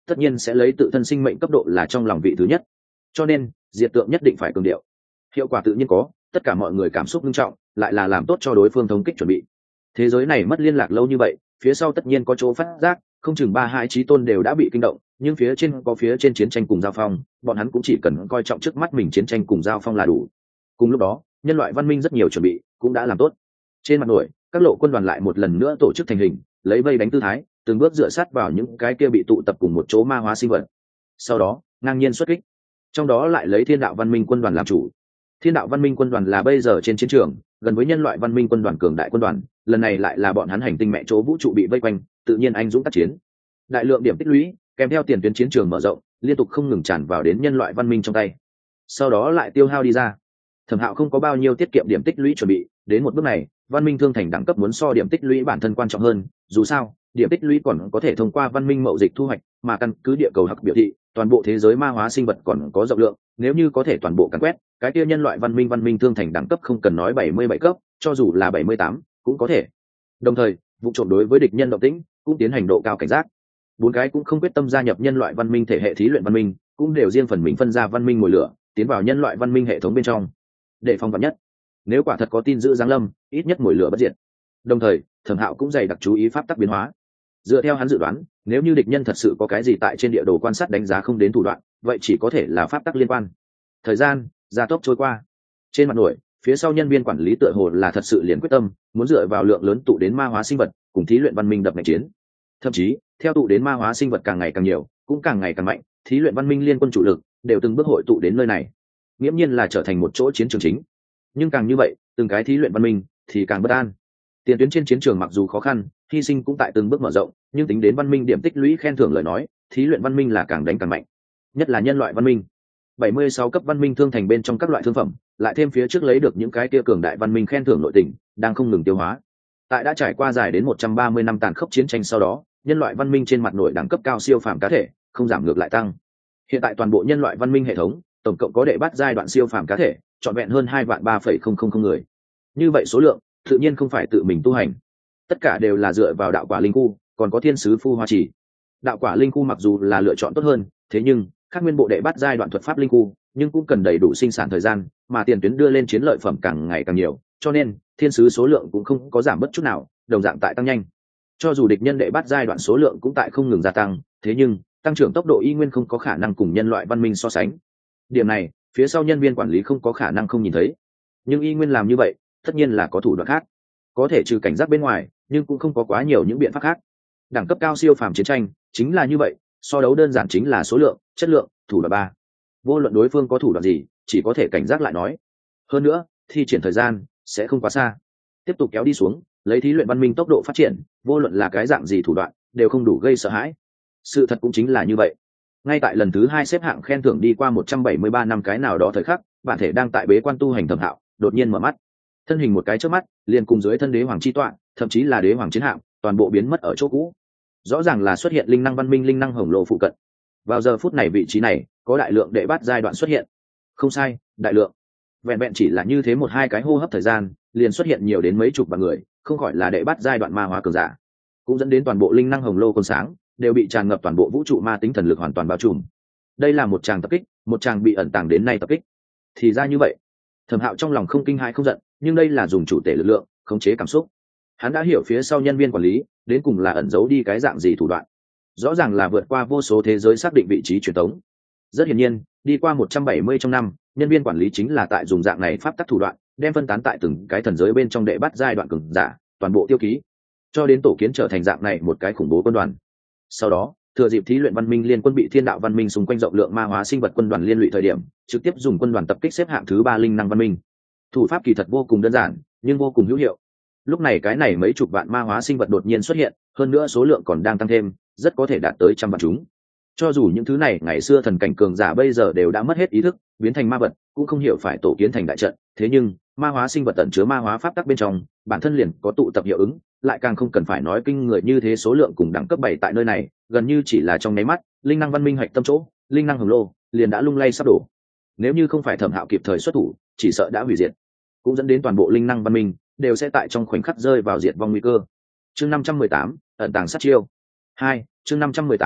tất nhiên sẽ lấy tự thân sinh mệnh cấp độ là trong lòng vị thứ nhất, cho nên diệt tượng nhất định phải cường điệu. Hiệu quả tự nhiên có, tất cả mọi người cảm xúc nghiêm trọng, lại là làm tốt cho đối phương thống kích chuẩn bị. Thế giới này mất liên lạc lâu như vậy, phía sau tất nhiên có chỗ phát giác, không chừng ba hai chí tôn đều đã bị kinh động, nhưng phía trên có phía trên chiến tranh cùng giao phong, bọn hắn cũng chỉ cần coi trọng trước mắt mình chiến tranh cùng giao phong là đủ. Cùng lúc đó, nhân loại văn minh rất nhiều chuẩn bị cũng đã làm tốt. Trên mặt nổi, các lộ quân đoàn lại một lần nữa tổ chức thành hình, lấy vây đánh tư thái, từng bước dựa sát vào những cái kia bị tụ tập cùng một chỗ ma hóa sinh vật. Sau đó, ngang nhiên xuất kích. Trong đó lại lấy Thiên đạo văn minh quân đoàn làm chủ. Thiên đạo văn minh quân đoàn là bây giờ trên chiến trường gần với nhân loại văn minh quân đoàn cường đại quân đoàn, lần này lại là bọn hắn hành tinh mẹ chỗ vũ trụ bị vây quanh, tự nhiên anh dũng tác chiến. Đại lượng điểm tích lũy kèm theo tiền tuyến chiến trường mở rộng, liên tục không ngừng tràn vào đến nhân loại văn minh trong tay, sau đó lại tiêu hao đi ra. Thẩm Hạo không có bao nhiêu tiết kiệm điểm tích lũy chuẩn bị, đến một bước này, văn minh thương thành đẳng cấp muốn so điểm tích lũy bản thân quan trọng hơn, dù sao, điểm tích lũy còn có thể thông qua văn minh mậu dịch thu hoạch, mà căn cứ địa cầu học biểu thị, toàn bộ thế giới ma hóa sinh vật còn có rộng lượng, nếu như có thể toàn bộ càn quét, cái kia nhân loại văn minh văn minh thương thành đẳng cấp không cần nói bảy mươi bảy cấp, cho dù là bảy mươi tám cũng có thể. Đồng thời, vụ trộm đối với địch nhân động tĩnh cũng tiến hành độ cao cảnh giác. Bốn cái cũng không quyết tâm gia nhập nhân loại văn minh thể hệ thí luyện văn minh, cũng đều riêng phần mình phân ra văn minh mồi lửa, tiến vào nhân loại văn minh hệ thống bên trong, để phòng vạn nhất. Nếu quả thật có tin giữ giáng lâm, ít nhất mồi lửa bất diệt. Đồng thời, Thẩm Hạo cũng dày đặc chú ý pháp tắc biến hóa. Dựa theo hắn dự đoán, nếu như địch nhân thật sự có cái gì tại trên địa đồ quan sát đánh giá không đến thủ đoạn, vậy chỉ có thể là pháp tắc liên quan. Thời gian gia tốc trôi qua. Trên mặt nổi, phía sau nhân viên quản lý tựa hồ là thật sự liền quyết tâm, muốn dựa vào lượng lớn tụ đến ma hóa sinh vật, cùng thí luyện văn minh đập ngày chiến. Thậm chí, theo tụ đến ma hóa sinh vật càng ngày càng nhiều, cũng càng ngày càng mạnh, thí luyện văn minh liên quân chủ lực đều từng bước hội tụ đến nơi này, nghiễm nhiên là trở thành một chỗ chiến trường chính. Nhưng càng như vậy, từng cái thí luyện văn minh thì càng bất an. Tiền tuyến trên chiến trường mặc dù khó khăn, hy sinh cũng tại từng bước mở rộng, nhưng tính đến văn minh điểm tích lũy khen thưởng lời nói, thí luyện văn minh là càng đánh càng mạnh, nhất là nhân loại văn minh. bảy mươi sáu cấp văn minh thương thành bên trong các loại thương phẩm, lại thêm phía trước lấy được những cái kia cường đại văn minh khen thưởng nội tình, đang không ngừng tiêu hóa. Tại đã trải qua dài đến một trăm ba mươi năm tàn khốc chiến tranh sau đó, nhân loại văn minh trên mặt nội đẳng cấp cao siêu phàm cá thể, không giảm ngược lại tăng. Hiện tại toàn bộ nhân loại văn minh hệ thống, tổng cộng có đệ bắt giai đoạn siêu phàm cá thể, trọn vẹn hơn hai vạn ba phẩy không không không người. Như vậy số lượng, tự nhiên không phải tự mình tu hành, tất cả đều là dựa vào đạo quả linh khu, còn có thiên sứ phu hoa chỉ. Đạo quả linh khu mặc dù là lựa chọn tốt hơn, thế nhưng khác nguyên bộ đệ bắt giai đoạn thuật pháp linh khu, nhưng cũng cần đầy đủ sinh sản thời gian, mà tiền tuyến đưa lên chiến lợi phẩm càng ngày càng nhiều, cho nên thiên sứ số lượng cũng không có giảm bất chút nào, đồng dạng tại tăng nhanh. Cho dù địch nhân đệ bắt giai đoạn số lượng cũng tại không ngừng gia tăng, thế nhưng tăng trưởng tốc độ y nguyên không có khả năng cùng nhân loại văn minh so sánh. Điểm này, phía sau nhân viên quản lý không có khả năng không nhìn thấy, nhưng y nguyên làm như vậy, tất nhiên là có thủ đoạn khác, có thể trừ cảnh giác bên ngoài, nhưng cũng không có quá nhiều những biện pháp khác. Đẳng cấp cao siêu phàm chiến tranh chính là như vậy, so đấu đơn giản chính là số lượng, chất lượng, thủ đoạn ba. Vô luận đối phương có thủ đoạn gì, chỉ có thể cảnh giác lại nói. Hơn nữa, thi triển thời gian sẽ không quá xa, tiếp tục kéo đi xuống, lấy thí luyện văn minh tốc độ phát triển, vô luận là cái dạng gì thủ đoạn, đều không đủ gây sợ hãi. Sự thật cũng chính là như vậy. Ngay tại lần thứ hai xếp hạng khen thưởng đi qua một trăm bảy mươi ba năm cái nào đó thời khắc, bản thể đang tại bế quan tu hành Thẩm Hạo đột nhiên mở mắt, thân hình một cái chớp mắt, liền cùng dưới thân đế hoàng chi tọa, thậm chí là đế hoàng chiến hạm, toàn bộ biến mất ở chỗ cũ. Rõ ràng là xuất hiện linh năng văn minh linh năng hồng lộ phụ cận. Vào giờ phút này vị trí này, có đại lượng đệ bát giai đoạn xuất hiện. Không sai, đại lượng. Vẹn vẹn chỉ là như thế một hai cái hô hấp thời gian, liền xuất hiện nhiều đến mấy chục vạn người, không khỏi là đệ bát giai đoạn ma hóa cường giả. Cũng dẫn đến toàn bộ linh năng hồng lô còn sáng, đều bị tràn ngập toàn bộ vũ trụ ma tính thần lực hoàn toàn bao trùm. Đây là một tràng tập kích, một tràng bị ẩn tàng đến nay tập kích. Thì ra như vậy. Thẩm Hạo trong lòng không kinh hãi không giận, nhưng đây là dùng chủ thể lực lượng khống chế cảm xúc. Hắn đã hiểu phía sau nhân viên quản lý đến cùng là ẩn giấu đi cái dạng gì thủ đoạn, rõ ràng là vượt qua vô số thế giới xác định vị trí truyền thống. Rất hiển nhiên, đi qua một trăm bảy mươi trong năm, nhân viên quản lý chính là tại dùng dạng này pháp tắc thủ đoạn, đem phân tán tại từng cái thần giới bên trong đệ bắt giai đoạn cường giả, toàn bộ tiêu ký, cho đến tổ kiến trở thành dạng này một cái khủng bố quân đoàn. Sau đó, thừa dịp thí luyện văn minh liên quân bị thiên đạo văn minh xung quanh rộng lượng ma hóa sinh vật quân đoàn liên lụy thời điểm, trực tiếp dùng quân đoàn tập kích xếp hạng thứ ba linh năng văn minh. Thủ pháp kỳ thật vô cùng đơn giản, nhưng vô cùng hữu hiệu. Lúc này cái này mấy chục vạn ma hóa sinh vật đột nhiên xuất hiện, hơn nữa số lượng còn đang tăng thêm, rất có thể đạt tới trăm vạn chúng. Cho dù những thứ này ngày xưa thần cảnh cường giả bây giờ đều đã mất hết ý thức, biến thành ma vật, cũng không hiểu phải tổ kiến thành đại trận, thế nhưng ma hóa sinh vật tận chứa ma hóa pháp tắc bên trong, bản thân liền có tụ tập hiệu ứng, lại càng không cần phải nói kinh người như thế số lượng cùng đẳng cấp bảy tại nơi này, gần như chỉ là trong nháy mắt, linh năng văn minh hạch tâm chỗ, linh năng hồng lô liền đã lung lay sắp đổ. Nếu như không phải Thẩm Hạo kịp thời xuất thủ, chỉ sợ đã hủy diệt, cũng dẫn đến toàn bộ linh năng văn minh đều sẽ tại trong khoảnh khắc rơi vào diệt vong nguy cơ. Chương năm trăm mười tám, ẩn tàng sát chiêu. hai, chương năm trăm mười tám,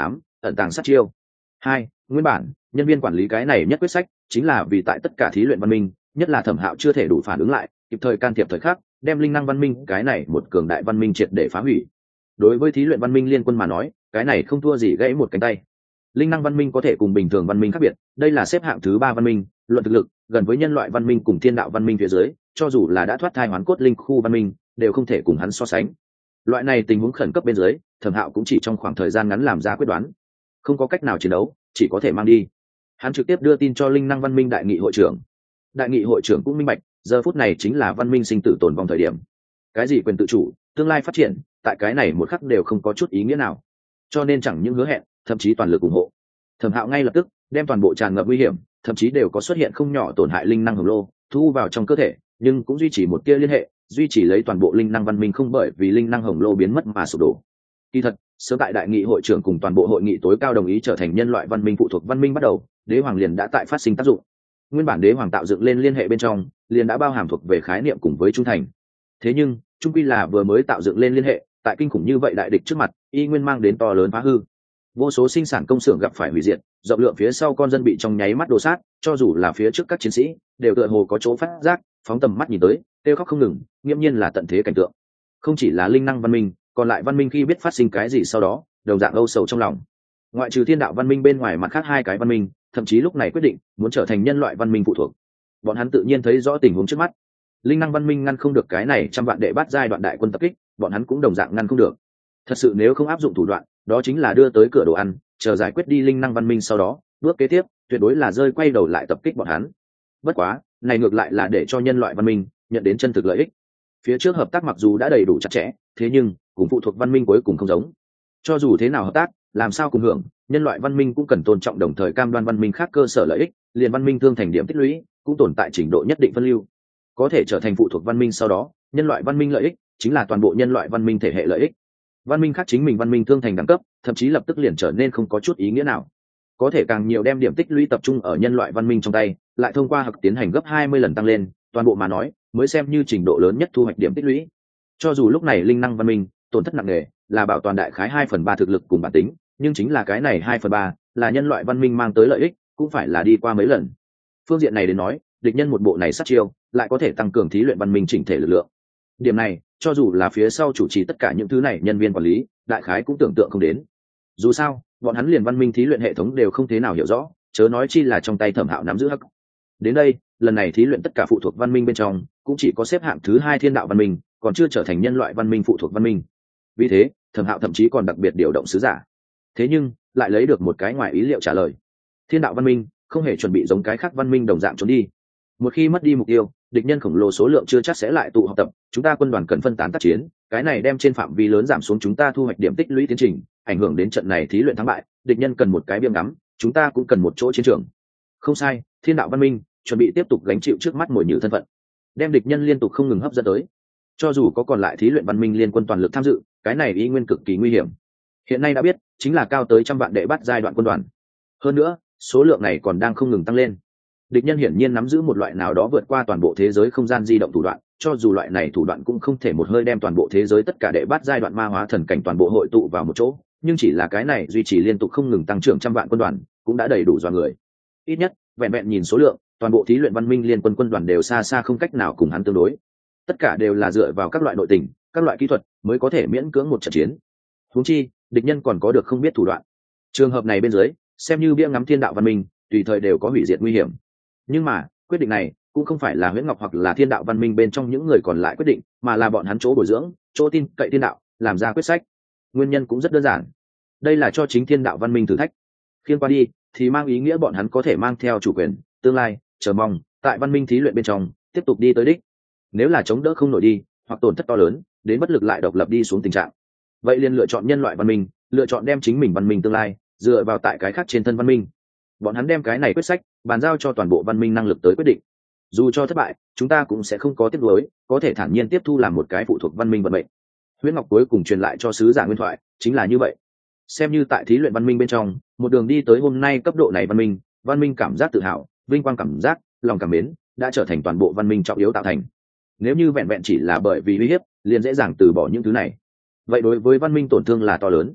ẩn tàng sát chiêu. Hai, nguyên bản nhân viên quản lý cái này nhất quyết sách chính là vì tại tất cả thí luyện văn minh, nhất là Thẩm Hạo chưa thể đủ phản ứng lại, kịp thời can thiệp thời khắc, đem linh năng văn minh cái này một cường đại văn minh triệt để phá hủy. Đối với thí luyện văn minh liên quân mà nói, cái này không thua gì gãy một cánh tay. Linh năng văn minh có thể cùng bình thường văn minh khác biệt, đây là xếp hạng thứ ba văn minh, luận thực lực gần với nhân loại văn minh cùng thiên đạo văn minh phía dưới, cho dù là đã thoát thai hoán cốt linh khu văn minh đều không thể cùng hắn so sánh. Loại này tình huống khẩn cấp bên dưới, Thẩm Hạo cũng chỉ trong khoảng thời gian ngắn làm ra quyết đoán, không có cách nào chiến đấu, chỉ có thể mang đi. Hắn trực tiếp đưa tin cho linh năng văn minh đại nghị hội trưởng. Đại nghị hội trưởng cũng minh bạch, giờ phút này chính là văn minh sinh tử tồn vong thời điểm. Cái gì quyền tự chủ, tương lai phát triển, tại cái này một khắc đều không có chút ý nghĩa nào, cho nên chẳng những hứa hẹn, thậm chí toàn lực ủng hộ. Thẩm Hạo ngay lập tức đem toàn bộ tràn ngập nguy hiểm, thậm chí đều có xuất hiện không nhỏ tổn hại linh năng hồng lô thu vào trong cơ thể, nhưng cũng duy trì một tia liên hệ, duy trì lấy toàn bộ linh năng văn minh không bởi vì linh năng hồng lô biến mất mà sụp đổ. Kỳ thật, sớm tại đại nghị hội trưởng cùng toàn bộ hội nghị tối cao đồng ý trở thành nhân loại văn minh phụ thuộc văn minh bắt đầu, đế hoàng liền đã tại phát sinh tác dụng. Nguyên bản đế hoàng tạo dựng lên liên hệ bên trong, liền đã bao hàm thuộc về khái niệm cùng với trung thành. Thế nhưng, trung quy là vừa mới tạo dựng lên liên hệ, tại kinh khủng như vậy đại địch trước mặt, y nguyên mang đến to lớn phá hư. Vô số sinh sản công xưởng gặp phải hủy diệt, rộng lượng phía sau con dân bị trong nháy mắt đổ sát, cho dù là phía trước các chiến sĩ đều tựa hồ có chỗ phát giác, phóng tầm mắt nhìn tới, kêu khóc không ngừng, nghiêm nhiên là tận thế cảnh tượng. Không chỉ là linh năng văn minh, còn lại văn minh khi biết phát sinh cái gì sau đó, đồng dạng âu sầu trong lòng. Ngoại trừ thiên đạo văn minh bên ngoài, mặt khác hai cái văn minh, thậm chí lúc này quyết định muốn trở thành nhân loại văn minh phụ thuộc. Bọn hắn tự nhiên thấy rõ tình huống trước mắt. Linh năng văn minh ngăn không được cái này trăm vạn đệ bắt giai đoạn đại quân tập kích, bọn hắn cũng đồng dạng ngăn không được. Thật sự nếu không áp dụng thủ đoạn, đó chính là đưa tới cửa đồ ăn, chờ giải quyết đi linh năng văn minh sau đó, bước kế tiếp tuyệt đối là rơi quay đầu lại tập kích bọn hắn. Bất quá, này ngược lại là để cho nhân loại văn minh nhận đến chân thực lợi ích. Phía trước hợp tác mặc dù đã đầy đủ chặt chẽ, thế nhưng cùng phụ thuộc văn minh cuối cùng không giống. Cho dù thế nào hợp tác, làm sao cùng hưởng, nhân loại văn minh cũng cần tôn trọng đồng thời cam đoan văn minh khác cơ sở lợi ích, liền văn minh thương thành điểm tích lũy cũng tồn tại trình độ nhất định phân lưu. Có thể trở thành phụ thuộc văn minh sau đó, nhân loại văn minh lợi ích chính là toàn bộ nhân loại văn minh thể hệ lợi ích. Văn minh khác chính mình văn minh thương thành đẳng cấp, thậm chí lập tức liền trở nên không có chút ý nghĩa nào. Có thể càng nhiều đem điểm tích lũy tập trung ở nhân loại văn minh trong tay, lại thông qua học tiến hành gấp hai mươi lần tăng lên, toàn bộ mà nói, mới xem như trình độ lớn nhất thu hoạch điểm tích lũy. Cho dù lúc này linh năng văn minh tổn thất nặng nề, là bảo toàn đại khái hai phần ba thực lực cùng bản tính, nhưng chính là cái này hai phần ba là nhân loại văn minh mang tới lợi ích, cũng phải là đi qua mấy lần. Phương diện này đến nói, địch nhân một bộ này sát chiêu, lại có thể tăng cường thí luyện văn minh chỉnh thể lực lượng. Điểm này, cho dù là phía sau chủ trì tất cả những thứ này nhân viên quản lý, đại khái cũng tưởng tượng không đến. Dù sao, bọn hắn liền văn minh thí luyện hệ thống đều không thế nào hiểu rõ, chớ nói chi là trong tay Thẩm Hạo nắm giữ hắc. Đến đây, lần này thí luyện tất cả phụ thuộc văn minh bên trong, cũng chỉ có xếp hạng thứ hai thiên đạo văn minh, còn chưa trở thành nhân loại văn minh phụ thuộc văn minh. Vì thế, Thẩm Hạo thậm chí còn đặc biệt điều động sứ giả. Thế nhưng, lại lấy được một cái ngoài ý liệu trả lời. Thiên đạo văn minh không hề chuẩn bị giống cái khác văn minh đồng dạng trốn đi. Một khi mất đi mục tiêu, địch nhân khổng lồ số lượng chưa chắc sẽ lại tụ họp tập, chúng ta quân đoàn cần phân tán tác chiến, cái này đem trên phạm vi lớn giảm xuống chúng ta thu hoạch điểm tích lũy tiến trình, ảnh hưởng đến trận này thí luyện thắng bại, địch nhân cần một cái biếng ngắm, chúng ta cũng cần một chỗ chiến trường. Không sai, thiên đạo văn minh chuẩn bị tiếp tục gánh chịu trước mắt mồi nhử thân phận, đem địch nhân liên tục không ngừng hấp dẫn tới. Cho dù có còn lại thí luyện văn minh liên quân toàn lực tham dự, cái này ý nguyên cực kỳ nguy hiểm. Hiện nay đã biết, chính là cao tới trăm vạn đệ bắt giai đoạn quân đoàn. Hơn nữa, số lượng này còn đang không ngừng tăng lên. Địch nhân hiển nhiên nắm giữ một loại nào đó vượt qua toàn bộ thế giới không gian di động thủ đoạn, cho dù loại này thủ đoạn cũng không thể một hơi đem toàn bộ thế giới tất cả đệ bắt giai đoạn ma hóa thần cảnh toàn bộ hội tụ vào một chỗ, nhưng chỉ là cái này duy trì liên tục không ngừng tăng trưởng trăm vạn quân đoàn, cũng đã đầy đủ dọa người. Ít nhất, vẹn vẹn nhìn số lượng, toàn bộ thí luyện văn minh liên quân quân đoàn đều xa xa không cách nào cùng hắn tương đối. Tất cả đều là dựa vào các loại nội tình, các loại kỹ thuật mới có thể miễn cưỡng một trận chiến. Huống chi, địch nhân còn có được không biết thủ đoạn. Trường hợp này bên dưới, xem như bia ngắm thiên đạo văn minh, tùy thời đều có hủy diệt nguy hiểm. Nhưng mà, quyết định này cũng không phải là Huyễn Ngọc hoặc là thiên đạo văn minh bên trong những người còn lại quyết định, mà là bọn hắn chỗ bồi dưỡng, chỗ tin cậy thiên đạo, làm ra quyết sách. Nguyên nhân cũng rất đơn giản. Đây là cho chính thiên đạo văn minh thử thách. Khiên qua đi, thì mang ý nghĩa bọn hắn có thể mang theo chủ quyền, tương lai, chờ mong, tại văn minh thí luyện bên trong, tiếp tục đi tới đích. Nếu là chống đỡ không nổi đi, hoặc tổn thất to lớn, đến bất lực lại độc lập đi xuống tình trạng. Vậy liền lựa chọn nhân loại văn minh, lựa chọn đem chính mình văn minh tương lai, dựa vào tại cái khác trên thân văn minh. Bọn hắn đem cái này quyết sách bàn giao cho toàn bộ văn minh năng lực tới quyết định. Dù cho thất bại, chúng ta cũng sẽ không có tiếc nuối, có thể thản nhiên tiếp thu làm một cái phụ thuộc văn minh vận mệnh. Huyễn Ngọc cuối cùng truyền lại cho sứ giả nguyên thoại, chính là như vậy. Xem như tại thí luyện văn minh bên trong, một đường đi tới hôm nay cấp độ này văn minh, văn minh cảm giác tự hào, vinh quang cảm giác, lòng cảm mến, đã trở thành toàn bộ văn minh trọng yếu tạo thành. Nếu như vẹn vẹn chỉ là bởi vì uy hiếp, liền dễ dàng từ bỏ những thứ này. Vậy đối với văn minh tổn thương là to lớn.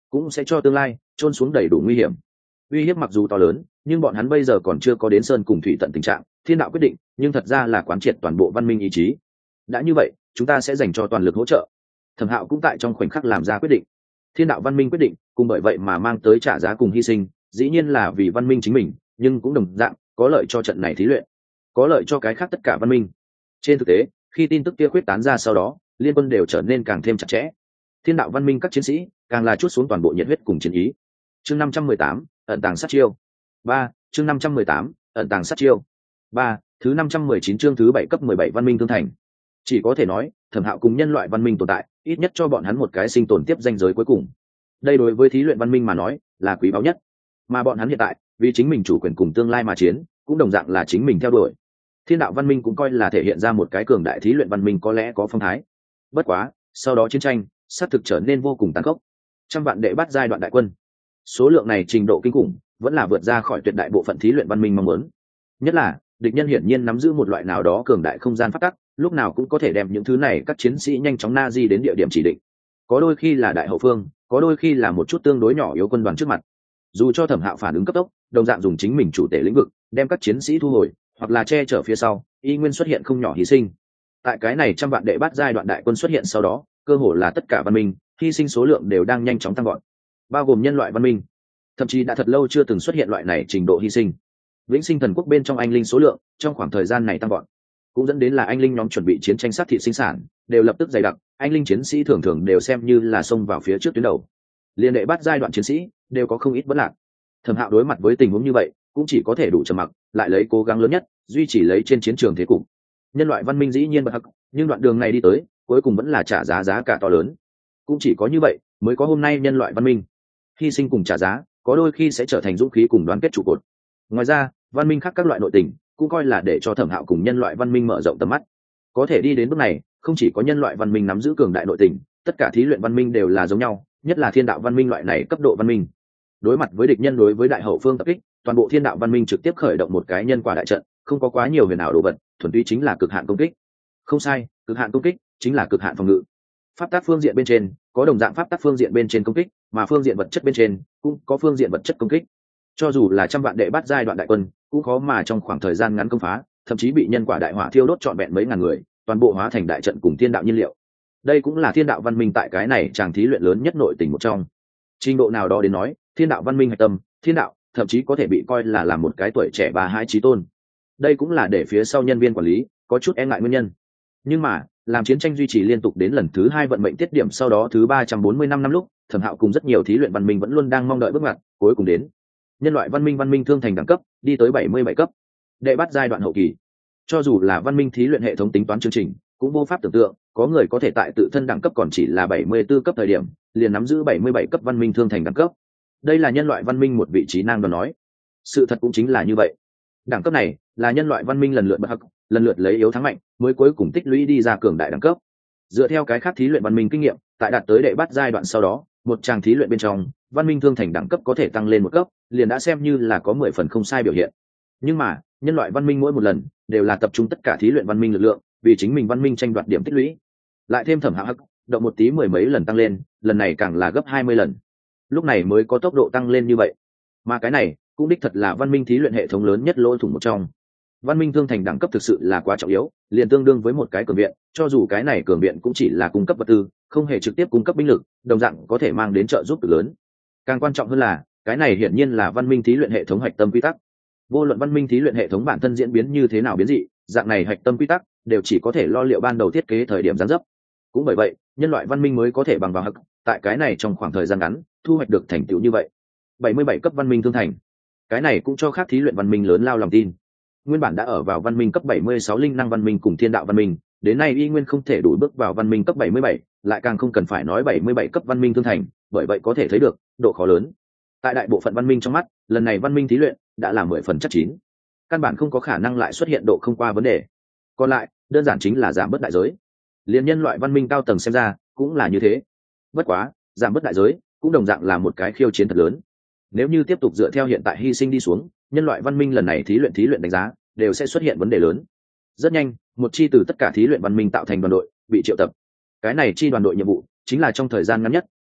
cũng sẽ cho tương lai trôn xuống đầy đủ nguy hiểm. Uy hiếp mặc dù to lớn, nhưng bọn hắn bây giờ còn chưa có đến sơn cùng thủy tận tình trạng thiên đạo quyết định, nhưng thật ra là quán triệt toàn bộ văn minh ý chí. Đã như vậy, chúng ta sẽ dành cho toàn lực hỗ trợ. Thẩm Hạo cũng tại trong khoảnh khắc làm ra quyết định. Thiên đạo văn minh quyết định, cùng bởi vậy mà mang tới trả giá cùng hy sinh, dĩ nhiên là vì văn minh chính mình, nhưng cũng đồng dạng có lợi cho trận này thí luyện, có lợi cho cái khác tất cả văn minh. Trên thực tế, khi tin tức kia khuyết tán ra sau đó, liên quân đều trở nên càng thêm chặt chẽ. Thiên đạo văn minh các chiến sĩ càng là chút xuống toàn bộ nhiệt huyết cùng chiến ý. Chương năm trăm mười tám, ẩn tàng sát chiêu. ba, chương năm trăm mười tám, ẩn tàng sát chiêu. ba, thứ năm trăm mười chín chương thứ bảy cấp mười bảy văn minh thương thành. Chỉ có thể nói, Thẩm Hạo cùng nhân loại văn minh tồn tại, ít nhất cho bọn hắn một cái sinh tồn tiếp danh giới cuối cùng. Đây đối với thí luyện văn minh mà nói, là quý báu nhất. Mà bọn hắn hiện tại, vì chính mình chủ quyền cùng tương lai mà chiến, cũng đồng dạng là chính mình theo đuổi. Thiên đạo văn minh cũng coi là thể hiện ra một cái cường đại thí luyện văn minh có lẽ có phong thái. Bất quá, sau đó chiến tranh, sát thực trở nên vô cùng tàn khốc. Trăm vạn đệ bắt giai đoạn đại quân, số lượng này trình độ kinh khủng, vẫn là vượt ra khỏi tuyệt đại bộ phận thí luyện văn minh mong muốn. Nhất là, địch nhân hiển nhiên nắm giữ một loại nào đó cường đại không gian phát tắc, lúc nào cũng có thể đem những thứ này các chiến sĩ nhanh chóng na di đến địa điểm chỉ định. Có đôi khi là đại hậu phương, có đôi khi là một chút tương đối nhỏ yếu quân đoàn trước mặt. Dù cho Thẩm Hạo phản ứng cấp tốc, đồng dạng dùng chính mình chủ tể lĩnh vực, đem các chiến sĩ thu hồi, hoặc là che chở phía sau, y nguyên xuất hiện không nhỏ hy sinh. Tại cái này trăm vạn đệ bắt giai đoạn đại quân xuất hiện sau đó, cơ hồ là tất cả văn minh, hy sinh số lượng đều đang nhanh chóng tăng vọt, bao gồm nhân loại văn minh. Thậm chí đã thật lâu chưa từng xuất hiện loại này trình độ hy sinh. Vĩnh Sinh Thần Quốc bên trong anh linh số lượng trong khoảng thời gian này tăng vọt, cũng dẫn đến là anh linh nhóm chuẩn bị chiến tranh sát thị sinh sản đều lập tức dày đặc, anh linh chiến sĩ thường thường đều xem như là xông vào phía trước tuyến đầu. Liên đệ bắt giai đoạn chiến sĩ đều có không ít bất lạc. Thẩm Hạo đối mặt với tình huống như vậy, cũng chỉ có thể đủ trầm mặc, lại lấy cố gắng lớn nhất duy trì lấy trên chiến trường thế cục. Nhân loại văn minh dĩ nhiên bất hắc, nhưng đoạn đường này đi tới, cuối cùng vẫn là trả giá giá cả to lớn. Cũng chỉ có như vậy, mới có hôm nay nhân loại văn minh. Hy sinh cùng trả giá, có đôi khi sẽ trở thành dũng khí cùng đoàn kết trụ cột. Ngoài ra, văn minh khác các loại nội tình, cũng coi là để cho Thẩm Hạo cùng nhân loại văn minh mở rộng tầm mắt. Có thể đi đến bước này, không chỉ có nhân loại văn minh nắm giữ cường đại nội tình, tất cả thí luyện văn minh đều là giống nhau, nhất là thiên đạo văn minh loại này cấp độ văn minh. Đối mặt với địch nhân đối với đại hậu phương tập kích, toàn bộ thiên đạo văn minh trực tiếp khởi động một cái nhân quả đại trận, không có quá nhiều huyền ảo đồ vật, thuần túy chính là cực hạn công kích. Không sai, cực hạn công kích chính là cực hạn phòng ngự. Pháp tác phương diện bên trên có đồng dạng pháp tác phương diện bên trên công kích, mà phương diện vật chất bên trên cũng có phương diện vật chất công kích. Cho dù là trăm vạn đệ bắt giai đoạn đại quân, cũng khó mà trong khoảng thời gian ngắn công phá, thậm chí bị nhân quả đại hỏa thiêu đốt trọn vẹn mấy ngàn người, toàn bộ hóa thành đại trận cùng thiên đạo nhiên liệu. Đây cũng là thiên đạo văn minh tại cái này chàng thí luyện lớn nhất nội tình một trong. Trình độ nào đó đến nói, thiên đạo văn minh hạch tâm, thiên đạo thậm chí có thể bị coi là là một cái tuổi trẻ bà hai chí tôn. Đây cũng là để phía sau nhân viên quản lý có chút e ngại nguyên nhân. Nhưng mà, làm chiến tranh duy trì liên tục đến lần thứ hai vận mệnh tiết điểm sau đó thứ ba trăm bốn mươi lăm năm lúc, Thẩm Hạo cùng rất nhiều thí luyện văn minh vẫn luôn đang mong đợi bước ngoặt cuối cùng đến. Nhân loại văn minh văn minh thương thành đẳng cấp đi tới bảy mươi bảy cấp, đệ bắt giai đoạn hậu kỳ. Cho dù là văn minh thí luyện hệ thống tính toán chương trình, cũng vô pháp tưởng tượng có người có thể tại tự thân đẳng cấp còn chỉ là bảy mươi tư cấp thời điểm, liền nắm giữ bảy mươi bảy cấp văn minh thương thành đẳng cấp. Đây là nhân loại văn minh một vị trí năng đoán nói. Sự thật cũng chính là như vậy. Đẳng cấp này là nhân loại văn minh lần lượt bật hắc, lần lượt lấy yếu thắng mạnh, mới cuối cùng tích lũy đi ra cường đại đẳng cấp. Dựa theo cái khác thí luyện văn minh kinh nghiệm, tại đạt tới đệ bắt giai đoạn sau đó, một tràng thí luyện bên trong, văn minh thương thành đẳng cấp có thể tăng lên một cấp, liền đã xem như là có mười phần không sai biểu hiện. Nhưng mà, nhân loại văn minh mỗi một lần đều là tập trung tất cả thí luyện văn minh lực lượng, vì chính mình văn minh tranh đoạt điểm tích lũy. Lại thêm Thẩm Hạo hắc, động một tí mười mấy lần tăng lên, lần này càng là gấp hai mươi lần. Lúc này mới có tốc độ tăng lên như vậy. Mà cái này, cũng đích thật là văn minh thí luyện hệ thống lớn nhất lỗ thủng một trong. Văn minh thương thành đẳng cấp thực sự là quá trọng yếu, liền tương đương với một cái cường viện, cho dù cái này cường viện cũng chỉ là cung cấp vật tư, không hề trực tiếp cung cấp binh lực, đồng dạng có thể mang đến trợ giúp cực lớn. Càng quan trọng hơn là, cái này hiển nhiên là văn minh thí luyện hệ thống hạch tâm quy tắc. Vô luận văn minh thí luyện hệ thống bản thân diễn biến như thế nào biến dị, dạng này hạch tâm quy tắc đều chỉ có thể lo liệu ban đầu thiết kế thời điểm giáng dấp. Cũng bởi vậy, nhân loại văn minh mới có thể bằng vào hắc, tại cái này trong khoảng thời gian ngắn, thu hoạch được thành tựu như vậy. bảy mươi bảy cấp văn minh thương thành. Cái này cũng cho khác thí luyện văn minh lớn lao lòng tin. Nguyên bản đã ở vào văn minh cấp bảy mươi sáu linh năng văn minh cùng thiên đạo văn minh, đến nay y nguyên không thể đủ bước vào văn minh cấp bảy mươi bảy, lại càng không cần phải nói bảy mươi bảy cấp văn minh thương thành, bởi vậy có thể thấy được độ khó lớn. Tại đại bộ phận văn minh trong mắt, lần này văn minh thí luyện đã là mười phần chắc chín, căn bản không có khả năng lại xuất hiện độ không qua vấn đề. Còn lại, đơn giản chính là giảm bớt đại giới. Liên nhân loại văn minh cao tầng xem ra cũng là như thế. Bất quá, giảm bớt đại giới cũng đồng dạng là một cái khiêu chiến thật lớn. Nếu như tiếp tục dựa theo hiện tại hy sinh đi xuống, nhân loại văn minh lần này thí luyện thí luyện đánh giá đều sẽ xuất hiện vấn đề lớn. Rất nhanh, một chi từ tất cả thí luyện văn minh tạo thành đoàn đội bị triệu tập. Cái này chi đoàn đội nhiệm vụ chính là trong thời gian ngắn nhất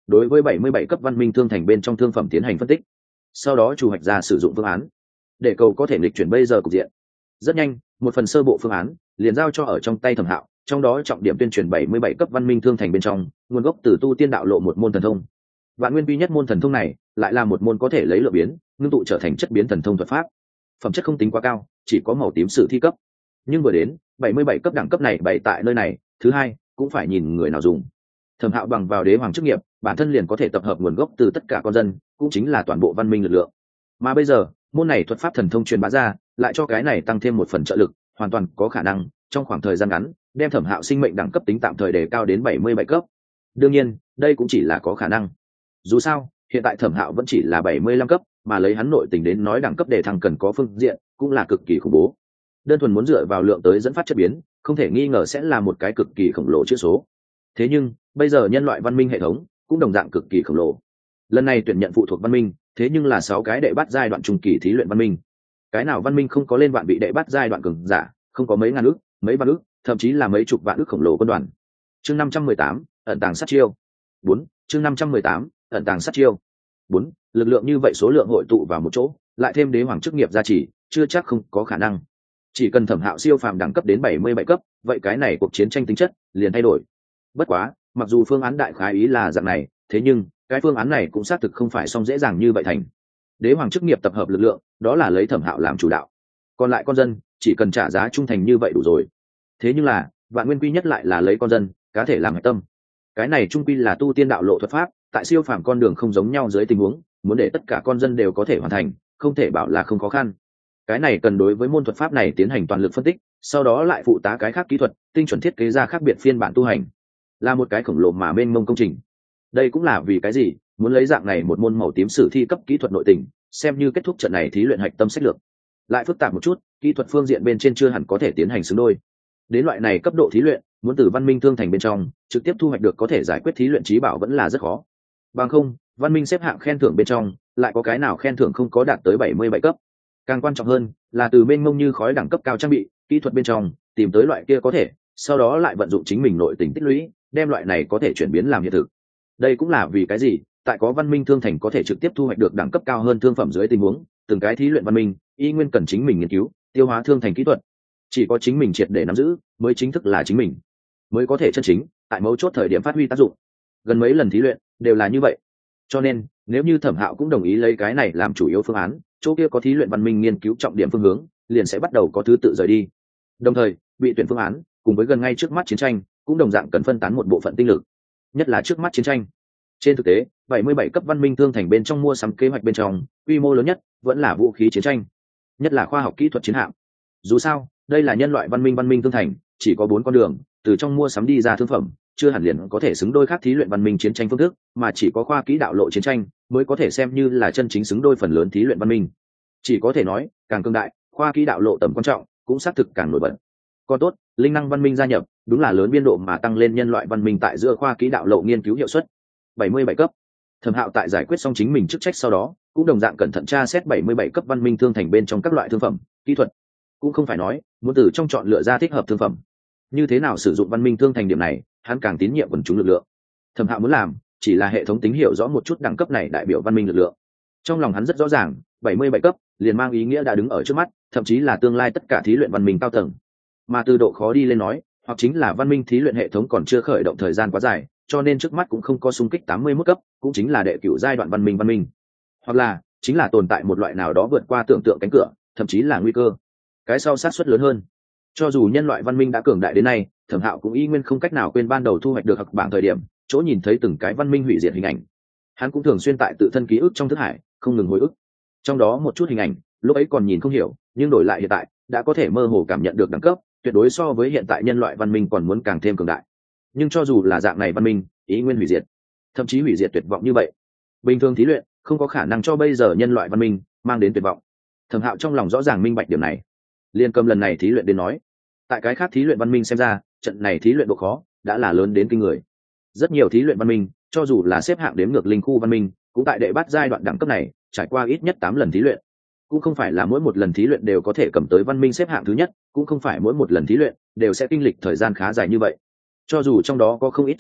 đối với bảy mươi bảy cấp văn minh thương thành bên trong thương phẩm tiến hành phân tích, sau đó chủ hoạch ra sử dụng phương án để cầu có thể nghịch chuyển bây giờ cục diện. Rất nhanh, một phần sơ bộ phương án liền giao cho ở trong tay Thẩm Hạo, trong đó trọng điểm tuyên truyền bảy mươi bảy cấp văn minh thương thành bên trong nguồn gốc từ tu tiên đạo lộ một môn thần thông. Vạn nguyên duy nhất môn thần thông này lại là một môn có thể lấy lượng biến ngưng tụ trở thành chất biến thần thông thuật pháp, phẩm chất không tính quá cao, chỉ có màu tím sử thi cấp, nhưng vừa đến bảy mươi bảy cấp đẳng cấp này bày tại nơi này, thứ hai cũng phải nhìn người nào dùng. Thẩm Hạo bằng vào đế hoàng chức nghiệp, bản thân liền có thể tập hợp nguồn gốc từ tất cả con dân, cũng chính là toàn bộ văn minh lực lượng. Mà bây giờ, môn này thuật pháp thần thông truyền bá ra, lại cho cái này tăng thêm một phần trợ lực, hoàn toàn có khả năng trong khoảng thời gian ngắn đem Thẩm Hạo sinh mệnh đẳng cấp tính tạm thời đề cao đến bảy mươi bảy cấp. Đương nhiên, đây cũng chỉ là có khả năng. Dù sao, hiện tại Thẩm Hạo vẫn chỉ là bảy mươi lăm cấp, mà lấy hắn nội tình đến nói đẳng cấp đề thăng cần có phương diện, cũng là cực kỳ khủng bố. Đơn thuần muốn dựa vào lượng tới dẫn phát chất biến, không thể nghi ngờ sẽ là một cái cực kỳ khổng lồ chữ số. Thế nhưng, bây giờ nhân loại văn minh hệ thống cũng đồng dạng cực kỳ khổng lồ. Lần này tuyển nhận phụ thuộc văn minh, thế nhưng là sáu cái đệ bắt giai đoạn trung kỳ thí luyện văn minh. Cái nào văn minh không có lên vạn vị đệ bắt giai đoạn cường giả, không có mấy ngàn ước, mấy vạn ước, thậm chí là mấy chục vạn ước khổng lồ quân đoàn. Chương năm trăm mười tám, ẩn tàng sát chiêu. bốn, chương năm trăm mười tám, ẩn tàng sát chiêu. bốn, lực lượng như vậy số lượng hội tụ vào một chỗ, lại thêm đế hoàng chức nghiệp gia trì, chưa chắc không có khả năng. Chỉ cần Thẩm Hạo siêu phàm đẳng cấp đến bảy mươi bảy cấp, vậy cái này cuộc chiến tranh tính chất liền thay đổi. Bất quá, mặc dù phương án đại khái ý là dạng này, thế nhưng cái phương án này cũng xác thực không phải xong dễ dàng như vậy thành. Đế hoàng chức nghiệp tập hợp lực lượng, đó là lấy Thẩm Hạo làm chủ đạo, còn lại con dân chỉ cần trả giá trung thành như vậy đủ rồi. Thế nhưng là vạn nguyên quy nhất lại là lấy con dân cá thể làm hệ tâm. Cái này trung quy là tu tiên đạo lộ thuật pháp, tại siêu phàm con đường không giống nhau dưới tình huống, muốn để tất cả con dân đều có thể hoàn thành, không thể bảo là không khó khăn. Cái này cần đối với môn thuật pháp này tiến hành toàn lực phân tích, sau đó lại phụ tá cái khác kỹ thuật, tinh chuẩn thiết kế ra khác biệt phiên bản tu hành, là một cái khổng lồ mà mênh mông công trình. Đây cũng là vì cái gì muốn lấy dạng này một môn màu tím sử thi cấp kỹ thuật nội tình, xem như kết thúc trận này thí luyện hạch tâm sách lược. Lại phức tạp một chút, kỹ thuật phương diện bên trên chưa hẳn có thể tiến hành xứng đôi. Đến loại này cấp độ thí luyện, muốn từ văn minh thương thành bên trong trực tiếp thu hoạch được có thể giải quyết thí luyện trí bảo vẫn là rất khó. Bằng không, văn minh xếp hạng khen thưởng bên trong lại có cái nào khen thưởng không có đạt tới bảy mươi bảy cấp. Càng quan trọng hơn là từ bên mông như khói đẳng cấp cao trang bị kỹ thuật bên trong tìm tới loại kia có thể, sau đó lại vận dụng chính mình nội tình tích lũy, đem loại này có thể chuyển biến làm hiện thực. Đây cũng là vì cái gì tại có văn minh thương thành có thể trực tiếp thu hoạch được đẳng cấp cao hơn thương phẩm dưới tình huống, từng cái thí luyện văn minh y nguyên cần chính mình nghiên cứu tiêu hóa thương thành kỹ thuật. Chỉ có chính mình triệt để nắm giữ mới chính thức là chính mình, mới có thể chân chính tại mấu chốt thời điểm phát huy tác dụng. Gần mấy lần thí luyện đều là như vậy, cho nên nếu như Thẩm Hạo cũng đồng ý lấy cái này làm chủ yếu phương án, chỗ kia có thí luyện văn minh nghiên cứu trọng điểm phương hướng liền sẽ bắt đầu có thứ tự rời đi. Đồng thời bị tuyển phương án cùng với gần ngay trước mắt chiến tranh cũng đồng dạng cần phân tán một bộ phận tinh lực, nhất là trước mắt chiến tranh. Trên thực tế, bảy mươi bảy cấp văn minh thương thành bên trong mua sắm kế hoạch bên trong quy mô lớn nhất vẫn là vũ khí chiến tranh, nhất là khoa học kỹ thuật chiến hạm. Dù sao đây là nhân loại văn minh văn minh thương thành, chỉ có bốn con đường từ trong mua sắm đi ra thương phẩm, chưa hẳn liền có thể xứng đôi khác thí luyện văn minh chiến tranh phương thức, mà chỉ có khoa kỹ đạo lộ chiến tranh mới có thể xem như là chân chính xứng đôi phần lớn thí luyện văn minh. Chỉ có thể nói càng cương đại, khoa kỹ đạo lộ tầm quan trọng cũng xác thực càng nổi bật. Còn tốt, linh năng văn minh gia nhập đúng là lớn biên độ mà tăng lên nhân loại văn minh tại giữa khoa kỹ đạo lộ nghiên cứu hiệu suất. bảy mươi bảy cấp, Thẩm Hạo tại giải quyết xong chính mình chức trách sau đó cũng đồng dạng cẩn thận tra xét bảy mươi bảy cấp văn minh thương thành bên trong các loại thương phẩm kỹ thuật. Cũng không phải nói muốn từ trong chọn lựa ra thích hợp thương phẩm, như thế nào sử dụng văn minh thương thành điểm này hắn càng tín nhiệm quần chúng lực lượng. Thẩm Hạo muốn làm chỉ là hệ thống tính hiểu rõ một chút đẳng cấp này đại biểu văn minh lực lượng. Trong lòng hắn rất rõ ràng, bảy mươi bảy cấp liền mang ý nghĩa đã đứng ở trước mắt, thậm chí là tương lai tất cả thí luyện văn minh cao tầng. Mà từ độ khó đi lên nói, hoặc chính là văn minh thí luyện hệ thống còn chưa khởi động thời gian quá dài, cho nên trước mắt cũng không có xung kích tám mươi mốt cấp, cũng chính là đệ cửu giai đoạn văn minh văn minh. Hoặc là chính là tồn tại một loại nào đó vượt qua tưởng tượng cánh cửa, thậm chí là nguy cơ. Cái sau sát suất lớn hơn. Cho dù nhân loại văn minh đã cường đại đến nay, Thẩm Hạo cũng y nguyên không cách nào quên ban đầu thu hoạch được học bảng thời điểm, chỗ nhìn thấy từng cái văn minh hủy diệt hình ảnh. Hắn cũng thường xuyên tại tự thân ký ức trong thức hải không ngừng hồi ức. Trong đó một chút hình ảnh, lúc ấy còn nhìn không hiểu, nhưng đổi lại hiện tại, đã có thể mơ hồ cảm nhận được đẳng cấp, tuyệt đối so với hiện tại nhân loại văn minh còn muốn càng thêm cường đại. Nhưng cho dù là dạng này văn minh, ý nguyên hủy diệt, thậm chí hủy diệt tuyệt vọng như vậy, bình thường thí luyện không có khả năng cho bây giờ nhân loại văn minh mang đến tuyệt vọng. Thẩm Hạo trong lòng rõ ràng minh bạch điểm này. Liên cầm lần này thí luyện đến nói, tại cái khác thí luyện văn minh xem ra, trận này thí luyện độ khó đã là lớn đến kinh người. Rất nhiều thí luyện văn minh, cho dù là xếp hạng đếm ngược linh khu văn minh, cũng tại đệ bát giai đoạn đẳng cấp này trải qua ít nhất tám lần thí luyện. Cũng không phải là mỗi một lần thí luyện đều có thể cầm tới văn minh xếp hạng thứ nhất, cũng không phải mỗi một lần thí luyện đều sẽ kinh lịch thời gian khá dài như vậy. Cho dù trong đó có không ít chen ép,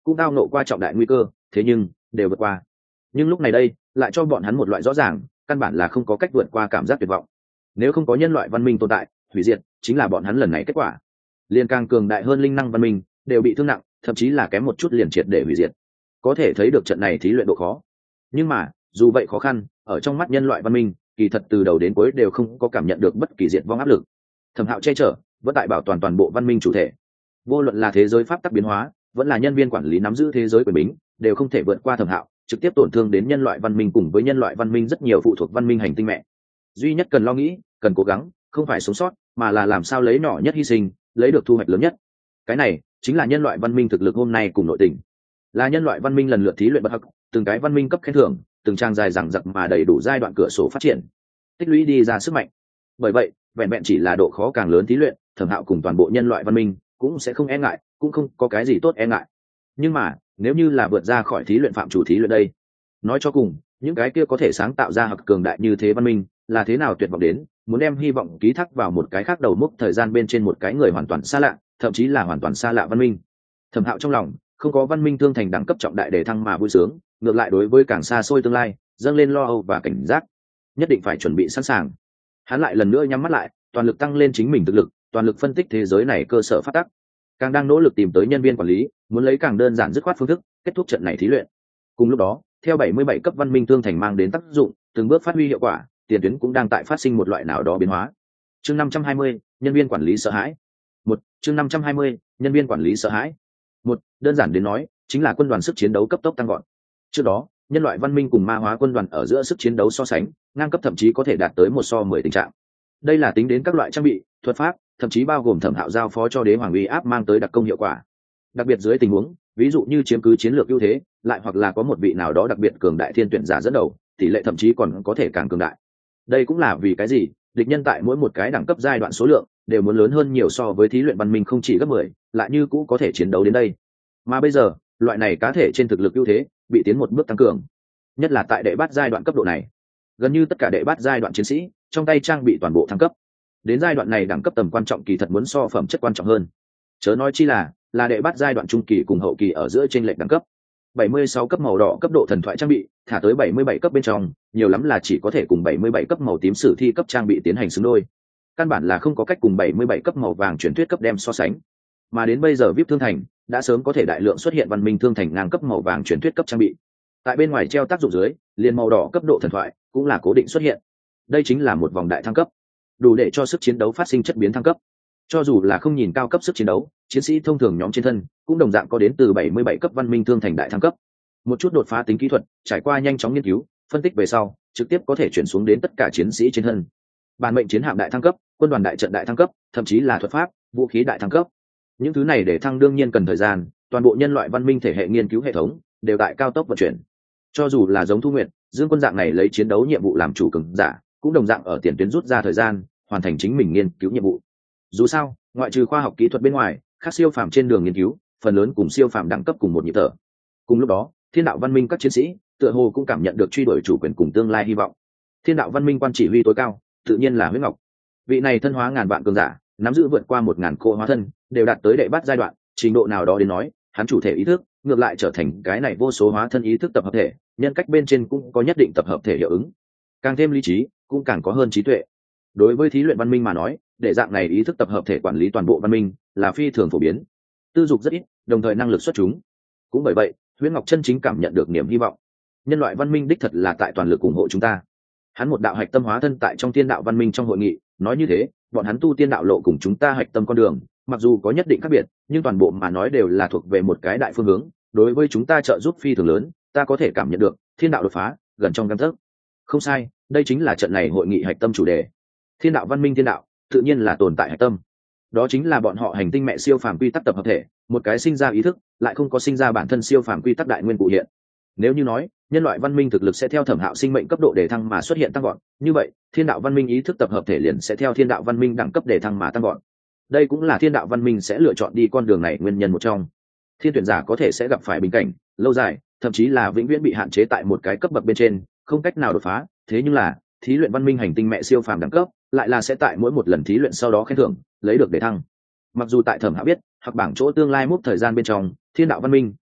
cũng tao nộ qua trọng đại nguy cơ, thế nhưng đều vượt qua. Nhưng lúc này đây lại cho bọn hắn một loại rõ ràng, căn bản là không có cách vượt qua cảm giác tuyệt vọng. Nếu không có nhân loại văn minh tồn tại, hủy diệt chính là bọn hắn lần này kết quả. Liên càng cường đại hơn linh năng văn minh đều bị thương nặng, thậm chí là kém một chút liền triệt để hủy diệt. Có thể thấy được trận này thí luyện độ khó. Nhưng mà dù vậy khó khăn, ở trong mắt nhân loại văn minh kỳ thật từ đầu đến cuối đều không có cảm nhận được bất kỳ diệt vong áp lực. Thẩm Hạo che chở vẫn tại bảo toàn toàn bộ văn minh chủ thể. Vô luận là thế giới pháp tắc biến hóa, vẫn là nhân viên quản lý nắm giữ thế giới quyền bính, đều không thể vượt qua Thẩm Hạo, trực tiếp tổn thương đến nhân loại văn minh cùng với nhân loại văn minh rất nhiều phụ thuộc văn minh hành tinh mẹ. Duy nhất cần lo nghĩ, cần cố gắng, không phải sống sót, mà là làm sao lấy nhỏ nhất hy sinh, lấy được thu hoạch lớn nhất. Cái này chính là nhân loại văn minh thực lực hôm nay cùng nội tình. Là nhân loại văn minh lần lượt thí luyện bất hắc, từng cái văn minh cấp khen thưởng, từng trang dài dằng dặc mà đầy đủ giai đoạn cửa sổ phát triển, tích lũy đi ra sức mạnh. Bởi vậy, vẹn vẹn chỉ là độ khó càng lớn thí luyện, Thẩm Hạo cùng toàn bộ nhân loại văn minh cũng sẽ không e ngại, cũng không có cái gì tốt e ngại. Nhưng mà nếu như là vượt ra khỏi thí luyện phạm chủ thí luyện đây, nói cho cùng những cái kia có thể sáng tạo ra học cường đại như thế văn minh là thế nào tuyệt vọng đến muốn đem hy vọng ký thác vào một cái khác đầu mốc thời gian bên trên một cái người hoàn toàn xa lạ, thậm chí là hoàn toàn xa lạ văn minh. Thẩm Hạo trong lòng không có văn minh thương thành đẳng cấp trọng đại để thăng mà vui sướng, ngược lại đối với càng xa xôi tương lai dâng lên lo âu và cảnh giác, nhất định phải chuẩn bị sẵn sàng. Hắn lại lần nữa nhắm mắt lại, toàn lực tăng lên chính mình thực lực, toàn lực phân tích thế giới này cơ sở phát tắc, càng đang nỗ lực tìm tới nhân viên quản lý, muốn lấy càng đơn giản dứt khoát phương thức kết thúc trận này thí luyện. Cùng lúc đó, theo bảy mươi bảy cấp văn minh thương thành mang đến tác dụng, từng bước phát huy hiệu quả, tiền tuyến cũng đang tại phát sinh một loại nào đó biến hóa. Chương năm trăm hai mươi, nhân viên quản lý sợ hãi. Một, chương năm trăm hai mươi, nhân viên quản lý sợ hãi. Một, đơn giản đến nói, chính là quân đoàn sức chiến đấu cấp tốc tăng gọn. Trước đó, nhân loại văn minh cùng ma hóa quân đoàn ở giữa sức chiến đấu so sánh, ngang cấp thậm chí có thể đạt tới một so mười tình trạng. Đây là tính đến các loại trang bị, thuật pháp, thậm chí bao gồm Thẩm Hạo giao phó cho đế hoàng uy áp mang tới đặc công hiệu quả. Đặc biệt dưới tình huống, ví dụ như chiếm cứ chiến lược ưu thế, lại hoặc là có một vị nào đó đặc biệt cường đại thiên tuyển giả dẫn đầu, tỷ lệ thậm chí còn có thể càng cường đại. Đây cũng là vì cái gì địch nhân tại mỗi một cái đẳng cấp giai đoạn số lượng đều muốn lớn hơn nhiều so với thí luyện văn minh không chỉ gấp mười, lại như cũ có thể chiến đấu đến đây. Mà bây giờ, loại này cá thể trên thực lực ưu thế bị tiến một bước tăng cường, nhất là tại đệ bát giai đoạn cấp độ này, gần như tất cả đệ bát giai đoạn chiến sĩ trong tay trang bị toàn bộ thăng cấp. Đến giai đoạn này đẳng cấp tầm quan trọng kỳ thật muốn so phẩm chất quan trọng hơn, chớ nói chi là là đệ bát giai đoạn trung kỳ cùng hậu kỳ ở giữa trên lệch đẳng cấp. bảy mươi sáu cấp màu đỏ cấp độ thần thoại trang bị thả tới bảy mươi bảy cấp bên trong, nhiều lắm là chỉ có thể cùng bảy mươi bảy cấp màu tím sử thi cấp trang bị tiến hành xứng đôi, căn bản là không có cách cùng bảy mươi bảy cấp màu vàng truyền thuyết cấp đem so sánh. Mà đến bây giờ vê i pê thương thành đã sớm có thể đại lượng xuất hiện văn minh thương thành ngang cấp màu vàng truyền thuyết cấp trang bị, tại bên ngoài treo tác dụng dưới, liền màu đỏ cấp độ thần thoại cũng là cố định xuất hiện. Đây chính là một vòng đại thăng cấp, đủ để cho sức chiến đấu phát sinh chất biến thăng cấp. Cho dù là không nhìn cao cấp sức chiến đấu, chiến sĩ thông thường nhóm trên thân cũng đồng dạng có đến từ bảy mươi bảy cấp văn minh thương thành đại thăng cấp. Một chút đột phá tính kỹ thuật trải qua nhanh chóng nghiên cứu phân tích về sau, trực tiếp có thể chuyển xuống đến tất cả chiến sĩ trên thân. Bản mệnh chiến hạm đại thăng cấp, quân đoàn đại trận đại thăng cấp, thậm chí là thuật pháp, vũ khí đại thăng cấp. Những thứ này để thăng đương nhiên cần thời gian, toàn bộ nhân loại văn minh thể hệ nghiên cứu hệ thống đều tại cao tốc vận chuyển. Cho dù là giống Thu Nguyệt, Dương Quân dạng này lấy chiến đấu nhiệm vụ làm chủ cường giả, cũng đồng dạng ở tiền tuyến rút ra thời gian, hoàn thành chính mình nghiên cứu nhiệm vụ. Dù sao, ngoại trừ khoa học kỹ thuật bên ngoài, các siêu phàm trên đường nghiên cứu, phần lớn cùng siêu phàm đẳng cấp cùng một nhịp thở. Cùng lúc đó, thiên đạo văn minh các chiến sĩ tựa hồ cũng cảm nhận được truy đuổi chủ quyền cùng tương lai hy vọng. Thiên đạo văn minh quan chỉ huy tối cao tự nhiên là Huyết Ngọc. Vị này thân hóa ngàn vạn cường giả, nắm giữ vượt qua một ngàn cô hóa thân, đều đạt tới đệ bát giai đoạn, trình độ nào đó đến nói, hắn chủ thể ý thức ngược lại trở thành cái này vô số hóa thân ý thức tập hợp thể, nhân cách bên trên cũng có nhất định tập hợp thể hiệu ứng, càng thêm lý trí cũng càng có hơn trí tuệ. Đối với thí luyện văn minh mà nói, để dạng này ý thức tập hợp thể quản lý toàn bộ văn minh là phi thường phổ biến, tư dục rất ít, đồng thời năng lực xuất chúng. Cũng bởi vậy, Huyễn Ngọc chân chính cảm nhận được niềm hy vọng. Nhân loại văn minh đích thật là tại toàn lực ủng hộ chúng ta. Hắn một đạo hạch tâm hóa thân tại trong thiên đạo văn minh trong hội nghị nói như thế, bọn hắn tu tiên đạo lộ cùng chúng ta hạch tâm con đường, mặc dù có nhất định khác biệt, nhưng toàn bộ mà nói đều là thuộc về một cái đại phương hướng, đối với chúng ta trợ giúp phi thường lớn, ta có thể cảm nhận được thiên đạo đột phá gần trong gang tấc. Không sai, đây chính là trận này hội nghị hạch tâm chủ đề. Thiên đạo văn minh thiên đạo, tự nhiên là tồn tại hạch tâm. Đó chính là bọn họ hành tinh mẹ siêu phàm quy tắc tập hợp thể, một cái sinh ra ý thức, lại không có sinh ra bản thân siêu phàm quy tắc đại nguyên cụ hiện. Nếu như nói, nhân loại văn minh thực lực sẽ theo Thẩm Hạo sinh mệnh cấp độ để thăng mà xuất hiện tăng gọn, như vậy, thiên đạo văn minh ý thức tập hợp thể liền sẽ theo thiên đạo văn minh đẳng cấp để thăng mà tăng gọn. Đây cũng là thiên đạo văn minh sẽ lựa chọn đi con đường này nguyên nhân một trong. Thiên tuyển giả có thể sẽ gặp phải bình cảnh lâu dài, thậm chí là vĩnh viễn bị hạn chế tại một cái cấp bậc bên trên, không cách nào đột phá. Thế nhưng là thí luyện văn minh hành tinh mẹ siêu phàm đẳng cấp lại là sẽ tại mỗi một lần thí luyện sau đó khen thưởng lấy được để thăng. Mặc dù tại Thẩm Hạo biết, hoặc bảng chỗ tương lai mút thời gian bên trong, thiên đạo văn minh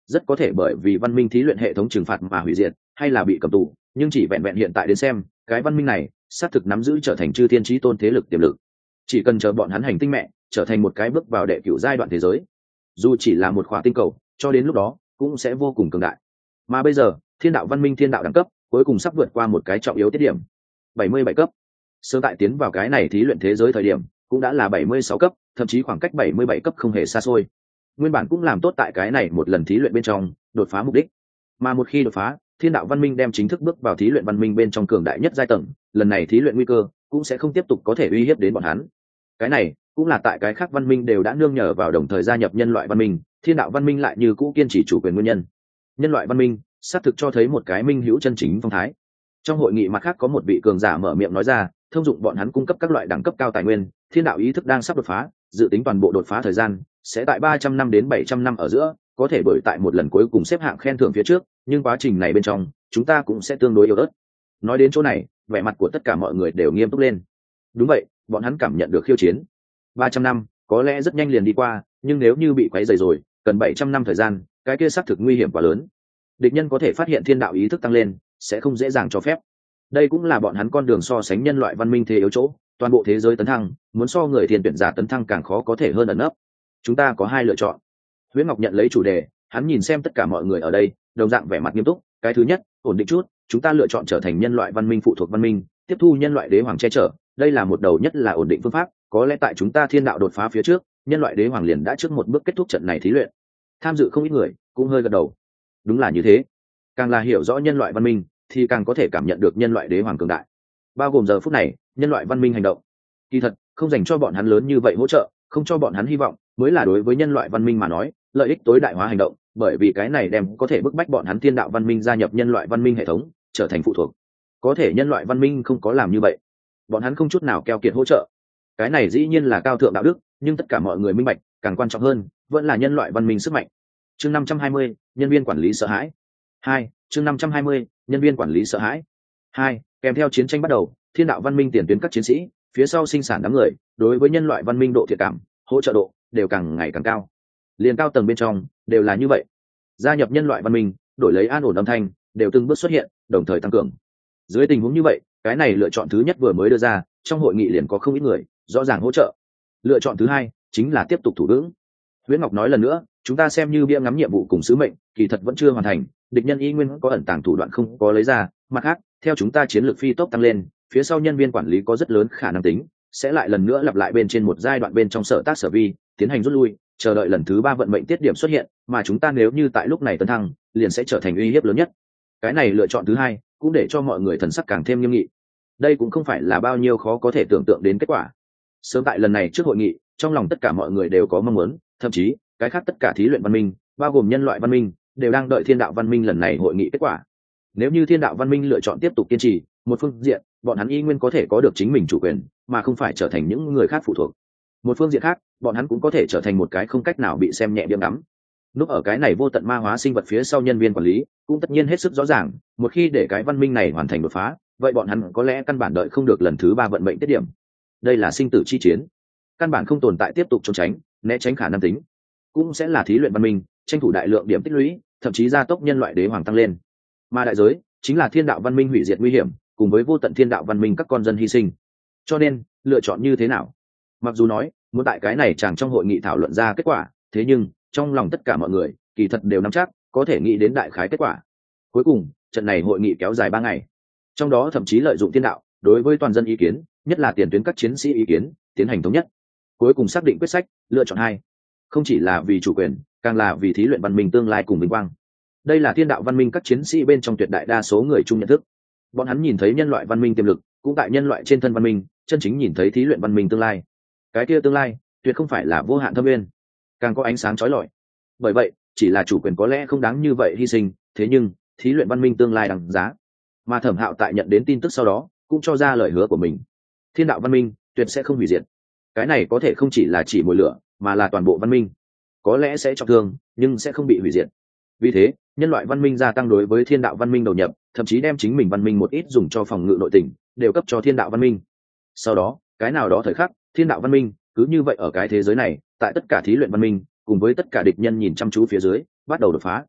rất có thể bởi vì văn minh thí luyện hệ thống trừng phạt mà hủy diệt hay là bị cầm tù, nhưng chỉ vẹn vẹn hiện tại đến xem, cái văn minh này xác thực nắm giữ trở thành chư thiên chí tôn thế lực tiềm lực. Chỉ cần chờ bọn hắn hành tinh mẹ trở thành một cái bước vào đệ cửu giai đoạn thế giới, dù chỉ là một khỏa tinh cầu, cho đến lúc đó cũng sẽ vô cùng cường đại. Mà bây giờ thiên đạo văn minh thiên đạo đẳng cấp cuối cùng sắp vượt qua một cái trọng yếu tiết điểm, bảy mươi bảy cấp. Sơ tại tiến vào cái này thí luyện thế giới thời điểm cũng đã là bảy mươi sáu cấp, thậm chí khoảng cách bảy mươi bảy cấp không hề xa xôi. Nguyên bản cũng làm tốt tại cái này một lần thí luyện bên trong đột phá mục đích, mà một khi đột phá, thiên đạo văn minh đem chính thức bước vào thí luyện văn minh bên trong cường đại nhất giai tầng, lần này thí luyện nguy cơ cũng sẽ không tiếp tục có thể uy hiếp đến bọn hắn. Cái này cũng là tại cái khác văn minh đều đã nương nhờ vào đồng thời gia nhập nhân loại văn minh, thiên đạo văn minh lại như cũ kiên trì chủ quyền nguyên nhân. Nhân loại văn minh xác thực cho thấy một cái minh hữu chân chính phong thái. Trong hội nghị mặt khác có một vị cường giả mở miệng nói ra, thông dụng bọn hắn cung cấp các loại đẳng cấp cao tài nguyên, thiên đạo ý thức đang sắp đột phá, dự tính toàn bộ đột phá thời gian sẽ tại ba trăm năm đến bảy trăm năm ở giữa, có thể bởi tại một lần cuối cùng xếp hạng khen thưởng phía trước, nhưng quá trình này bên trong chúng ta cũng sẽ tương đối yếu ớt. Nói đến chỗ này, vẻ mặt của tất cả mọi người đều nghiêm túc lên. Đúng vậy, bọn hắn cảm nhận được khiêu chiến. ba trăm năm có lẽ rất nhanh liền đi qua, nhưng nếu như bị quấy rầy rồi, cần bảy trăm năm thời gian, cái kia xác thực nguy hiểm quá lớn. Địch nhân có thể phát hiện thiên đạo ý thức tăng lên, sẽ không dễ dàng cho phép. Đây cũng là bọn hắn con đường so sánh nhân loại văn minh thế yếu chỗ, toàn bộ thế giới tấn thăng, muốn so người thiên tuyển giả tấn thăng càng khó có thể hơn ẩn nấp. Chúng ta có hai lựa chọn. Huyễn Ngọc nhận lấy chủ đề, hắn nhìn xem tất cả mọi người ở đây, đồng dạng vẻ mặt nghiêm túc. Cái thứ nhất, ổn định chút, chúng ta lựa chọn trở thành nhân loại văn minh phụ thuộc văn minh, tiếp thu nhân loại đế hoàng che chở, đây là một đầu nhất là ổn định phương pháp. Có lẽ tại chúng ta thiên đạo đột phá phía trước, nhân loại đế hoàng liền đã trước một bước kết thúc trận này thí luyện. Tham dự không ít người cũng hơi gật đầu. Đúng là như thế. Càng là hiểu rõ nhân loại văn minh, thì càng có thể cảm nhận được nhân loại đế hoàng cường đại. Bao gồm giờ phút này, nhân loại văn minh hành động. Kỳ thật, không dành cho bọn hắn lớn như vậy hỗ trợ, không cho bọn hắn hy vọng, mới là đối với nhân loại văn minh mà nói, lợi ích tối đại hóa hành động, bởi vì cái này đem có thể bức bách bọn hắn thiên đạo văn minh gia nhập nhân loại văn minh hệ thống, trở thành phụ thuộc. Có thể nhân loại văn minh không có làm như vậy, bọn hắn không chút nào keo kiệt hỗ trợ. Cái này dĩ nhiên là cao thượng đạo đức, nhưng tất cả mọi người minh bạch, càng quan trọng hơn, vẫn là nhân loại văn minh sức mạnh. Chương năm trăm hai mươi, nhân viên quản lý sợ hãi. Hai, chương năm trăm hai mươi, nhân viên quản lý sợ hãi. Hai, kèm theo chiến tranh bắt đầu, thiên đạo văn minh tiền tuyến các chiến sĩ, phía sau sinh sản đám người, đối với nhân loại văn minh độ thiện cảm, hỗ trợ độ đều càng ngày càng cao. Liên cao tầng bên trong đều là như vậy. Gia nhập nhân loại văn minh, đổi lấy an ổn âm thanh, đều từng bước xuất hiện, đồng thời tăng cường. Dưới tình huống như vậy, cái này lựa chọn thứ nhất vừa mới đưa ra, trong hội nghị liền có không ít người rõ ràng hỗ trợ. Lựa chọn thứ hai chính là tiếp tục thủ vững. Huyễn Ngọc nói lần nữa, chúng ta xem như bia ngắm nhiệm vụ cùng sứ mệnh, kỳ thật vẫn chưa hoàn thành, địch nhân y nguyên có ẩn tàng thủ đoạn không có lấy ra, mặt khác, theo chúng ta chiến lược phi tốc tăng lên, phía sau nhân viên quản lý có rất lớn khả năng tính sẽ lại lần nữa lặp lại bên trên một giai đoạn bên trong sở tác sở vi, tiến hành rút lui, chờ đợi lần thứ ba vận mệnh tiết điểm xuất hiện, mà chúng ta nếu như tại lúc này tấn thăng, liền sẽ trở thành uy hiếp lớn nhất. Cái này lựa chọn thứ hai, cũng để cho mọi người thần sắc càng thêm nghiêm nghị. Đây cũng không phải là bao nhiêu khó có thể tưởng tượng đến kết quả. Sớm tại lần này trước hội nghị, trong lòng tất cả mọi người đều có mong muốn, thậm chí cái khác tất cả thí luyện văn minh, bao gồm nhân loại văn minh, đều đang đợi thiên đạo văn minh lần này hội nghị kết quả. Nếu như thiên đạo văn minh lựa chọn tiếp tục kiên trì, một phương diện bọn hắn y nguyên có thể có được chính mình chủ quyền, mà không phải trở thành những người khác phụ thuộc. Một phương diện khác, bọn hắn cũng có thể trở thành một cái không cách nào bị xem nhẹ điểm đắm. Núp ở cái này vô tận ma hóa sinh vật phía sau nhân viên quản lý cũng tất nhiên hết sức rõ ràng, một khi để cái văn minh này hoàn thành đột phá, vậy bọn hắn có lẽ căn bản đợi không được lần thứ ba vận mệnh tiết điểm. Đây là sinh tử chi chiến, căn bản không tồn tại tiếp tục trốn tránh né tránh khả năng tính, cũng sẽ là thí luyện văn minh tranh thủ đại lượng điểm tích lũy, thậm chí gia tốc nhân loại đế hoàng tăng lên. Mà đại giới chính là thiên đạo văn minh hủy diệt nguy hiểm, cùng với vô tận thiên đạo văn minh các con dân hy sinh. Cho nên lựa chọn như thế nào, mặc dù nói muốn tại cái này chàng trong hội nghị thảo luận ra kết quả, thế nhưng trong lòng tất cả mọi người kỳ thật đều nắm chắc có thể nghĩ đến đại khái kết quả. Cuối cùng trận này hội nghị kéo dài ba ngày, trong đó thậm chí lợi dụng thiên đạo đối với toàn dân ý kiến, nhất là tiền tuyến các chiến sĩ ý kiến, tiến hành thống nhất, cuối cùng xác định quyết sách lựa chọn hai. Không chỉ là vì chủ quyền, càng là vì thí luyện văn minh tương lai cùng vinh quang. Đây là thiên đạo văn minh các chiến sĩ bên trong tuyệt đại đa số người chung nhận thức. Bọn hắn nhìn thấy nhân loại văn minh tiềm lực, cũng tại nhân loại trên thân văn minh chân chính nhìn thấy thí luyện văn minh tương lai. Cái kia tương lai tuyệt không phải là vô hạn thâm nguyên, càng có ánh sáng chói lọi. Bởi vậy chỉ là chủ quyền có lẽ không đáng như vậy hy sinh, thế nhưng thí luyện văn minh tương lai đáng giá. Mà Thẩm Hạo tại nhận đến tin tức sau đó cũng cho ra lời hứa của mình, thiên đạo văn minh tuyệt sẽ không hủy diệt. Cái này có thể không chỉ là chỉ mồi lửa, mà là toàn bộ văn minh. Có lẽ sẽ trọng thương, nhưng sẽ không bị hủy diệt. Vì thế nhân loại văn minh gia tăng đối với thiên đạo văn minh đầu nhập, thậm chí đem chính mình văn minh một ít dùng cho phòng ngự nội tình đều cấp cho thiên đạo văn minh. Sau đó cái nào đó thời khắc, thiên đạo văn minh cứ như vậy ở cái thế giới này, tại tất cả thí luyện văn minh cùng với tất cả địch nhân nhìn chăm chú phía dưới, bắt đầu đột phá.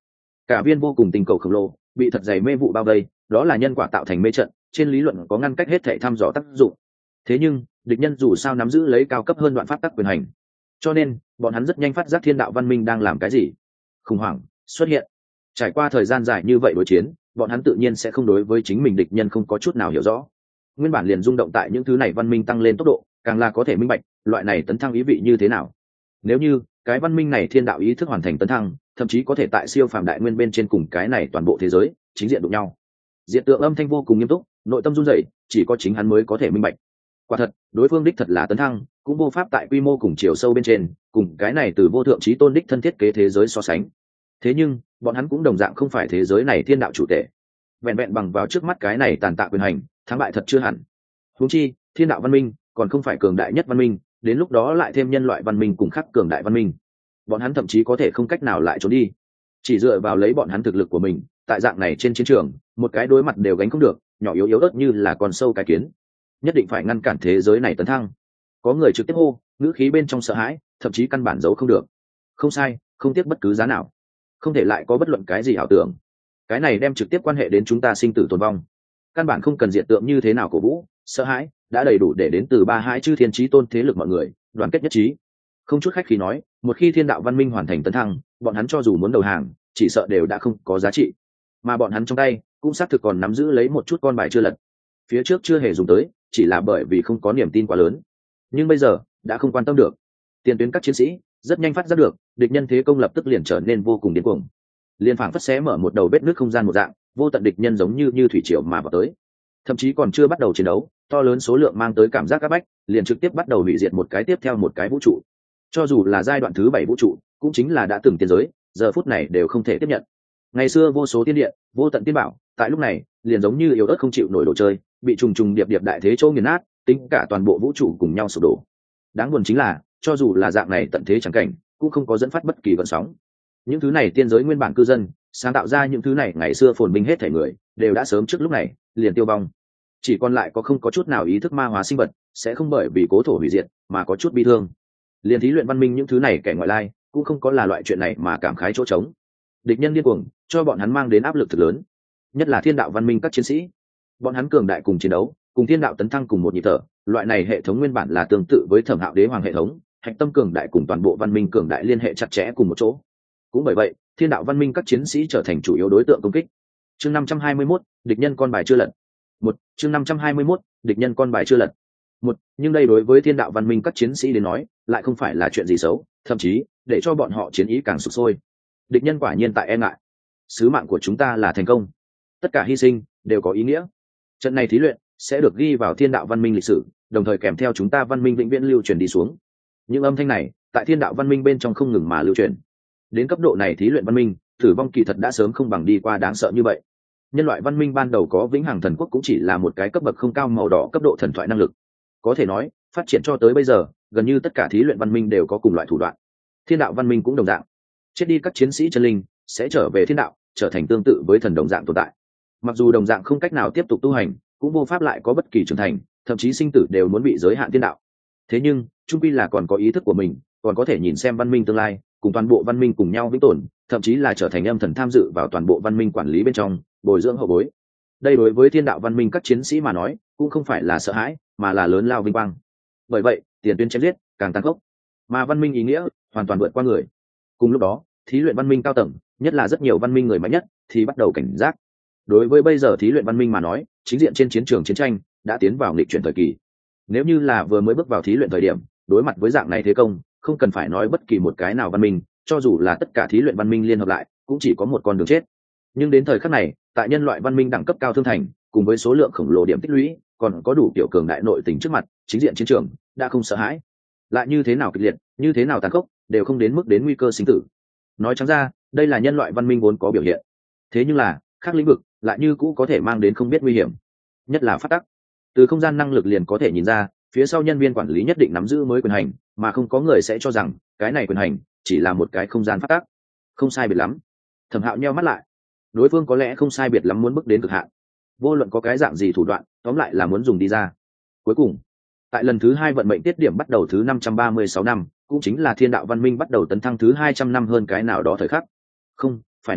cả viên vô cùng tình cầu khổng lồ bị thật dày mê vụ bao vây, đó là nhân quả tạo thành mê trận, trên lý luận có ngăn cách hết thảy thăm dò tác dụng. Thế nhưng địch nhân dù sao nắm giữ lấy cao cấp hơn đoạn pháp tắc quyền hành, cho nên bọn hắn rất nhanh phát giác thiên đạo văn minh đang làm cái gì. Khủng hoảng xuất hiện. Trải qua thời gian dài như vậy đối chiến, bọn hắn tự nhiên sẽ không đối với chính mình địch nhân không có chút nào hiểu rõ. Nguyên bản liền rung động tại những thứ này văn minh tăng lên tốc độ, càng là có thể minh bạch loại này tấn thăng ý vị như thế nào. Nếu như cái văn minh này thiên đạo ý thức hoàn thành tấn thăng, thậm chí có thể tại siêu phàm đại nguyên bên trên cùng cái này toàn bộ thế giới chính diện đụng nhau. Diện tượng âm thanh vô cùng nghiêm túc, nội tâm run rẩy, chỉ có chính hắn mới có thể minh bạch. Quả thật, đối phương đích thật là tấn thăng, cũng vô pháp tại quy mô cùng chiều sâu bên trên, cùng cái này từ vô thượng chí tôn đích thân thiết kế thế giới so sánh. Thế nhưng, bọn hắn cũng đồng dạng không phải thế giới này thiên đạo chủ tể. Vẹn vẹn bằng vào trước mắt cái này tàn tạ quyền hành, thắng bại thật chưa hẳn. Huống chi, thiên đạo văn minh còn không phải cường đại nhất văn minh, đến lúc đó lại thêm nhân loại văn minh cùng khác cường đại văn minh, bọn hắn thậm chí có thể không cách nào lại trốn đi. Chỉ dựa vào lấy bọn hắn thực lực của mình, tại dạng này trên chiến trường, một cái đối mặt đều gánh không được, nhỏ yếu yếu ớt như là con sâu cái kiến. Nhất định phải ngăn cản thế giới này tấn thăng. Có người trực tiếp hô, ngữ khí bên trong sợ hãi, thậm chí căn bản giấu không được. Không sai, không tiếc bất cứ giá nào. Không thể lại có bất luận cái gì ảo tưởng. Cái này đem trực tiếp quan hệ đến chúng ta sinh tử tồn vong. Căn bản không cần diện tượng như thế nào cổ vũ, sợ hãi đã đầy đủ để đến từ ba hai chư thiên chí tôn thế lực mọi người đoàn kết nhất trí. Không chút khách khí nói, một khi thiên đạo văn minh hoàn thành tấn thăng, bọn hắn cho dù muốn đầu hàng, chỉ sợ đều đã không có giá trị. Mà bọn hắn trong tay cũng xác thực còn nắm giữ lấy một chút con bài chưa lật. Phía trước chưa hề dùng tới, chỉ là bởi vì không có niềm tin quá lớn. Nhưng bây giờ đã không quan tâm được. Tiền tuyến các chiến sĩ rất nhanh phát giác được, địch nhân thế công lập tức liền trở nên vô cùng điên cuồng. Liên phảng phất xé mở một đầu vết nứt không gian một dạng, vô tận địch nhân giống như như thủy triều mà vào tới. Thậm chí còn chưa bắt đầu chiến đấu, to lớn số lượng mang tới cảm giác các bách, liền trực tiếp bắt đầu hủy diệt một cái tiếp theo một cái vũ trụ. Cho dù là giai đoạn thứ bảy vũ trụ, cũng chính là đã từng tiên giới, giờ phút này đều không thể tiếp nhận. Ngày xưa vô số tiên điện, vô tận tiên bảo, tại lúc này liền giống như yếu ớt không chịu nổi đồ chơi, bị trùng trùng điệp điệp đại thế chỗ nghiền nát, tính cả toàn bộ vũ trụ cùng nhau sụp đổ. Đáng buồn chính là, cho dù là dạng này tận thế chẳng cảnh, cũng không có dẫn phát bất kỳ gợn sóng. Những thứ này tiên giới nguyên bản cư dân, sáng tạo ra những thứ này ngày xưa phồn vinh hết thảy người, đều đã sớm trước lúc này liền tiêu vong. Chỉ còn lại có không có chút nào ý thức ma hóa sinh vật, sẽ không bởi vì cố thổ hủy diệt mà có chút bi thương. Liền thí luyện văn minh những thứ này kẻ ngoại lai, cũng không có là loại chuyện này mà cảm khái chỗ trống. Địch nhân điên cuồng, cho bọn hắn mang đến áp lực thực lớn. Nhất là thiên đạo văn minh các chiến sĩ, bọn hắn cường đại cùng chiến đấu, cùng thiên đạo tấn thăng cùng một nhịp thở. Loại này hệ thống nguyên bản là tương tự với Thẩm Hạo đế hoàng hệ thống, hạch tâm cường đại cùng toàn bộ văn minh cường đại liên hệ chặt chẽ cùng một chỗ. Cũng bởi vậy, thiên đạo văn minh các chiến sĩ trở thành chủ yếu đối tượng công kích. Chương năm trăm hai mươi mốt, địch nhân con bài chưa lật. Một, chương năm trăm hai mươi mốt, địch nhân con bài chưa lật. Một, nhưng đây đối với thiên đạo văn minh các chiến sĩ đến nói, lại không phải là chuyện gì xấu, thậm chí để cho bọn họ chiến ý càng sục sôi. Địch nhân quả nhiên tại e ngại. Sứ mạng của chúng ta là thành công. Tất cả hy sinh đều có ý nghĩa. Trận này thí luyện sẽ được ghi vào thiên đạo văn minh lịch sử, đồng thời kèm theo chúng ta văn minh vĩnh viễn lưu truyền đi xuống. Những âm thanh này tại thiên đạo văn minh bên trong không ngừng mà lưu truyền. Đến cấp độ này thí luyện văn minh, tử vong kỳ thật đã sớm không bằng đi qua đáng sợ như vậy. Nhân loại văn minh ban đầu có vĩnh hằng thần quốc cũng chỉ là một cái cấp bậc không cao màu đỏ cấp độ thần thoại năng lực. Có thể nói, phát triển cho tới bây giờ, gần như tất cả thí luyện văn minh đều có cùng loại thủ đoạn. Thiên đạo văn minh cũng đồng dạng. Chết đi các chiến sĩ chân linh sẽ trở về thiên đạo, trở thành tương tự với thần đồng dạng tồn tại. Mặc dù đồng dạng không cách nào tiếp tục tu hành, cũng vô pháp lại có bất kỳ trưởng thành, thậm chí sinh tử đều muốn bị giới hạn thiên đạo. Thế nhưng, chung quy là còn có ý thức của mình, còn có thể nhìn xem văn minh tương lai, cùng toàn bộ văn minh cùng nhau vĩnh tồn, thậm chí là trở thành âm thần tham dự vào toàn bộ văn minh quản lý bên trong, bồi dưỡng hậu bối. Đây đối với thiên đạo văn minh các chiến sĩ mà nói, cũng không phải là sợ hãi, mà là lớn lao vinh quang. Bởi vậy, tiền tuyến chém giết càng tăng tốc, mà văn minh ý nghĩa hoàn toàn vượt qua người. Cùng lúc đó, thí luyện văn minh cao tầng, nhất là rất nhiều văn minh người mạnh nhất, thì bắt đầu cảnh giác. Đối với bây giờ thí luyện văn minh mà nói, chính diện trên chiến trường chiến tranh đã tiến vào nghịch chuyển thời kỳ. Nếu như là vừa mới bước vào thí luyện thời điểm, đối mặt với dạng này thế công, không cần phải nói bất kỳ một cái nào văn minh, cho dù là tất cả thí luyện văn minh liên hợp lại, cũng chỉ có một con đường chết. Nhưng đến thời khắc này, tại nhân loại văn minh đẳng cấp cao thương thành, cùng với số lượng khổng lồ điểm tích lũy, còn có đủ tiểu cường đại nội tình trước mặt, chính diện chiến trường đã không sợ hãi. Lại như thế nào kịch liệt, như thế nào tàn khốc, đều không đến mức đến nguy cơ sinh tử. Nói trắng ra, đây là nhân loại văn minh vốn có biểu hiện. Thế nhưng là, khác lĩnh vực lại như cũ có thể mang đến không biết nguy hiểm. Nhất là phát tắc. Từ không gian năng lực liền có thể nhìn ra, phía sau nhân viên quản lý nhất định nắm giữ mới quyền hành, mà không có người sẽ cho rằng cái này quyền hành chỉ là một cái không gian phát tác. Không sai biệt lắm. Thẩm Hạo nheo mắt lại. Đối phương có lẽ không sai biệt lắm muốn bước đến cực hạn. Vô luận có cái dạng gì thủ đoạn, tóm lại là muốn dùng đi ra. Cuối cùng, tại lần thứ hai vận mệnh tiết điểm bắt đầu thứ năm trăm ba mươi sáu năm, cũng chính là thiên đạo văn minh bắt đầu tấn thăng thứ hai trăm năm hơn cái nào đó thời khắc. Không, phải nói,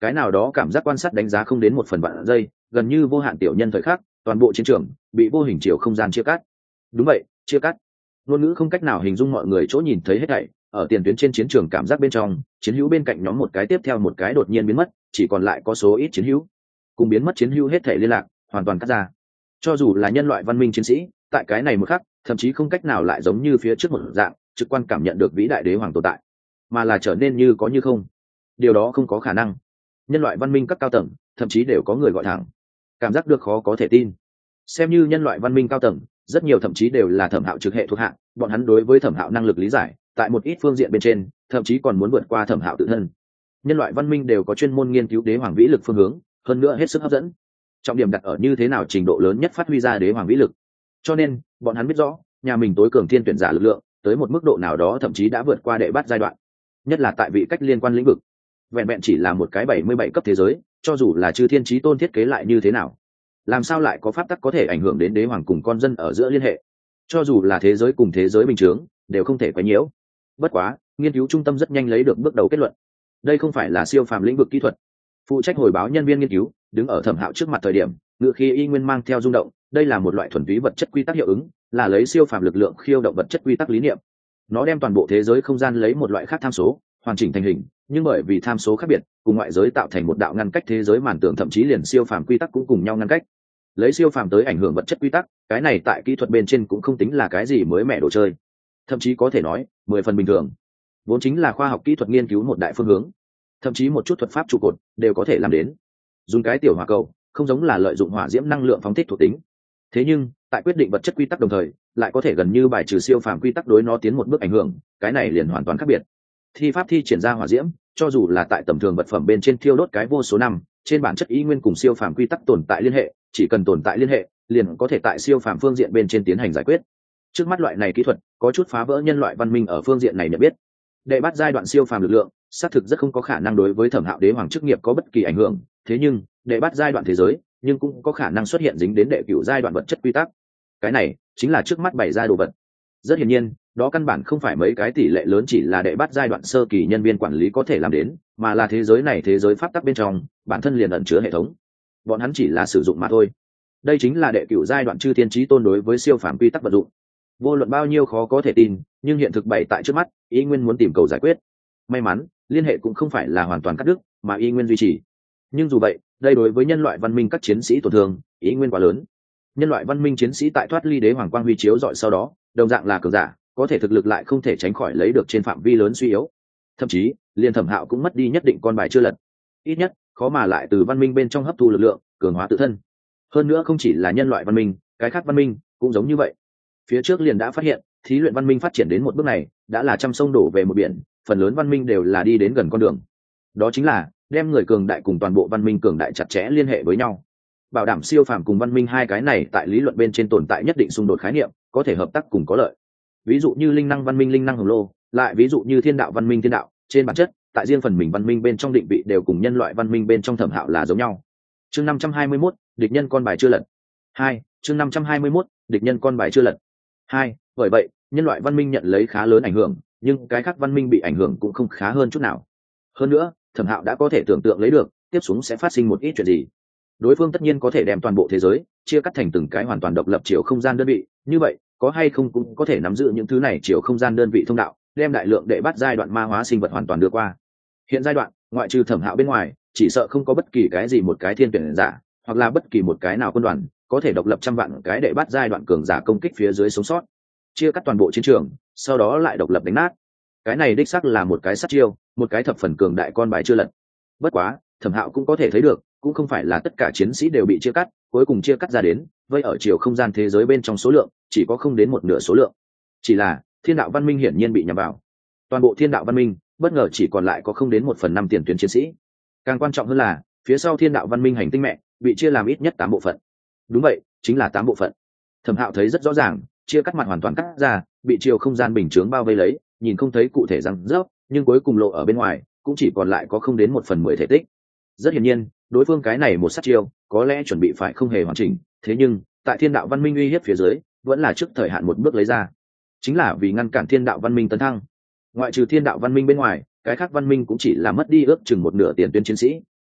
cái nào đó cảm giác quan sát đánh giá không đến một phần vạn giây, gần như vô hạn tiểu nhân thời khắc, toàn bộ chiến trường bị vô hình chiều không gian chia cắt. Đúng vậy, chia cắt. Ngôn ngữ không cách nào hình dung mọi người chỗ nhìn thấy hết thảy, ở tiền tuyến trên chiến trường cảm giác bên trong, chiến hữu bên cạnh nhóm một cái tiếp theo một cái đột nhiên biến mất, chỉ còn lại có số ít chiến hữu. Cùng biến mất chiến hữu hết thảy liên lạc, hoàn toàn cắt ra. Cho dù là nhân loại văn minh chiến sĩ, tại cái này một khắc, thậm chí không cách nào lại giống như phía trước một dạng, trực quan cảm nhận được vĩ đại đế hoàng tồn tại, mà là trở nên như có như không. Điều đó không có khả năng. Nhân loại văn minh các cao tầng, thậm chí đều có người gọi thẳng, cảm giác được khó có thể tin. Xem như nhân loại văn minh cao tầng, rất nhiều thậm chí đều là Thẩm Hạo trực hệ thuộc hạ, bọn hắn đối với Thẩm Hạo năng lực lý giải, tại một ít phương diện bên trên, thậm chí còn muốn vượt qua Thẩm Hạo tự thân. Nhân loại văn minh đều có chuyên môn nghiên cứu đế hoàng vĩ lực phương hướng, hơn nữa hết sức hấp dẫn. Trọng điểm đặt ở như thế nào trình độ lớn nhất phát huy ra đế hoàng vĩ lực. Cho nên, bọn hắn biết rõ, nhà mình tối cường thiên tuyển giả lực lượng, tới một mức độ nào đó thậm chí đã vượt qua đệ bát giai đoạn. Nhất là tại vị cách liên quan lĩnh vực, vẹn vẹn chỉ là một cái bảy mươi bảy cấp thế giới, cho dù là chư thiên chí tôn thiết kế lại như thế nào, làm sao lại có pháp tắc có thể ảnh hưởng đến đế hoàng cùng con dân ở giữa liên hệ? Cho dù là thế giới cùng thế giới bình thường, đều không thể quấy nhiễu. Bất quá, nghiên cứu trung tâm rất nhanh lấy được bước đầu kết luận. Đây không phải là siêu phàm lĩnh vực kỹ thuật. Phụ trách hồi báo nhân viên nghiên cứu, đứng ở Thẩm Hạo trước mặt thời điểm, ngựa khí y nguyên mang theo rung động, đây là một loại thuần túy vật chất quy tắc hiệu ứng, là lấy siêu phàm lực lượng khiêu động vật chất quy tắc lý niệm. Nó đem toàn bộ thế giới không gian lấy một loại khác tham số, hoàn chỉnh thành hình, nhưng bởi vì tham số khác biệt, cùng ngoại giới tạo thành một đạo ngăn cách thế giới màn tưởng, thậm chí liền siêu phàm quy tắc cũng cùng nhau ngăn cách. Lấy siêu phàm tới ảnh hưởng vật chất quy tắc, cái này tại kỹ thuật bên trên cũng không tính là cái gì mới mẻ đồ chơi, thậm chí có thể nói mười phần bình thường, vốn chính là khoa học kỹ thuật nghiên cứu một đại phương hướng, thậm chí một chút thuật pháp trụ cột đều có thể làm đến. Dùng cái tiểu hỏa cầu, không giống là lợi dụng hỏa diễm năng lượng phóng thích thuộc tính, thế nhưng tại quyết định vật chất quy tắc đồng thời, lại có thể gần như bài trừ siêu phàm quy tắc đối nó tiến một bước ảnh hưởng, cái này liền hoàn toàn khác biệt. Thi pháp thi triển ra hỏa diễm, cho dù là tại tầm thường vật phẩm bên trên thiêu đốt cái vô số năm, trên bản chất ý nguyên cùng siêu phàm quy tắc tồn tại liên hệ, chỉ cần tồn tại liên hệ, liền có thể tại siêu phàm phương diện bên trên tiến hành giải quyết. Trước mắt loại này kỹ thuật có chút phá vỡ nhân loại văn minh ở phương diện này nhận biết. Đệ bắt giai đoạn siêu phàm lực lượng, xác thực rất không có khả năng đối với Thẩm Hạo đế hoàng chức nghiệp có bất kỳ ảnh hưởng, thế nhưng đệ bắt giai đoạn thế giới, nhưng cũng có khả năng xuất hiện dính đến đệ cửu giai đoạn vật chất quy tắc. Cái này chính là trước mắt bày ra đồ vật. Rất hiển nhiên, đó căn bản không phải mấy cái tỷ lệ lớn chỉ là đệ bắt giai đoạn sơ kỳ nhân viên quản lý có thể làm đến, mà là thế giới này thế giới pháp tắc bên trong, bản thân liền ẩn chứa hệ thống. Bọn hắn chỉ là sử dụng mà thôi. Đây chính là đệ cửu giai đoạn chư thiên chí tôn đối với siêu phàm quy tắc vận dụng. Vô luận bao nhiêu khó có thể tin, nhưng hiện thực bày tại trước mắt, ý nguyên muốn tìm cầu giải quyết. May mắn, liên hệ cũng không phải là hoàn toàn cắt đứt, mà ý nguyên duy trì. Nhưng dù vậy, đây đối với nhân loại văn minh các chiến sĩ tổn thương, ý nguyên quá lớn. Nhân loại văn minh chiến sĩ tại thoát ly đế hoàng quang huy chiếu dọi sau đó, đồng dạng là cường giả, có thể thực lực lại không thể tránh khỏi lấy được trên phạm vi lớn suy yếu. Thậm chí, liền Thẩm Hạo cũng mất đi nhất định con bài chưa lật. Ít nhất, khó mà lại từ văn minh bên trong hấp thu lực lượng, cường hóa tự thân. Hơn nữa không chỉ là nhân loại văn minh, cái khác văn minh cũng giống như vậy. Phía trước liền đã phát hiện, thí luyện văn minh phát triển đến một bước này, đã là trăm sông đổ về một biển, phần lớn văn minh đều là đi đến gần con đường. Đó chính là đem người cường đại cùng toàn bộ văn minh cường đại chặt chẽ liên hệ với nhau, bảo đảm siêu phàm cùng văn minh hai cái này tại lý luận bên trên tồn tại nhất định xung đột khái niệm, có thể hợp tác cùng có lợi. Ví dụ như linh năng văn minh linh năng hồng lô, lại ví dụ như thiên đạo văn minh thiên đạo, trên bản chất, tại riêng phần mình văn minh bên trong định vị đều cùng nhân loại văn minh bên trong Thẩm Hạo là giống nhau. Chương năm trăm hai mươi mốt, địch nhân con bài chưa lật. Hai, chương năm trăm hai mươi mốt, địch nhân con bài chưa lật. Hai, bởi vậy, nhân loại văn minh nhận lấy khá lớn ảnh hưởng, nhưng cái khác văn minh bị ảnh hưởng cũng không khá hơn chút nào. Hơn nữa, Thẩm Hạo đã có thể tưởng tượng lấy được, tiếp xuống sẽ phát sinh một ít chuyện gì. Đối phương tất nhiên có thể đem toàn bộ thế giới chia cắt thành từng cái hoàn toàn độc lập chiều không gian đơn vị, như vậy, có hay không cũng có thể nắm giữ những thứ này chiều không gian đơn vị thông đạo, đem đại lượng đệ bắt giai đoạn ma hóa sinh vật hoàn toàn đưa qua. Hiện giai đoạn, ngoại trừ Thẩm Hạo bên ngoài, chỉ sợ không có bất kỳ cái gì một cái thiên tuyển giả, hoặc là bất kỳ một cái nào quân đoàn có thể độc lập trăm vạn cái đệ bắt giai đoạn cường giả công kích phía dưới sống sót, chia cắt toàn bộ chiến trường, sau đó lại độc lập đánh nát. Cái này đích xác là một cái sát chiêu, một cái thập phần cường đại con bài chưa lật. Bất quá, Thẩm Hạo cũng có thể thấy được, cũng không phải là tất cả chiến sĩ đều bị chia cắt, cuối cùng chia cắt ra đến, vây ở chiều không gian thế giới bên trong số lượng, chỉ có không đến một nửa số lượng. Chỉ là, thiên đạo văn minh hiển nhiên bị nhằm vào. Toàn bộ thiên đạo văn minh, bất ngờ chỉ còn lại có không đến một phần năm tiền tuyến chiến sĩ. Càng quan trọng hơn là, phía sau thiên đạo văn minh hành tinh mẹ, bị chia làm ít nhất tám bộ phận. Đúng vậy, chính là tám bộ phận. Thẩm Hạo thấy rất rõ ràng, chia cắt mặt hoàn toàn cắt ra, bị chiều không gian bình chướng bao vây lấy, nhìn không thấy cụ thể răng rớp, nhưng cuối cùng lộ ở bên ngoài, cũng chỉ còn lại có không đến một phần mười thể tích. Rất hiển nhiên, đối phương cái này một sát chiêu, có lẽ chuẩn bị phải không hề hoàn chỉnh, thế nhưng, tại thiên đạo văn minh uy hiếp phía dưới, vẫn là trước thời hạn một bước lấy ra. Chính là vì ngăn cản thiên đạo văn minh tấn thăng. Ngoại trừ thiên đạo văn minh bên ngoài, cái khác văn minh cũng chỉ là mất đi ước chừng một nửa tiền tuyến chiến sĩ,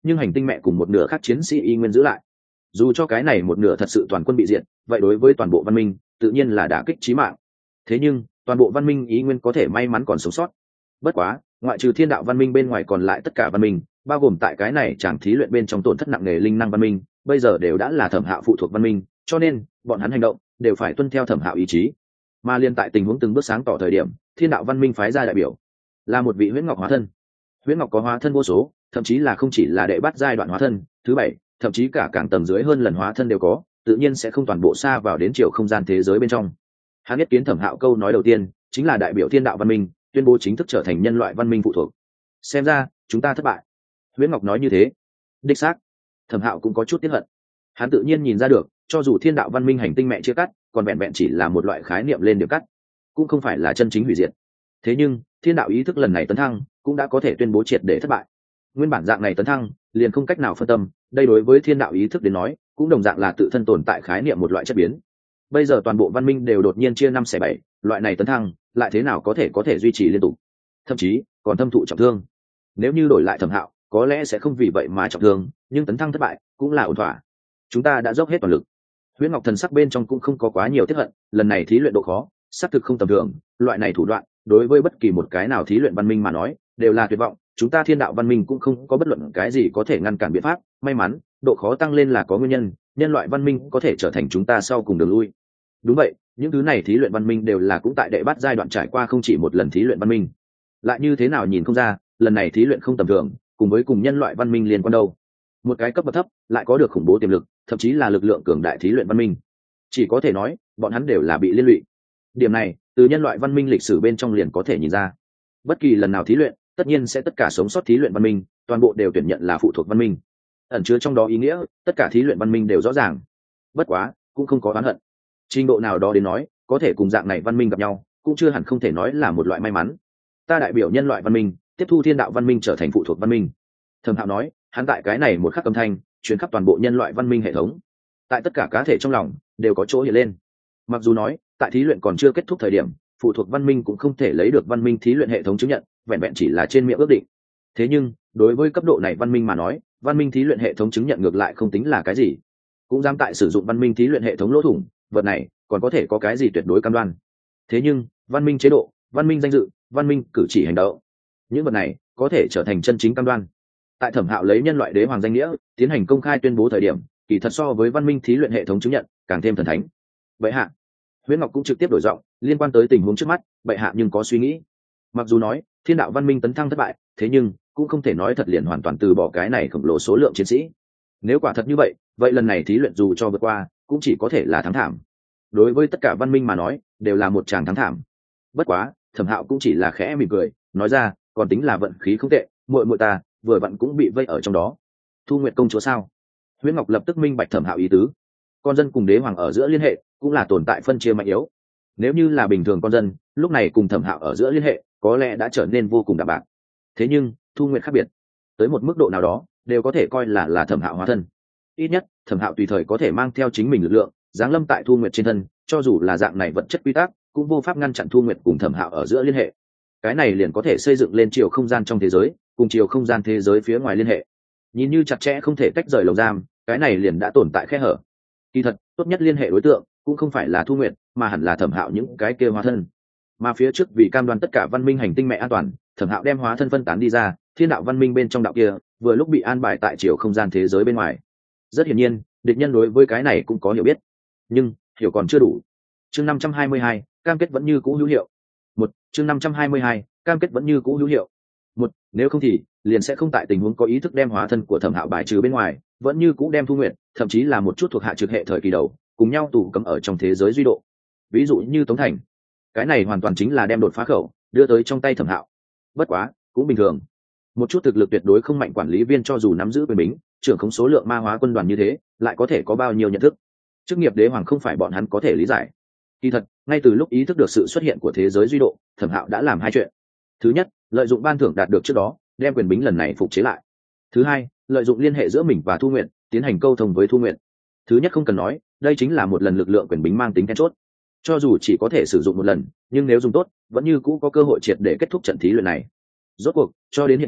nhưng hành tinh mẹ cùng một nửa khác chiến sĩ y nguyên giữ lại. Dù cho cái này một nửa thật sự toàn quân bị diệt, vậy đối với toàn bộ văn minh tự nhiên là đả kích chí mạng. Thế nhưng toàn bộ văn minh y nguyên có thể may mắn còn sống sót. Bất quá ngoại trừ thiên đạo văn minh bên ngoài, còn lại tất cả văn minh, bao gồm tại cái này chẳng thí luyện bên trong tổn thất nặng nề linh năng văn minh, bây giờ đều đã là Thẩm Hạo phụ thuộc văn minh, cho nên bọn hắn hành động đều phải tuân theo Thẩm Hạo ý chí. Mà liên tại tình huống từng bước sáng tỏ thời điểm, thiên đạo văn minh phái ra đại biểu là một vị huyễn ngọc hóa thân. Huyễn ngọc có hóa thân vô số, thậm chí là không chỉ là đệ bắt giai đoạn hóa thân thứ bảy, thậm chí cả càng tầng dưới hơn lần hóa thân đều có, tự nhiên sẽ không toàn bộ xa vào đến chiều không gian thế giới bên trong. Hắn nhất kiến Thẩm Hạo câu nói đầu tiên chính là đại biểu thiên đạo văn minh, tuyên bố chính thức trở thành nhân loại văn minh phụ thuộc. Xem ra chúng ta thất bại. Huyễn Ngọc nói như thế. Đích xác, Thẩm Hạo cũng có chút tiếc hận. Hắn tự nhiên nhìn ra được, cho dù thiên đạo văn minh hành tinh mẹ chia cắt, còn vẹn vẹn chỉ là một loại khái niệm lên điểm cắt, cũng không phải là chân chính hủy diệt. Thế nhưng thiên đạo ý thức lần này tấn thăng cũng đã có thể tuyên bố triệt để thất bại. Nguyên bản dạng này tấn thăng liền không cách nào phân tâm, đây đối với thiên đạo ý thức đến nói cũng đồng dạng là tự thân tồn tại khái niệm một loại chất biến. Bây giờ toàn bộ văn minh đều đột nhiên chia năm xẻ bảy, loại này tấn thăng lại thế nào có thể có thể duy trì liên tục, thậm chí còn thâm thụ trọng thương. Nếu như đổi lại Thẩm Hạo, có lẽ sẽ không vì vậy mà trọng thương, nhưng tấn thăng thất bại cũng là ổn thỏa. Chúng ta đã dốc hết toàn lực. Huyễn Ngọc thần sắc bên trong cũng không có quá nhiều tiếc hận, lần này thí luyện độ khó xác thực không tầm thường, loại này thủ đoạn đối với bất kỳ một cái nào thí luyện văn minh mà nói đều là tuyệt vọng. Chúng ta thiên đạo văn minh cũng không có bất luận cái gì có thể ngăn cản biện pháp, may mắn độ khó tăng lên là có nguyên nhân, nhân loại văn minh có thể trở thành chúng ta sau cùng đường lui. Đúng vậy, những thứ này thí luyện văn minh đều là cũng tại đệ bắt giai đoạn trải qua không chỉ một lần thí luyện văn minh. Lại như thế nào nhìn không ra, lần này thí luyện không tầm thường, cùng với cùng nhân loại văn minh liên quan đâu. Một cái cấp bậc thấp lại có được khủng bố tiềm lực, thậm chí là lực lượng cường đại thí luyện văn minh, chỉ có thể nói bọn hắn đều là bị liên lụy. Điểm này từ nhân loại văn minh lịch sử bên trong liền có thể nhìn ra. Bất kỳ lần nào thí luyện, tất nhiên sẽ tất cả sống sót thí luyện văn minh toàn bộ đều tuyển nhận là phụ thuộc văn minh, ẩn chứa trong đó ý nghĩa tất cả thí luyện văn minh đều rõ ràng. Bất quá cũng không có oán hận, trình độ nào đó đến nói, có thể cùng dạng này văn minh gặp nhau cũng chưa hẳn không thể nói là một loại may mắn. Ta đại biểu nhân loại văn minh tiếp thu thiên đạo văn minh trở thành phụ thuộc văn minh. Thẩm Hạo nói, hắn tại cái này một khắc âm thanh truyền khắp toàn bộ nhân loại văn minh hệ thống, tại tất cả cá thể trong lòng đều có chỗ hiện lên. Mặc dù nói tại thí luyện còn chưa kết thúc thời điểm, phụ thuộc văn minh cũng không thể lấy được văn minh thí luyện hệ thống chứng nhận, vẹn vẹn chỉ là trên miệng ước định. Thế nhưng đối với cấp độ này văn minh mà nói, văn minh thí luyện hệ thống chứng nhận ngược lại không tính là cái gì. Cũng dám tại sử dụng văn minh thí luyện hệ thống lỗ thủng, vật này còn có thể có cái gì tuyệt đối cam đoan. Thế nhưng văn minh chế độ, văn minh danh dự, văn minh cử chỉ hành động, những vật này có thể trở thành chân chính cam đoan. Tại Thẩm Hạo lấy nhân loại đế hoàng danh nghĩa tiến hành công khai tuyên bố thời điểm, kỳ thật so với văn minh thí luyện hệ thống chứng nhận càng thêm thần thánh. Vậy hạ, Huyễn Ngọc cũng trực tiếp đổi giọng, liên quan tới tình huống trước mắt, bệ hạ nhưng có suy nghĩ. Mặc dù nói thiên đạo văn minh tấn thăng thất bại, thế nhưng cũng không thể nói thật liền hoàn toàn từ bỏ cái này khổng lồ số lượng chiến sĩ. Nếu quả thật như vậy, vậy lần này thí luyện dù cho vượt qua cũng chỉ có thể là thắng thảm. Đối với tất cả văn minh mà nói đều là một tràng thắng thảm. Bất quá Thẩm Hạo cũng chỉ là khẽ mỉm cười, nói ra, còn tính là vận khí không tệ, muội muội ta vừa vặn cũng bị vây ở trong đó. Thu Nguyệt công chúa sao? Huyễn Ngọc lập tức minh bạch Thẩm Hạo ý tứ. Con dân cùng đế hoàng ở giữa liên hệ cũng là tồn tại phân chia mạnh yếu. Nếu như là bình thường con dân, lúc này cùng Thẩm Hạo ở giữa liên hệ có lẽ đã trở nên vô cùng đạm bạc. Thế nhưng Thu Nguyệt khác biệt, tới một mức độ nào đó đều có thể coi là là Thẩm Hạo hóa thân. Ít nhất Thẩm Hạo tùy thời có thể mang theo chính mình lực lượng giáng lâm tại Thu Nguyệt trên thân, cho dù là dạng này vật chất quy tắc cũng vô pháp ngăn chặn Thu Nguyệt cùng Thẩm Hạo ở giữa liên hệ. Cái này liền có thể xây dựng lên chiều không gian trong thế giới cùng chiều không gian thế giới phía ngoài liên hệ, nhìn như chặt chẽ không thể tách rời lồng giam. Cái này liền đã tồn tại khe hở. Kỳ thật tốt nhất liên hệ đối tượng cũng không phải là Thu Nguyệt, mà hẳn là Thẩm Hạo những cái kia hóa thân. Mà phía trước vì cam đoan tất cả văn minh hành tinh mẹ an toàn, Thẩm Hạo đem hóa thân phân tán đi ra, thiên đạo văn minh bên trong đạo kia vừa lúc bị an bài tại chiều không gian thế giới bên ngoài. Rất hiển nhiên địch nhân đối với cái này cũng có hiểu biết, nhưng hiểu còn chưa đủ. Chương năm trăm hai mươi hai, cam kết vẫn như cũ hữu hiệu. Một, chương năm trăm hai mươi hai, cam kết vẫn như cũ hữu hiệu. Một, nếu không thì liền sẽ không tại tình huống có ý thức đem hóa thân của Thẩm Hạo bài trừ bên ngoài, vẫn như cũ đem Thu Nguyệt, thậm chí là một chút thuộc hạ trực hệ thời kỳ đầu cùng nhau tù cấm ở trong thế giới duy độ. Ví dụ như Tống Thành, cái này hoàn toàn chính là đem đột phá khẩu đưa tới trong tay Thẩm Hạo. Bất quá cũng bình thường, một chút thực lực tuyệt đối không mạnh quản lý viên cho dù nắm giữ quyền bính, trưởng khống số lượng ma hóa quân đoàn như thế, lại có thể có bao nhiêu nhận thức. Chức nghiệp đế hoàng không phải bọn hắn có thể lý giải. Kỳ thật ngay từ lúc ý thức được sự xuất hiện của thế giới duy độ, Thẩm Hạo đã làm hai chuyện. Thứ nhất, lợi dụng ban thưởng đạt được trước đó đem quyền bính lần này phục chế lại. Thứ hai, lợi dụng liên hệ giữa mình và Thu Nguyệt tiến hành câu thông với Thu Nguyệt. Thứ nhất không cần nói, đây chính là một lần lực lượng quyền bính mang tính then chốt. Cho dù chỉ có thể sử dụng một lần, nhưng nếu dùng tốt vẫn như cũ có cơ hội triệt để kết thúc trận thí luyện này. Rốt cuộc cho đến hiện tại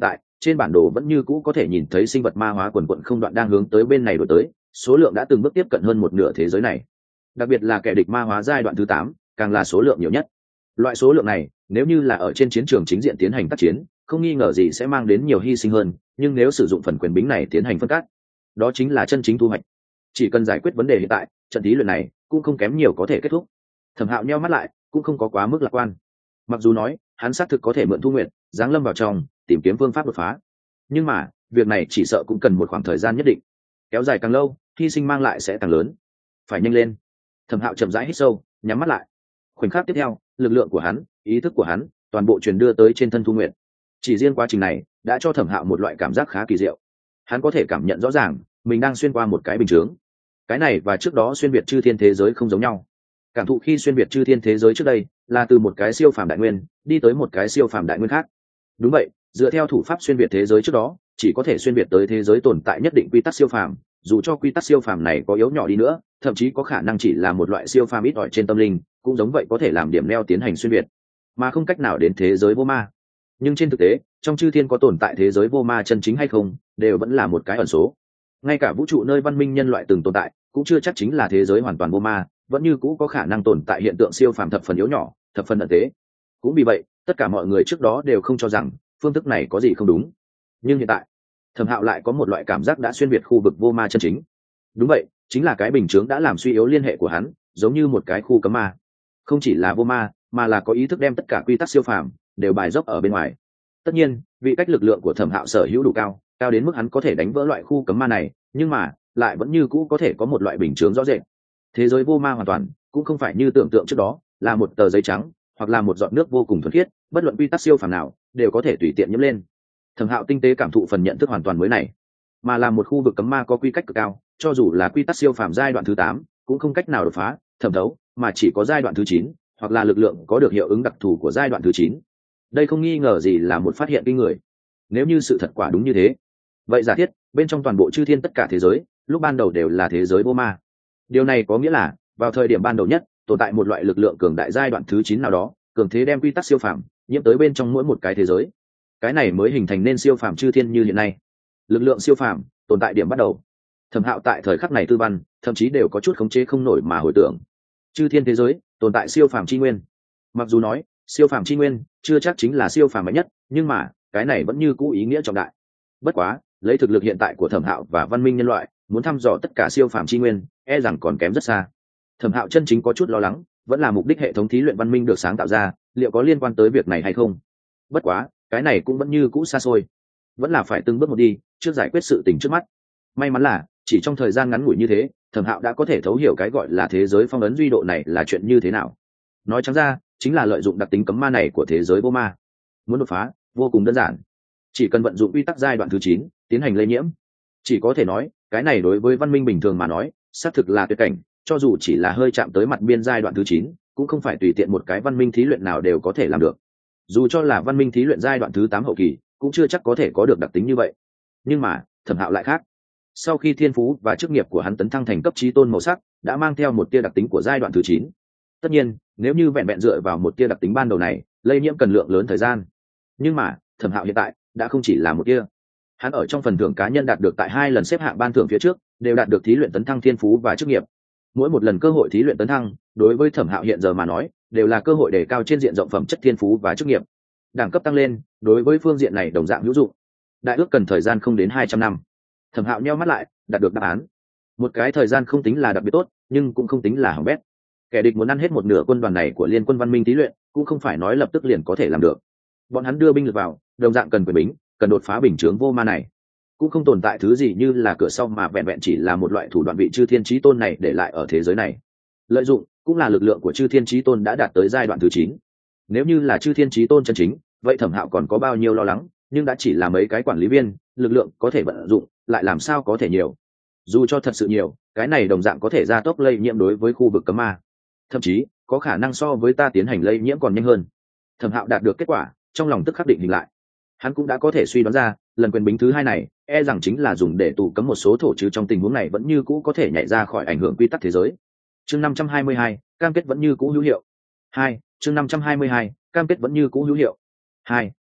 trên bản đồ vẫn như cũ có thể nhìn thấy sinh vật ma hóa quần quận không đoạn đang hướng tới bên này đổi tới, số lượng đã từng bước tiếp cận hơn một nửa thế giới này. Đặc biệt là kẻ địch ma hóa giai đoạn thứ tám, càng là số lượng nhiều nhất. Loại số lượng này, nếu như là ở trên chiến trường chính diện tiến hành tác chiến, không nghi ngờ gì sẽ mang đến nhiều hy sinh hơn, nhưng nếu sử dụng phần quyền bính này tiến hành phân cắt, đó chính là chân chính thu hoạch. Chỉ cần giải quyết vấn đề hiện tại, trận thí luyện này cũng không kém nhiều có thể kết thúc. Thẩm Hạo nheo mắt lại, cũng không có quá mức lạc quan. Mặc dù nói, hắn xác thực có thể mượn Thu Nguyệt, giáng lâm vào trong, tìm kiếm phương pháp đột phá. Nhưng mà, việc này chỉ sợ cũng cần một khoảng thời gian nhất định. Kéo dài càng lâu, hy sinh mang lại sẽ càng lớn. Phải nhanh lên. Thẩm Hạo chậm rãi hít sâu, nhắm mắt lại. Khoảnh khắc tiếp theo, lực lượng của hắn, ý thức của hắn, toàn bộ truyền đưa tới trên thân Thu Nguyệt. Chỉ riêng quá trình này, đã cho Thẩm Hạo một loại cảm giác khá kỳ diệu. Hắn có thể cảm nhận rõ ràng, mình đang xuyên qua một cái bình chướng. Cái này và trước đó xuyên việt chư thiên thế giới không giống nhau. Cảm thụ khi xuyên việt chư thiên thế giới trước đây, là từ một cái siêu phàm đại nguyên đi tới một cái siêu phàm đại nguyên khác. Đúng vậy, dựa theo thủ pháp xuyên việt thế giới trước đó, chỉ có thể xuyên việt tới thế giới tồn tại nhất định quy tắc siêu phàm, dù cho quy tắc siêu phàm này có yếu nhỏ đi nữa, thậm chí có khả năng chỉ là một loại siêu phàm ít ỏi trên tâm linh, cũng giống vậy có thể làm điểm neo tiến hành xuyên việt, mà không cách nào đến thế giới vô ma. Nhưng trên thực tế, trong chư thiên có tồn tại thế giới vô ma chân chính hay không, đều vẫn là một cái ẩn số. Ngay cả vũ trụ nơi văn minh nhân loại từng tồn tại, cũng chưa chắc chính là thế giới hoàn toàn vô ma, vẫn như cũ có khả năng tồn tại hiện tượng siêu phàm thập phần yếu nhỏ, thập phần ẩn tế. Cũng vì vậy, tất cả mọi người trước đó đều không cho rằng phương thức này có gì không đúng. Nhưng hiện tại, Thẩm Hạo lại có một loại cảm giác đã xuyên việt khu vực vô ma chân chính. Đúng vậy, chính là cái bình chướng đã làm suy yếu liên hệ của hắn, giống như một cái khu cấm ma. Không chỉ là vô ma, mà là có ý thức đem tất cả quy tắc siêu phàm đều bài dốc ở bên ngoài. Tất nhiên, vị cách lực lượng của Thẩm Hạo sở hữu đủ cao, cao đến mức hắn có thể đánh vỡ loại khu cấm ma này, nhưng mà lại vẫn như cũ có thể có một loại bình chướng rõ rệt. Thế giới vô ma hoàn toàn cũng không phải như tưởng tượng trước đó, là một tờ giấy trắng hoặc là một giọt nước vô cùng thuần khiết, bất luận quy tắc siêu phàm nào đều có thể tùy tiện nhiễm lên. Thẩm Hạo tinh tế cảm thụ phần nhận thức hoàn toàn mới này, mà là một khu vực cấm ma có quy cách cực cao, cho dù là quy tắc siêu phàm giai đoạn thứ tám cũng không cách nào đột phá, thẩm thấu, mà chỉ có giai đoạn thứ chín hoặc là lực lượng có được hiệu ứng đặc thù của giai đoạn thứ chín. Đây không nghi ngờ gì là một phát hiện kinh người. Nếu như sự thật quả đúng như thế, vậy giả thiết bên trong toàn bộ chư thiên tất cả thế giới lúc ban đầu đều là thế giới vô ma. Điều này có nghĩa là vào thời điểm ban đầu nhất tồn tại một loại lực lượng cường đại giai đoạn thứ chín nào đó, cường thế đem quy tắc siêu phàm nhiễm tới bên trong mỗi một cái thế giới. Cái này mới hình thành nên siêu phàm chư thiên như hiện nay. Lực lượng siêu phàm tồn tại điểm bắt đầu. Thẩm Hạo tại thời khắc này tư văn thậm chí đều có chút khống chế không nổi mà hồi tưởng. Chư thiên thế giới tồn tại siêu phàm chi nguyên. Mặc dù nói siêu phàm chi nguyên chưa chắc chính là siêu phàm mạnh nhất, nhưng mà cái này vẫn như cũ ý nghĩa trọng đại. Bất quá, lấy thực lực hiện tại của Thẩm Hạo và văn minh nhân loại, muốn thăm dò tất cả siêu phàm chi nguyên, e rằng còn kém rất xa. Thẩm Hạo chân chính có chút lo lắng, vẫn là mục đích hệ thống thí luyện văn minh được sáng tạo ra, liệu có liên quan tới việc này hay không? Bất quá, cái này cũng vẫn như cũ xa xôi, vẫn là phải từng bước một đi, trước giải quyết sự tình trước mắt. May mắn là, chỉ trong thời gian ngắn ngủi như thế, Thẩm Hạo đã có thể thấu hiểu cái gọi là thế giới phong ấn duy độ này là chuyện như thế nào. Nói trắng ra, chính là lợi dụng đặc tính cấm ma này của thế giới vô ma. Muốn đột phá, vô cùng đơn giản. Chỉ cần vận dụng quy tắc giai đoạn thứ chín, tiến hành lây nhiễm. Chỉ có thể nói, cái này đối với văn minh bình thường mà nói, xác thực là tuyệt cảnh, cho dù chỉ là hơi chạm tới mặt biên giai đoạn thứ chín, cũng không phải tùy tiện một cái văn minh thí luyện nào đều có thể làm được. Dù cho là văn minh thí luyện giai đoạn thứ tám hậu kỳ, cũng chưa chắc có thể có được đặc tính như vậy. Nhưng mà, Thẩm Hạo lại khác. Sau khi thiên phú và chức nghiệp của hắn tấn thăng thành cấp chí tôn màu sắc, đã mang theo một tia đặc tính của giai đoạn thứ chín. Tất nhiên, nếu như vẹn vẹn dựa vào một tia đặc tính ban đầu này, lây nhiễm cần lượng lớn thời gian. Nhưng mà, Thẩm Hạo hiện tại đã không chỉ là một tia. Hắn ở trong phần thưởng cá nhân đạt được tại hai lần xếp hạng ban thưởng phía trước, đều đạt được thí luyện tấn thăng thiên phú và chức nghiệp. Mỗi một lần cơ hội thí luyện tấn thăng, đối với Thẩm Hạo hiện giờ mà nói, đều là cơ hội đề cao trên diện rộng phẩm chất thiên phú và chức nghiệp. Đẳng cấp tăng lên, đối với phương diện này đồng dạng hữu dụng. Đại ước cần thời gian không đến hai trăm năm. Thẩm Hạo nheo mắt lại, đạt được đáp án. Một cái thời gian không tính là đặc biệt tốt, nhưng cũng không tính là hỏng bét. Kẻ địch muốn ăn hết một nửa quân đoàn này của Liên quân văn minh thí luyện, cũng không phải nói lập tức liền có thể làm được. Bọn hắn đưa binh lực vào, đồng dạng cần quyền bính, cần đột phá bình chướng vô ma này. Cũng không tồn tại thứ gì như là cửa sau mà vẹn vẹn chỉ là một loại thủ đoạn vị chư thiên chí tôn này để lại ở thế giới này. Lợi dụng cũng là lực lượng của chư thiên chí tôn đã đạt tới giai đoạn thứ chín. Nếu như là chư thiên chí tôn chân chính, vậy Thẩm Hạo còn có bao nhiêu lo lắng, nhưng đã chỉ là mấy cái quản lý viên, lực lượng có thể vận dụng, lại làm sao có thể nhiều. Dù cho thật sự nhiều, cái này đồng dạng có thể gia tốc lây nhiễm đối với khu vực cấm ma. Thậm chí, có khả năng so với ta tiến hành lây nhiễm còn nhanh hơn. Thẩm Hạo đạt được kết quả, trong lòng tức khắc định hình lại. Hắn cũng đã có thể suy đoán ra, lần quyền bính thứ hai này, e rằng chính là dùng để tù cấm một số thổ chứ trong tình huống này vẫn như cũ có thể nhảy ra khỏi ảnh hưởng quy tắc thế giới. Chương năm trăm hai mươi hai, cam kết vẫn như cũ hữu hiệu. Hai, chương năm trăm hai mươi hai, cam kết vẫn như cũ hữu hiệu. Hai,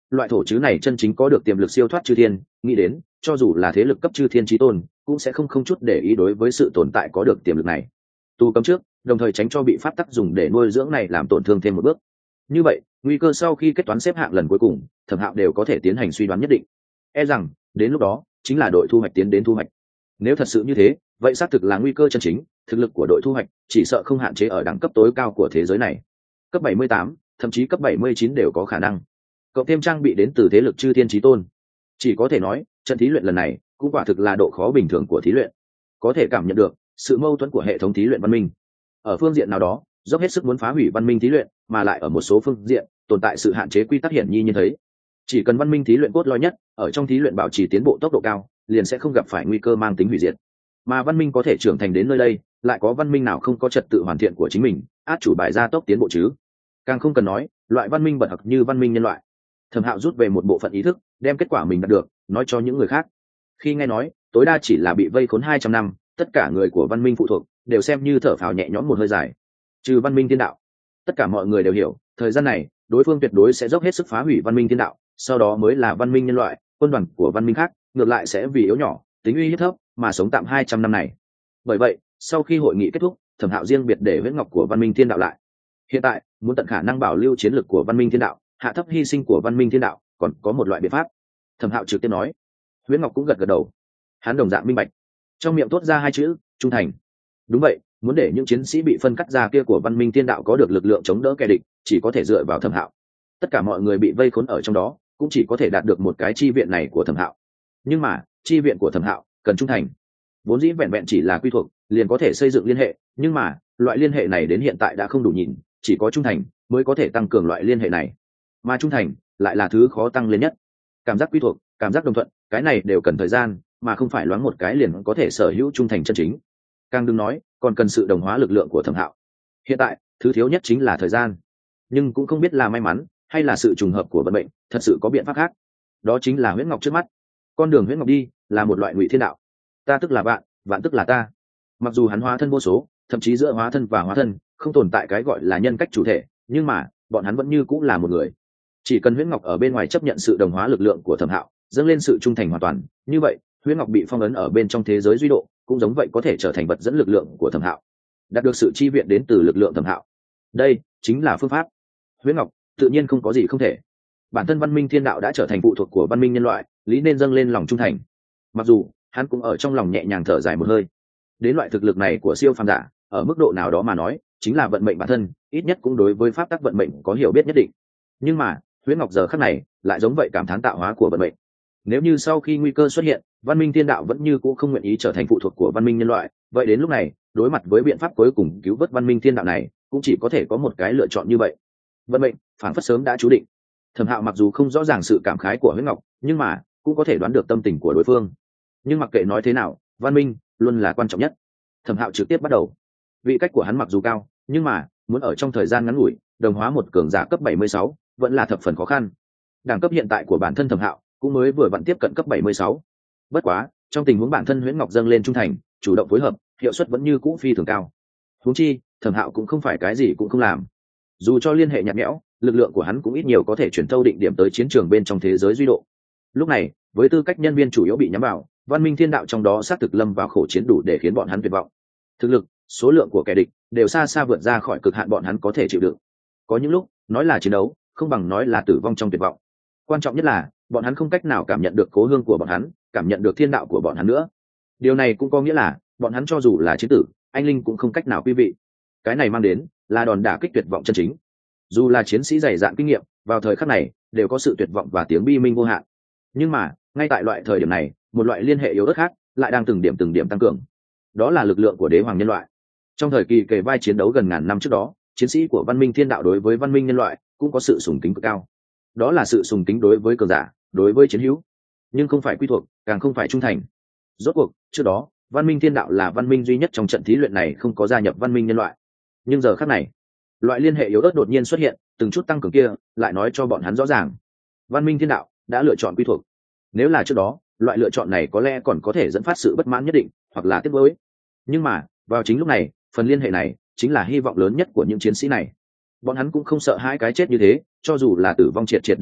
loại thổ chứ này chân chính có được tiềm lực siêu thoát chư thiên, nghĩ đến cho dù là thế lực cấp chư thiên chí tôn cũng sẽ không không chút để ý đối với sự tồn tại có được tiềm lực này. Tu cấm trước, đồng thời tránh cho bị pháp tắc dùng để nuôi dưỡng này làm tổn thương thêm một bước. Như vậy, nguy cơ sau khi kết toán xếp hạng lần cuối cùng, Thẩm Hạo đều có thể tiến hành suy đoán nhất định. E rằng, đến lúc đó, chính là đội thu hoạch tiến đến thu hoạch. Nếu thật sự như thế, vậy xác thực là nguy cơ chân chính, thực lực của đội thu hoạch chỉ sợ không hạn chế ở đẳng cấp tối cao của thế giới này. Cấp bảy mươi tám, thậm chí cấp bảy mươi chín đều có khả năng. Cộng thêm trang bị đến từ thế lực chư thiên chí tôn. Chỉ có thể nói, trận thí luyện lần này cũng quả thực là độ khó bình thường của thí luyện. Có thể cảm nhận được sự mâu thuẫn của hệ thống thí luyện văn minh. Ở phương diện nào đó, dốc hết sức muốn phá hủy văn minh thí luyện, mà lại ở một số phương diện tồn tại sự hạn chế quy tắc hiển nhiên như thấy. Chỉ cần văn minh thí luyện cốt lõi nhất, ở trong thí luyện bảo trì tiến bộ tốc độ cao, liền sẽ không gặp phải nguy cơ mang tính hủy diệt. Mà văn minh có thể trưởng thành đến nơi đây, lại có văn minh nào không có trật tự hoàn thiện của chính mình, át chủ bài gia tốc tiến bộ chứ? Càng không cần nói, loại văn minh bậc học như văn minh nhân loại. Thẩm Hạo rút về một bộ phận ý thức, đem kết quả mình đạt được nói cho những người khác. Khi nghe nói tối đa chỉ là bị vây khốn hai trăm năm, tất cả người của văn minh phụ thuộc đều xem như thở phào nhẹ nhõm một hơi dài. Trừ văn minh thiên đạo, tất cả mọi người đều hiểu, thời gian này đối phương tuyệt đối sẽ dốc hết sức phá hủy văn minh thiên đạo, sau đó mới là văn minh nhân loại, quân đoàn của văn minh khác ngược lại sẽ vì yếu nhỏ, tính uy hiếp thấp mà sống tạm hai trăm năm này. Bởi vậy, sau khi hội nghị kết thúc, Thẩm Hạo riêng biệt để huyễn ngọc của văn minh thiên đạo lại. Hiện tại, muốn tận khả năng bảo lưu chiến lược của văn minh thiên đạo, hạ thấp hy sinh của văn minh thiên đạo, còn có một loại biện pháp. Thẩm Hạo trực tiếp nói. Huyễn ngọc cũng gật gật đầu. Hắn đồng dạng minh bạch, trong miệng thốt ra hai chữ trung thành. Đúng vậy, muốn để những chiến sĩ bị phân cắt ra kia của văn minh thiên đạo có được lực lượng chống đỡ kẻ địch, chỉ có thể dựa vào Thẩm Hạo. Tất cả mọi người bị vây khốn ở trong đó, cũng chỉ có thể đạt được một cái chi viện này của Thẩm Hạo. Nhưng mà chi viện của Thẩm Hạo cần trung thành. Vốn dĩ vẹn vẹn chỉ là quy thuộc liền có thể xây dựng liên hệ, nhưng mà loại liên hệ này đến hiện tại đã không đủ nhìn, chỉ có trung thành mới có thể tăng cường loại liên hệ này, mà trung thành lại là thứ khó tăng lên nhất. Cảm giác quy thuộc, cảm giác đồng thuận, cái này đều cần thời gian, mà không phải loáng một cái liền có thể sở hữu trung thành chân chính. Càng đừng nói còn cần sự đồng hóa lực lượng của Thẩm Hạo. Hiện tại thứ thiếu nhất chính là thời gian, nhưng cũng không biết là may mắn hay là sự trùng hợp của vận mệnh, thật sự có biện pháp khác. Đó chính là huyễn ngọc trước mắt. Con đường huyễn ngọc đi là một loại ngụy thiên đạo. Ta tức là vạn, vạn tức là ta. Mặc dù hắn hóa thân vô số, thậm chí giữa hóa thân và hóa thân không tồn tại cái gọi là nhân cách chủ thể, nhưng mà bọn hắn vẫn như cũng là một người. Chỉ cần huyễn ngọc ở bên ngoài chấp nhận sự đồng hóa lực lượng của Thẩm Hạo, dâng lên sự trung thành hoàn toàn, như vậy huyễn ngọc bị phong ấn ở bên trong thế giới duy độ cũng giống vậy có thể trở thành vật dẫn lực lượng của Thẩm Hạo, đạt được sự chi viện đến từ lực lượng Thẩm Hạo. Đây chính là phương pháp. Huyễn ngọc tự nhiên không có gì không thể. Bản thân văn minh thiên đạo đã trở thành phụ thuộc của văn minh nhân loại, lý nên dâng lên lòng trung thành. Mặc dù hắn cũng ở trong lòng nhẹ nhàng thở dài một hơi. Đến loại thực lực này của siêu phàm giả, ở mức độ nào đó mà nói chính là vận mệnh bản thân, ít nhất cũng đối với pháp tắc vận mệnh có hiểu biết nhất định. Nhưng mà huyễn ngọc giờ khắc này lại giống vậy cảm thán tạo hóa của vận mệnh. Nếu như sau khi nguy cơ xuất hiện, văn minh thiên đạo vẫn như cũ không nguyện ý trở thành phụ thuộc của văn minh nhân loại, vậy đến lúc này đối mặt với biện pháp cuối cùng cứu vớt văn minh thiên đạo này, cũng chỉ có thể có một cái lựa chọn như vậy. Vận mệnh phảng phất sớm đã chú định. Thẩm Hạo mặc dù không rõ ràng sự cảm khái của huyễn ngọc, nhưng mà cũng có thể đoán được tâm tình của đối phương. Nhưng mặc kệ nói thế nào, văn minh luôn là quan trọng nhất. Thẩm Hạo trực tiếp bắt đầu. Vị cách của hắn mặc dù cao, nhưng mà muốn ở trong thời gian ngắn ngủi đồng hóa một cường giả cấp bảy mươi sáu vẫn là thập phần khó khăn. Đẳng cấp hiện tại của bản thân Thẩm Hạo cũng mới vừa vặn tiếp cận cấp bảy mươi sáu. Bất quá, trong tình huống bản thân huyễn ngọc dâng lên trung thành, chủ động phối hợp, hiệu suất vẫn như cũ phi thường cao. Huống chi, Thẩm Hạo cũng không phải cái gì cũng không làm. Dù cho liên hệ nhạt nhẽo, lực lượng của hắn cũng ít nhiều có thể chuyển thâu định điểm tới chiến trường bên trong thế giới duy độ. Lúc này, với tư cách nhân viên chủ yếu bị nhắm vào, văn minh thiên đạo trong đó xác thực lâm vào khổ chiến đủ để khiến bọn hắn tuyệt vọng. Thực lực, số lượng của kẻ địch đều xa xa vượt ra khỏi cực hạn bọn hắn có thể chịu đựng. Có những lúc, nói là chiến đấu, không bằng nói là tử vong trong tuyệt vọng. Quan trọng nhất là, bọn hắn không cách nào cảm nhận được cố hương của bọn hắn, cảm nhận được thiên đạo của bọn hắn nữa. Điều này cũng có nghĩa là, bọn hắn cho dù là chiến tử, anh linh cũng không cách nào quý vị. Cái này mang đến là đòn đả kích tuyệt vọng chân chính. Dù là chiến sĩ dày dạn kinh nghiệm, vào thời khắc này đều có sự tuyệt vọng và tiếng bi minh vô hạn. Nhưng mà ngay tại loại thời điểm này, một loại liên hệ yếu ớt khác lại đang từng điểm từng điểm tăng cường. Đó là lực lượng của đế hoàng nhân loại. Trong thời kỳ kề vai chiến đấu gần ngàn năm trước đó, chiến sĩ của văn minh thiên đạo đối với văn minh nhân loại cũng có sự sùng kính cực cao. Đó là sự sùng kính đối với cường giả, đối với chiến hữu, nhưng không phải quy thuộc, càng không phải trung thành. Rốt cuộc trước đó, văn minh thiên đạo là văn minh duy nhất trong trận thí luyện này không có gia nhập văn minh nhân loại. Nhưng giờ khắc này, loại liên hệ yếu ớt đột nhiên xuất hiện, từng chút tăng cường kia lại nói cho bọn hắn rõ ràng, văn minh thiên đạo đã lựa chọn quy thuộc. Nếu là trước đó, loại lựa chọn này có lẽ còn có thể dẫn phát sự bất mãn nhất định, hoặc là tiếc nuối. Nhưng mà vào chính lúc này, phần liên hệ này chính là hy vọng lớn nhất của những chiến sĩ này. Bọn hắn cũng không sợ hai cái chết như thế, cho dù là tử vong triệt triệt để để,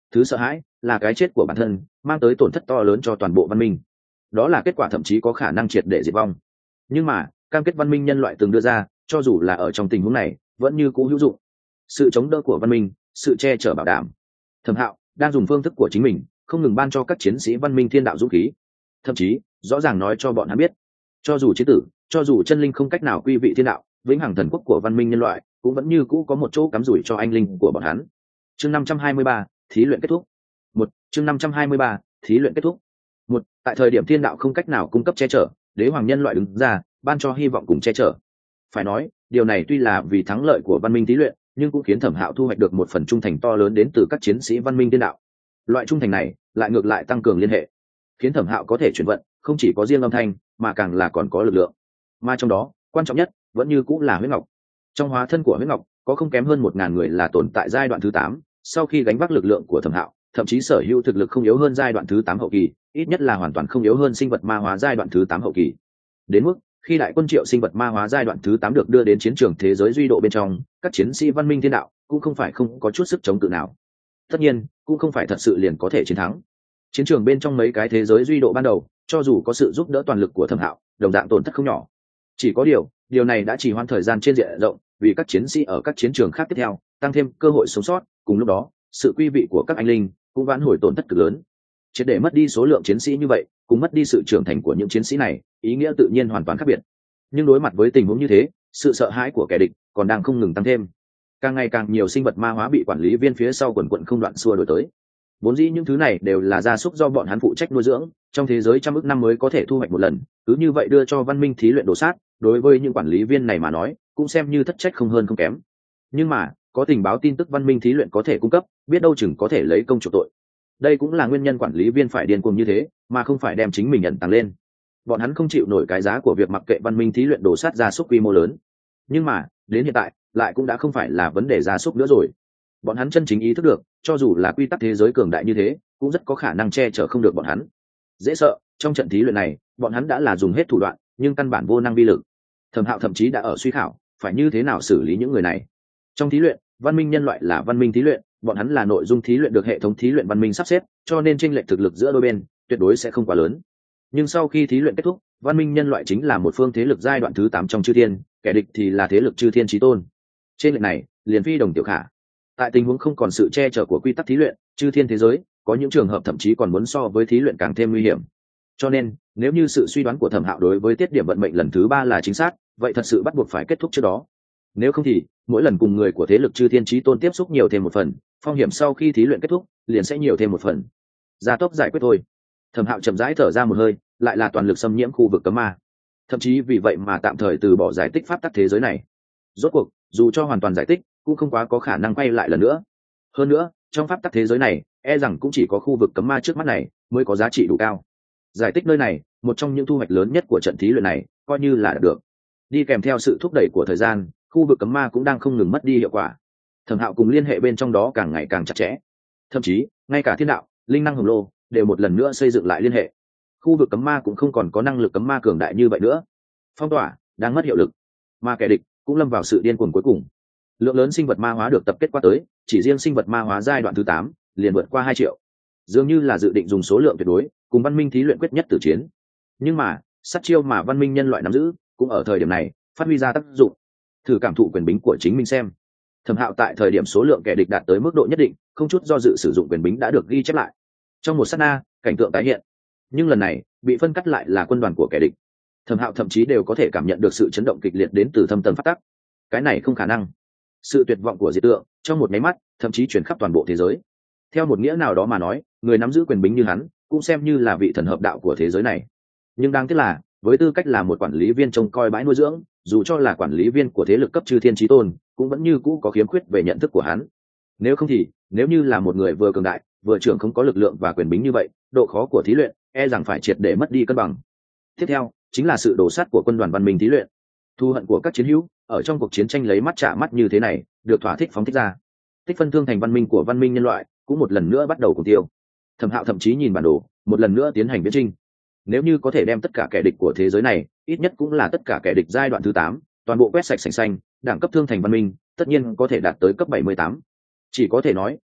thứ sợ hãi là cái chết của bản thân mang tới tổn thất to lớn cho toàn bộ văn minh. Đó là kết quả thậm chí có khả năng triệt để diệt vong. Nhưng mà cam kết văn minh nhân loại từng đưa ra, cho dù là ở trong tình huống này vẫn như cũ hữu dụng. Sự chống đỡ của văn minh, sự che chở bảo đảm. Thẩm Hạo đang dùng phương thức của chính mình không ngừng ban cho các chiến sĩ văn minh thiên đạo dũng khí, thậm chí rõ ràng nói cho bọn hắn biết, cho dù chiến tử, cho dù chân linh không cách nào quy vị thiên đạo, vĩnh hằng thần quốc của văn minh nhân loại cũng vẫn như cũ có một chỗ cắm rủi cho anh linh của bọn hắn. Chương năm trăm hai mươi ba, thí luyện kết thúc. Một chương năm trăm hai mươi ba, thí luyện kết thúc. Một tại thời điểm thiên đạo không cách nào cung cấp che chở, đế hoàng nhân loại đứng ra ban cho hy vọng cùng che chở. Phải nói điều này tuy là vì thắng lợi của văn minh thí luyện, nhưng cũng khiến Thẩm Hạo thu hoạch được một phần trung thành to lớn đến từ các chiến sĩ văn minh thiên đạo. Loại trung thành này lại ngược lại tăng cường liên hệ, khiến Thẩm Hạo có thể chuyển vận không chỉ có riêng âm thanh mà càng là còn có lực lượng. Mà trong đó quan trọng nhất vẫn như cũng là huyết ngọc. Trong hóa thân của huyết ngọc có không kém hơn một ngàn người là tồn tại giai đoạn thứ tám, sau khi gánh vác lực lượng của Thẩm Hạo, thậm chí sở hữu thực lực không yếu hơn giai đoạn thứ tám hậu kỳ, ít nhất là hoàn toàn không yếu hơn sinh vật ma hóa giai đoạn thứ tám hậu kỳ. Đến mức khi đại quân triệu sinh vật ma hóa giai đoạn thứ tám được đưa đến chiến trường thế giới duy độ bên trong, các chiến sĩ văn minh thiên đạo cũng không phải không có chút sức chống cự nào. Tất nhiên cũng không phải thật sự liền có thể chiến thắng. Chiến trường bên trong mấy cái thế giới duy độ ban đầu, cho dù có sự giúp đỡ toàn lực của Thẩm Hạo, đồng dạng tổn thất không nhỏ. Chỉ có điều điều này đã chỉ hoãn thời gian trên diện rộng, vì các chiến sĩ ở các chiến trường khác tiếp theo tăng thêm cơ hội sống sót. Cùng lúc đó sự quy vị của các anh linh cũng vãn hồi tổn thất cực lớn. Triệt để mất đi số lượng chiến sĩ như vậy, cùng mất đi sự trưởng thành của những chiến sĩ này, ý nghĩa tự nhiên hoàn toàn khác biệt. Nhưng đối mặt với tình huống như thế, sự sợ hãi của kẻ địch còn đang không ngừng tăng thêm. Càng ngày càng nhiều sinh vật ma hóa bị quản lý viên phía sau quần quận không đoạn xua đuổi tới. Vốn dĩ những thứ này đều là gia súc do bọn hắn phụ trách nuôi dưỡng, trong thế giới trăm ức năm mới có thể thu hoạch một lần, cứ như vậy đưa cho văn minh thí luyện đồ sát, đối với những quản lý viên này mà nói cũng xem như thất trách không hơn không kém. Nhưng mà có tình báo tin tức văn minh thí luyện có thể cung cấp, biết đâu chừng có thể lấy công chuộc tội. Đây cũng là nguyên nhân quản lý viên phải điên cuồng như thế, mà không phải đem chính mình nhận tăng lên. Bọn hắn không chịu nổi cái giá của việc mặc kệ văn minh thí luyện đồ sát gia súc quy mô lớn. Nhưng mà đến hiện tại lại cũng đã không phải là vấn đề gia súc nữa rồi. Bọn hắn chân chính ý thức được, cho dù là quy tắc thế giới cường đại như thế, cũng rất có khả năng che chở không được bọn hắn. Dễ sợ, trong trận thí luyện này bọn hắn đã là dùng hết thủ đoạn, nhưng căn bản vô năng vi lực. Thẩm Hạo thậm chí đã ở suy khảo phải như thế nào xử lý những người này. Trong thí luyện, văn minh nhân loại là văn minh thí luyện, bọn hắn là nội dung thí luyện được hệ thống thí luyện văn minh sắp xếp, cho nên chênh lệch thực lực giữa đôi bên tuyệt đối sẽ không quá lớn. Nhưng sau khi thí luyện kết thúc, văn minh nhân loại chính là một phương thế lực giai đoạn thứ tám trong chư thiên, kẻ địch thì là thế lực chư thiên chí tôn. Trên lệch này liền phi đồng tiểu khả. Tại tình huống không còn sự che chở của quy tắc thí luyện, chư thiên thế giới có những trường hợp thậm chí còn muốn so với thí luyện càng thêm nguy hiểm. Cho nên nếu như sự suy đoán của Thẩm Hạo đối với tiết điểm vận mệnh lần thứ ba là chính xác, vậy thật sự bắt buộc phải kết thúc trước đó. Nếu không thì mỗi lần cùng người của thế lực chư thiên chí tôn tiếp xúc nhiều thêm một phần, phong hiểm sau khi thí luyện kết thúc liền sẽ nhiều thêm một phần. Gia tốc giải quyết thôi. Thẩm Hạo chậm rãi thở ra một hơi, lại là toàn lực xâm nhiễm khu vực cấm ma, thậm chí vì vậy mà tạm thời từ bỏ giải tích pháp tắc thế giới này. Rốt cuộc dù cho hoàn toàn giải tích cũng không quá có khả năng quay lại lần nữa. Hơn nữa trong pháp tắc thế giới này e rằng cũng chỉ có khu vực cấm ma trước mắt này mới có giá trị đủ cao. Giải tích nơi này, một trong những thu hoạch lớn nhất của trận thí luyện này, coi như là đạt được. Đi kèm theo sự thúc đẩy của thời gian, khu vực cấm ma cũng đang không ngừng mất đi hiệu quả. Thẩm Hạo cùng liên hệ bên trong đó càng ngày càng chặt chẽ, thậm chí ngay cả thiên đạo, linh năng hồng lô đều một lần nữa xây dựng lại liên hệ. Khu vực cấm ma cũng không còn có năng lực cấm ma cường đại như vậy nữa. Phong tỏa đang mất hiệu lực, mà kẻ địch cũng lâm vào sự điên cuồng cuối cùng. Lượng lớn sinh vật ma hóa được tập kết qua tới, chỉ riêng sinh vật ma hóa giai đoạn thứ tám liền vượt qua hai triệu, dường như là dự định dùng số lượng tuyệt đối cùng văn minh thí luyện quyết nhất tử chiến. Nhưng mà sát chiêu mà văn minh nhân loại nắm giữ cũng ở thời điểm này phát huy ra tác dụng. Thử cảm thụ quyền bính của chính mình xem. Thẩm Hạo tại thời điểm số lượng kẻ địch đạt tới mức độ nhất định, không chút do dự sử dụng quyền bính đã được ghi chép lại. Trong một sát na, cảnh tượng tái hiện, nhưng lần này bị phân cắt lại là quân đoàn của kẻ địch. Thẩm Hạo thậm chí đều có thể cảm nhận được sự chấn động kịch liệt đến từ thâm tầng phát tắc. Cái này không khả năng. Sự tuyệt vọng của diệt tượng trong một máy mắt thậm chí chuyển khắp toàn bộ thế giới. Theo một nghĩa nào đó mà nói, người nắm giữ quyền bính như hắn cũng xem như là vị thần hợp đạo của thế giới này. Nhưng đáng tiếc là, với tư cách là một quản lý viên trông coi bãi nuôi dưỡng, dù cho là quản lý viên của thế lực cấp chư thiên chí tôn, cũng vẫn như cũ có khiếm khuyết về nhận thức của hắn. Nếu không thì, nếu như là một người vừa cường đại, vừa trưởng không có lực lượng và quyền bính như vậy, độ khó của thí luyện e rằng phải triệt để mất đi cân bằng. Tiếp theo chính là sự đổ sát của quân đoàn văn minh thí luyện. Thu hận của các chiến hữu ở trong cuộc chiến tranh lấy mắt trả mắt như thế này được thỏa thích phóng thích ra. Tích phân thương thành văn minh của văn minh nhân loại cũng một lần nữa bắt đầu cùng tiêu. Thẩm Hạo thậm chí nhìn bản đồ, một lần nữa tiến hành viễn trinh. Nếu như có thể đem tất cả kẻ địch của thế giới này, ít nhất cũng là tất cả kẻ địch giai đoạn thứ tám, toàn bộ quét sạch sành xanh, đẳng cấp thương thành văn minh tất nhiên có thể đạt tới cấp bảy mươi tám. Chỉ có thể nói,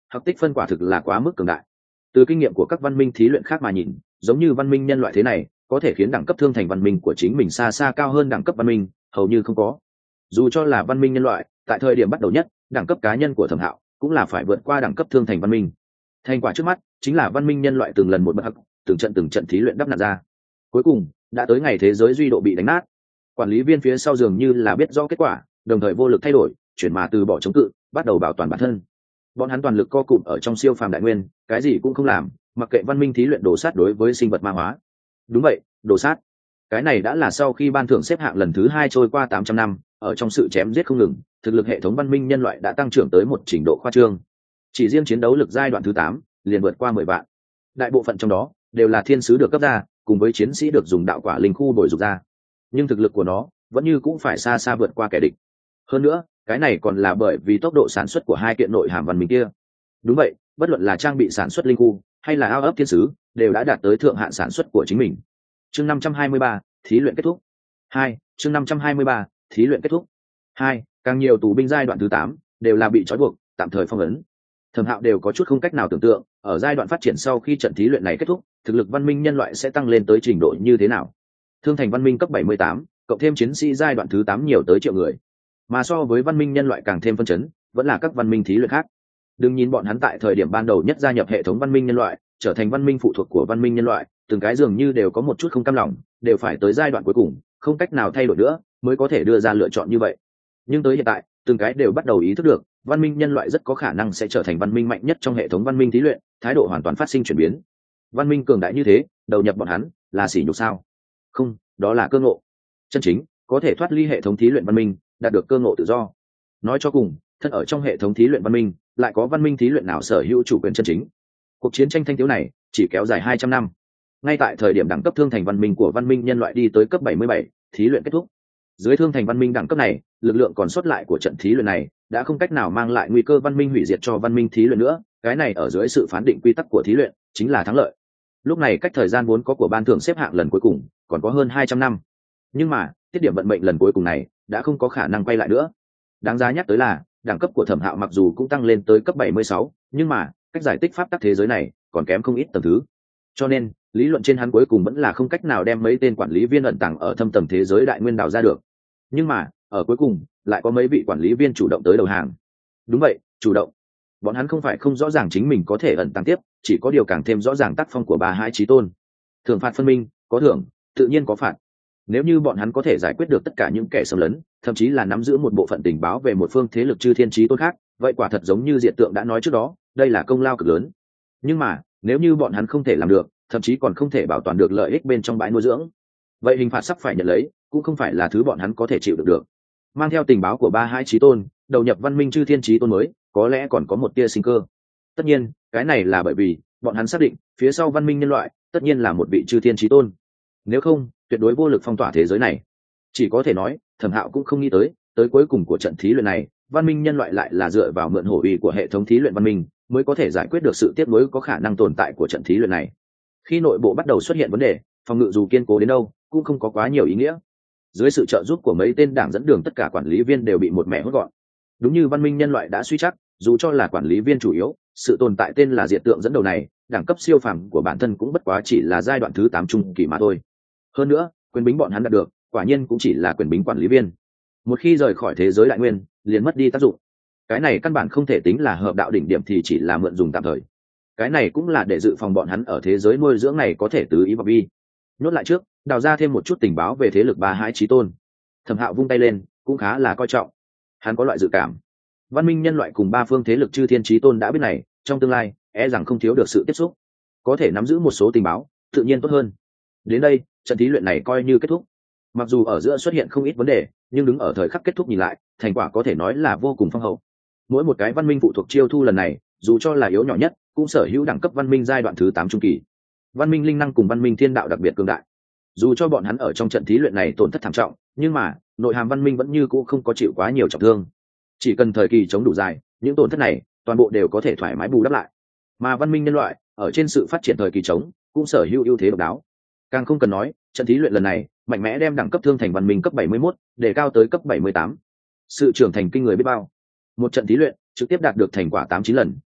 học tích phân quả thực là quá mức cường đại. Từ kinh nghiệm của các văn minh thí luyện khác mà nhìn, giống như văn minh nhân loại thế này có thể khiến đẳng cấp thương thành văn minh của chính mình xa xa cao hơn đẳng cấp văn minh hầu như không có. Dù cho là văn minh nhân loại, tại thời điểm bắt đầu nhất, đẳng cấp cá nhân của Thẩm Hạo cũng là phải vượt qua đẳng cấp thương thành văn minh. Thành quả trước mắt chính là văn minh nhân loại từng lần một bậc, từng trận từng trận thí luyện đắp nặn ra. Cuối cùng đã tới ngày thế giới duy độ bị đánh nát. Quản lý viên phía sau dường như là biết rõ kết quả, đồng thời vô lực thay đổi, chuyển mà từ bỏ chống cự, bắt đầu bảo toàn bản thân. Bọn hắn toàn lực co cụm ở trong siêu phàm đại nguyên, cái gì cũng không làm, mặc kệ văn minh thí luyện đồ sát đối với sinh vật ma hóa. Đúng vậy, đồ sát. Cái này đã là sau khi ban thưởng xếp hạng lần thứ hai trôi qua tám trăm năm, ở trong sự chém giết không ngừng, thực lực hệ thống văn minh nhân loại đã tăng trưởng tới một trình độ khoa trương. Chỉ riêng chiến đấu lực giai đoạn thứ tám liền vượt qua mười vạn. Đại bộ phận trong đó đều là thiên sứ được cấp ra, cùng với chiến sĩ được dùng đạo quả linh khu bồi dục ra. Nhưng thực lực của nó vẫn như cũng phải xa xa vượt qua kẻ địch. Hơn nữa, cái này còn là bởi vì tốc độ sản xuất của hai kiện nội hàm văn minh kia. Đúng vậy, bất luận là trang bị sản xuất linh khu hay là ao ấp thiên sứ đều đã đạt tới thượng hạn sản xuất của chính mình. Chương năm trăm hai mươi ba, thí luyện kết thúc. Hai, chương năm trăm hai mươi ba, thí luyện kết thúc. Hai, càng nhiều tù binh giai đoạn thứ tám đều là bị trói buộc, tạm thời phong ấn. Thẩm Hạo đều có chút không cách nào tưởng tượng, ở giai đoạn phát triển sau khi trận thí luyện này kết thúc, thực lực văn minh nhân loại sẽ tăng lên tới trình độ như thế nào. Thương thành văn minh cấp bảy mươi tám, cộng thêm chiến sĩ giai đoạn thứ tám nhiều tới triệu người. Mà so với văn minh nhân loại càng thêm phân chấn, vẫn là các văn minh thí luyện khác. Đừng nhìn bọn hắn tại thời điểm ban đầu nhất gia nhập hệ thống văn minh nhân loại, trở thành văn minh phụ thuộc của văn minh nhân loại, từng cái dường như đều có một chút không cam lòng, đều phải tới giai đoạn cuối cùng, không cách nào thay đổi nữa, mới có thể đưa ra lựa chọn như vậy. Nhưng tới hiện tại, từng cái đều bắt đầu ý thức được, văn minh nhân loại rất có khả năng sẽ trở thành văn minh mạnh nhất trong hệ thống văn minh thí luyện, thái độ hoàn toàn phát sinh chuyển biến. Văn minh cường đại như thế, đầu nhập bọn hắn, là sỉ nhục sao? Không, đó là cơ ngộ. Chân chính, có thể thoát ly hệ thống thí luyện văn minh, đạt được cơ ngộ tự do. Nói cho cùng, thân ở trong hệ thống thí luyện văn minh, lại có văn minh thí luyện nào sở hữu chủ quyền chân chính? Cuộc chiến tranh thanh thiếu này chỉ kéo dài hai trăm năm. Ngay tại thời điểm đẳng cấp thương thành văn minh của văn minh nhân loại đi tới cấp bảy mươi bảy, thí luyện kết thúc. Dưới thương thành văn minh đẳng cấp này, lực lượng còn sót lại của trận thí luyện này đã không cách nào mang lại nguy cơ văn minh hủy diệt cho văn minh thí luyện nữa, cái này ở dưới sự phán định quy tắc của thí luyện chính là thắng lợi. Lúc này cách thời gian vốn có của ban thưởng xếp hạng lần cuối cùng còn có hơn hai trăm năm. Nhưng mà, tiết điểm vận mệnh lần cuối cùng này đã không có khả năng quay lại nữa. Đáng giá nhắc tới là, đẳng cấp của Thẩm Hạo mặc dù cũng tăng lên tới cấp bảy mươi sáu, nhưng mà, cách giải tích pháp tắc thế giới này còn kém không ít tầng thứ. Cho nên, lý luận trên hắn cuối cùng vẫn là không cách nào đem mấy tên quản lý viên ẩn tàng ở thâm tầng thế giới đại nguyên đào ra được. Nhưng mà, ở cuối cùng, lại có mấy vị quản lý viên chủ động tới đầu hàng. Đúng vậy, chủ động. Bọn hắn không phải không rõ ràng chính mình có thể ẩn tàng tiếp, chỉ có điều càng thêm rõ ràng tác phong của Ba Hai Chí Tôn. Thưởng phạt phân minh, có thưởng, tự nhiên có phạt. Nếu như bọn hắn có thể giải quyết được tất cả những kẻ xâm lấn, thậm chí là nắm giữ một bộ phận tình báo về một phương thế lực chư thiên chí tôn khác, vậy quả thật giống như Diệt Tượng đã nói trước đó, đây là công lao cực lớn. Nhưng mà, nếu như bọn hắn không thể làm được, thậm chí còn không thể bảo toàn được lợi ích bên trong bãi nuôi dưỡng, vậy hình phạt sắp phải nhận lấy cũng không phải là thứ bọn hắn có thể chịu được được. Mang theo tình báo của Ba Hai Chí Tôn, đầu nhập văn minh chư thiên chí tôn mới, có lẽ còn có một tia sinh cơ. Tất nhiên, cái này là bởi vì bọn hắn xác định, phía sau văn minh nhân loại, tất nhiên là một vị chư thiên chí tôn. Nếu không, tuyệt đối vô lực phong tỏa thế giới này. Chỉ có thể nói, Thẩm Hạo cũng không nghĩ tới, tới cuối cùng của trận thí luyện này, văn minh nhân loại lại là dựa vào mượn hổ uy của hệ thống thí luyện văn minh, mới có thể giải quyết được sự tiếp nối có khả năng tồn tại của trận thí luyện này. Khi nội bộ bắt đầu xuất hiện vấn đề, phòng ngự dù kiên cố đến đâu, cũng không có quá nhiều ý nghĩa. Dưới sự trợ giúp của mấy tên đảng dẫn đường, tất cả quản lý viên đều bị một mẹ hốt gọn. Đúng như văn minh nhân loại đã suy chắc, dù cho là quản lý viên chủ yếu, sự tồn tại tên là Diệt Tượng dẫn đầu này, đẳng cấp siêu phàm của bản thân cũng bất quá chỉ là giai đoạn thứ tám trung kỳ mà thôi. Hơn nữa, quyền bính bọn hắn đạt được, quả nhiên cũng chỉ là quyền bính quản lý viên. Một khi rời khỏi thế giới đại nguyên, liền mất đi tác dụng. Cái này căn bản không thể tính là hợp đạo đỉnh điểm, thì chỉ là mượn dùng tạm thời. Cái này cũng là để dự phòng bọn hắn ở thế giới nuôi dưỡng này có thể tứ ý vào bi. Nhốt lại trước, đào ra thêm một chút tình báo về thế lực Ba Hai Chí Tôn. Thẩm Hạo vung tay lên, cũng khá là coi trọng. Hắn có loại dự cảm, văn minh nhân loại cùng ba phương thế lực chư thiên chí tôn đã biết này, trong tương lai e rằng không thiếu được sự tiếp xúc, có thể nắm giữ một số tình báo, tự nhiên tốt hơn. Đến đây, trận thí luyện này coi như kết thúc. Mặc dù ở giữa xuất hiện không ít vấn đề, nhưng đứng ở thời khắc kết thúc nhìn lại, thành quả có thể nói là vô cùng phong hậu. Mỗi một cái văn minh phụ thuộc chiêu thu lần này, dù cho là yếu nhỏ nhất, cũng sở hữu đẳng cấp văn minh giai đoạn thứ tám trung kỳ. Văn minh linh năng cùng văn minh thiên đạo đặc biệt cường đại. Dù cho bọn hắn ở trong trận thí luyện này tổn thất thảm trọng, nhưng mà nội hàm văn minh vẫn như cũ không có chịu quá nhiều trọng thương. Chỉ cần thời kỳ chống đủ dài, những tổn thất này toàn bộ đều có thể thoải mái bù đắp lại. Mà văn minh nhân loại ở trên sự phát triển thời kỳ chống cũng sở hữu ưu thế độc đáo. Càng không cần nói, trận thí luyện lần này mạnh mẽ đem đẳng cấp thương thành văn minh cấp bảy mươi mốt để cao tới cấp bảy mươi tám. Sự trưởng thành kinh người biết bao. Một trận thí luyện trực tiếp đạt được thành quả tám chín lần,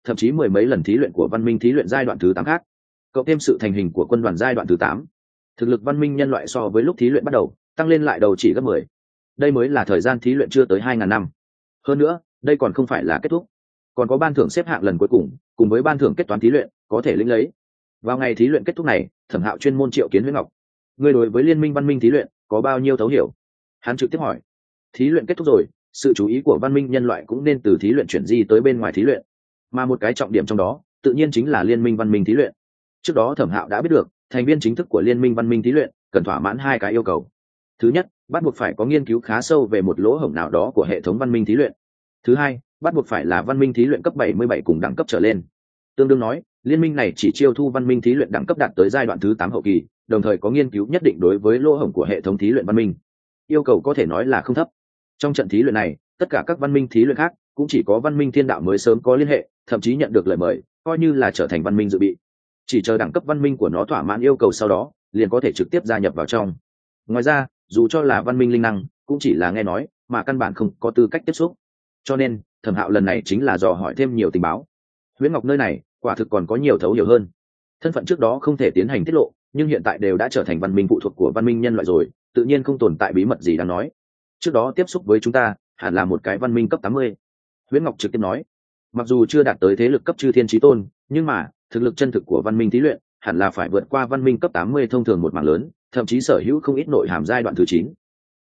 thậm chí mười mấy lần thí luyện của văn minh thí luyện giai đoạn thứ tám khác, cộng thêm sự thành hình của quân đoàn giai đoạn thứ tám, thực lực văn minh nhân loại so với lúc thí luyện bắt đầu tăng lên lại đầu chỉ gấp mười. Đây mới là thời gian thí luyện chưa tới hai ngàn năm. Hơn nữa, đây còn không phải là kết thúc, còn có ban thưởng xếp hạng lần cuối cùng, cùng với ban thưởng kết toán thí luyện có thể lĩnh lấy. Vào ngày thí luyện kết thúc này, Thẩm Hạo chuyên môn triệu kiến Huyễn Ngọc. Ngươi đối với liên minh văn minh thí luyện có bao nhiêu thấu hiểu? Hắn trực tiếp hỏi. Thí luyện kết thúc rồi, sự chú ý của văn minh nhân loại cũng nên từ thí luyện chuyển di tới bên ngoài thí luyện, mà một cái trọng điểm trong đó tự nhiên chính là liên minh văn minh thí luyện. Trước đó Thẩm Hạo đã biết được, thành viên chính thức của liên minh văn minh thí luyện cần thỏa mãn hai cái yêu cầu. Thứ nhất, bắt buộc phải có nghiên cứu khá sâu về một lỗ hổng nào đó của hệ thống văn minh thí luyện. Thứ hai, bắt buộc phải là văn minh thí luyện cấp bảy mươi bảy cùng đẳng cấp trở lên. Tương đương nói, liên minh này chỉ chiêu thu văn minh thí luyện đẳng cấp đạt tới giai đoạn thứ tám hậu kỳ, đồng thời có nghiên cứu nhất định đối với lỗ hổng của hệ thống thí luyện văn minh. Yêu cầu có thể nói là không thấp. Trong trận thí luyện này, tất cả các văn minh thí luyện khác cũng chỉ có văn minh thiên đạo mới sớm có liên hệ, thậm chí nhận được lời mời, coi như là trở thành văn minh dự bị. Chỉ chờ đẳng cấp văn minh của nó thỏa mãn yêu cầu sau đó, liền có thể trực tiếp gia nhập vào trong. Ngoài ra, dù cho là văn minh linh năng, cũng chỉ là nghe nói, mà căn bản không có tư cách tiếp xúc. Cho nên, Thẩm Hạo lần này chính là dò hỏi thêm nhiều tình báo. Huyễn Ngọc nơi này, quả thực còn có nhiều thấu hiểu hơn. Thân phận trước đó không thể tiến hành tiết lộ, nhưng hiện tại đều đã trở thành văn minh phụ thuộc của văn minh nhân loại rồi, tự nhiên không tồn tại bí mật gì đáng nói. Trước đó tiếp xúc với chúng ta, hẳn là một cái văn minh cấp tám mươi. Huyễn Ngọc trực tiếp nói. Mặc dù chưa đạt tới thế lực cấp chư thiên chí tôn, nhưng mà thực lực chân thực của văn minh thí luyện hẳn là phải vượt qua văn minh cấp tám mươi thông thường một mảng lớn, thậm chí sở hữu không ít nội hàm giai đoạn thứ chín.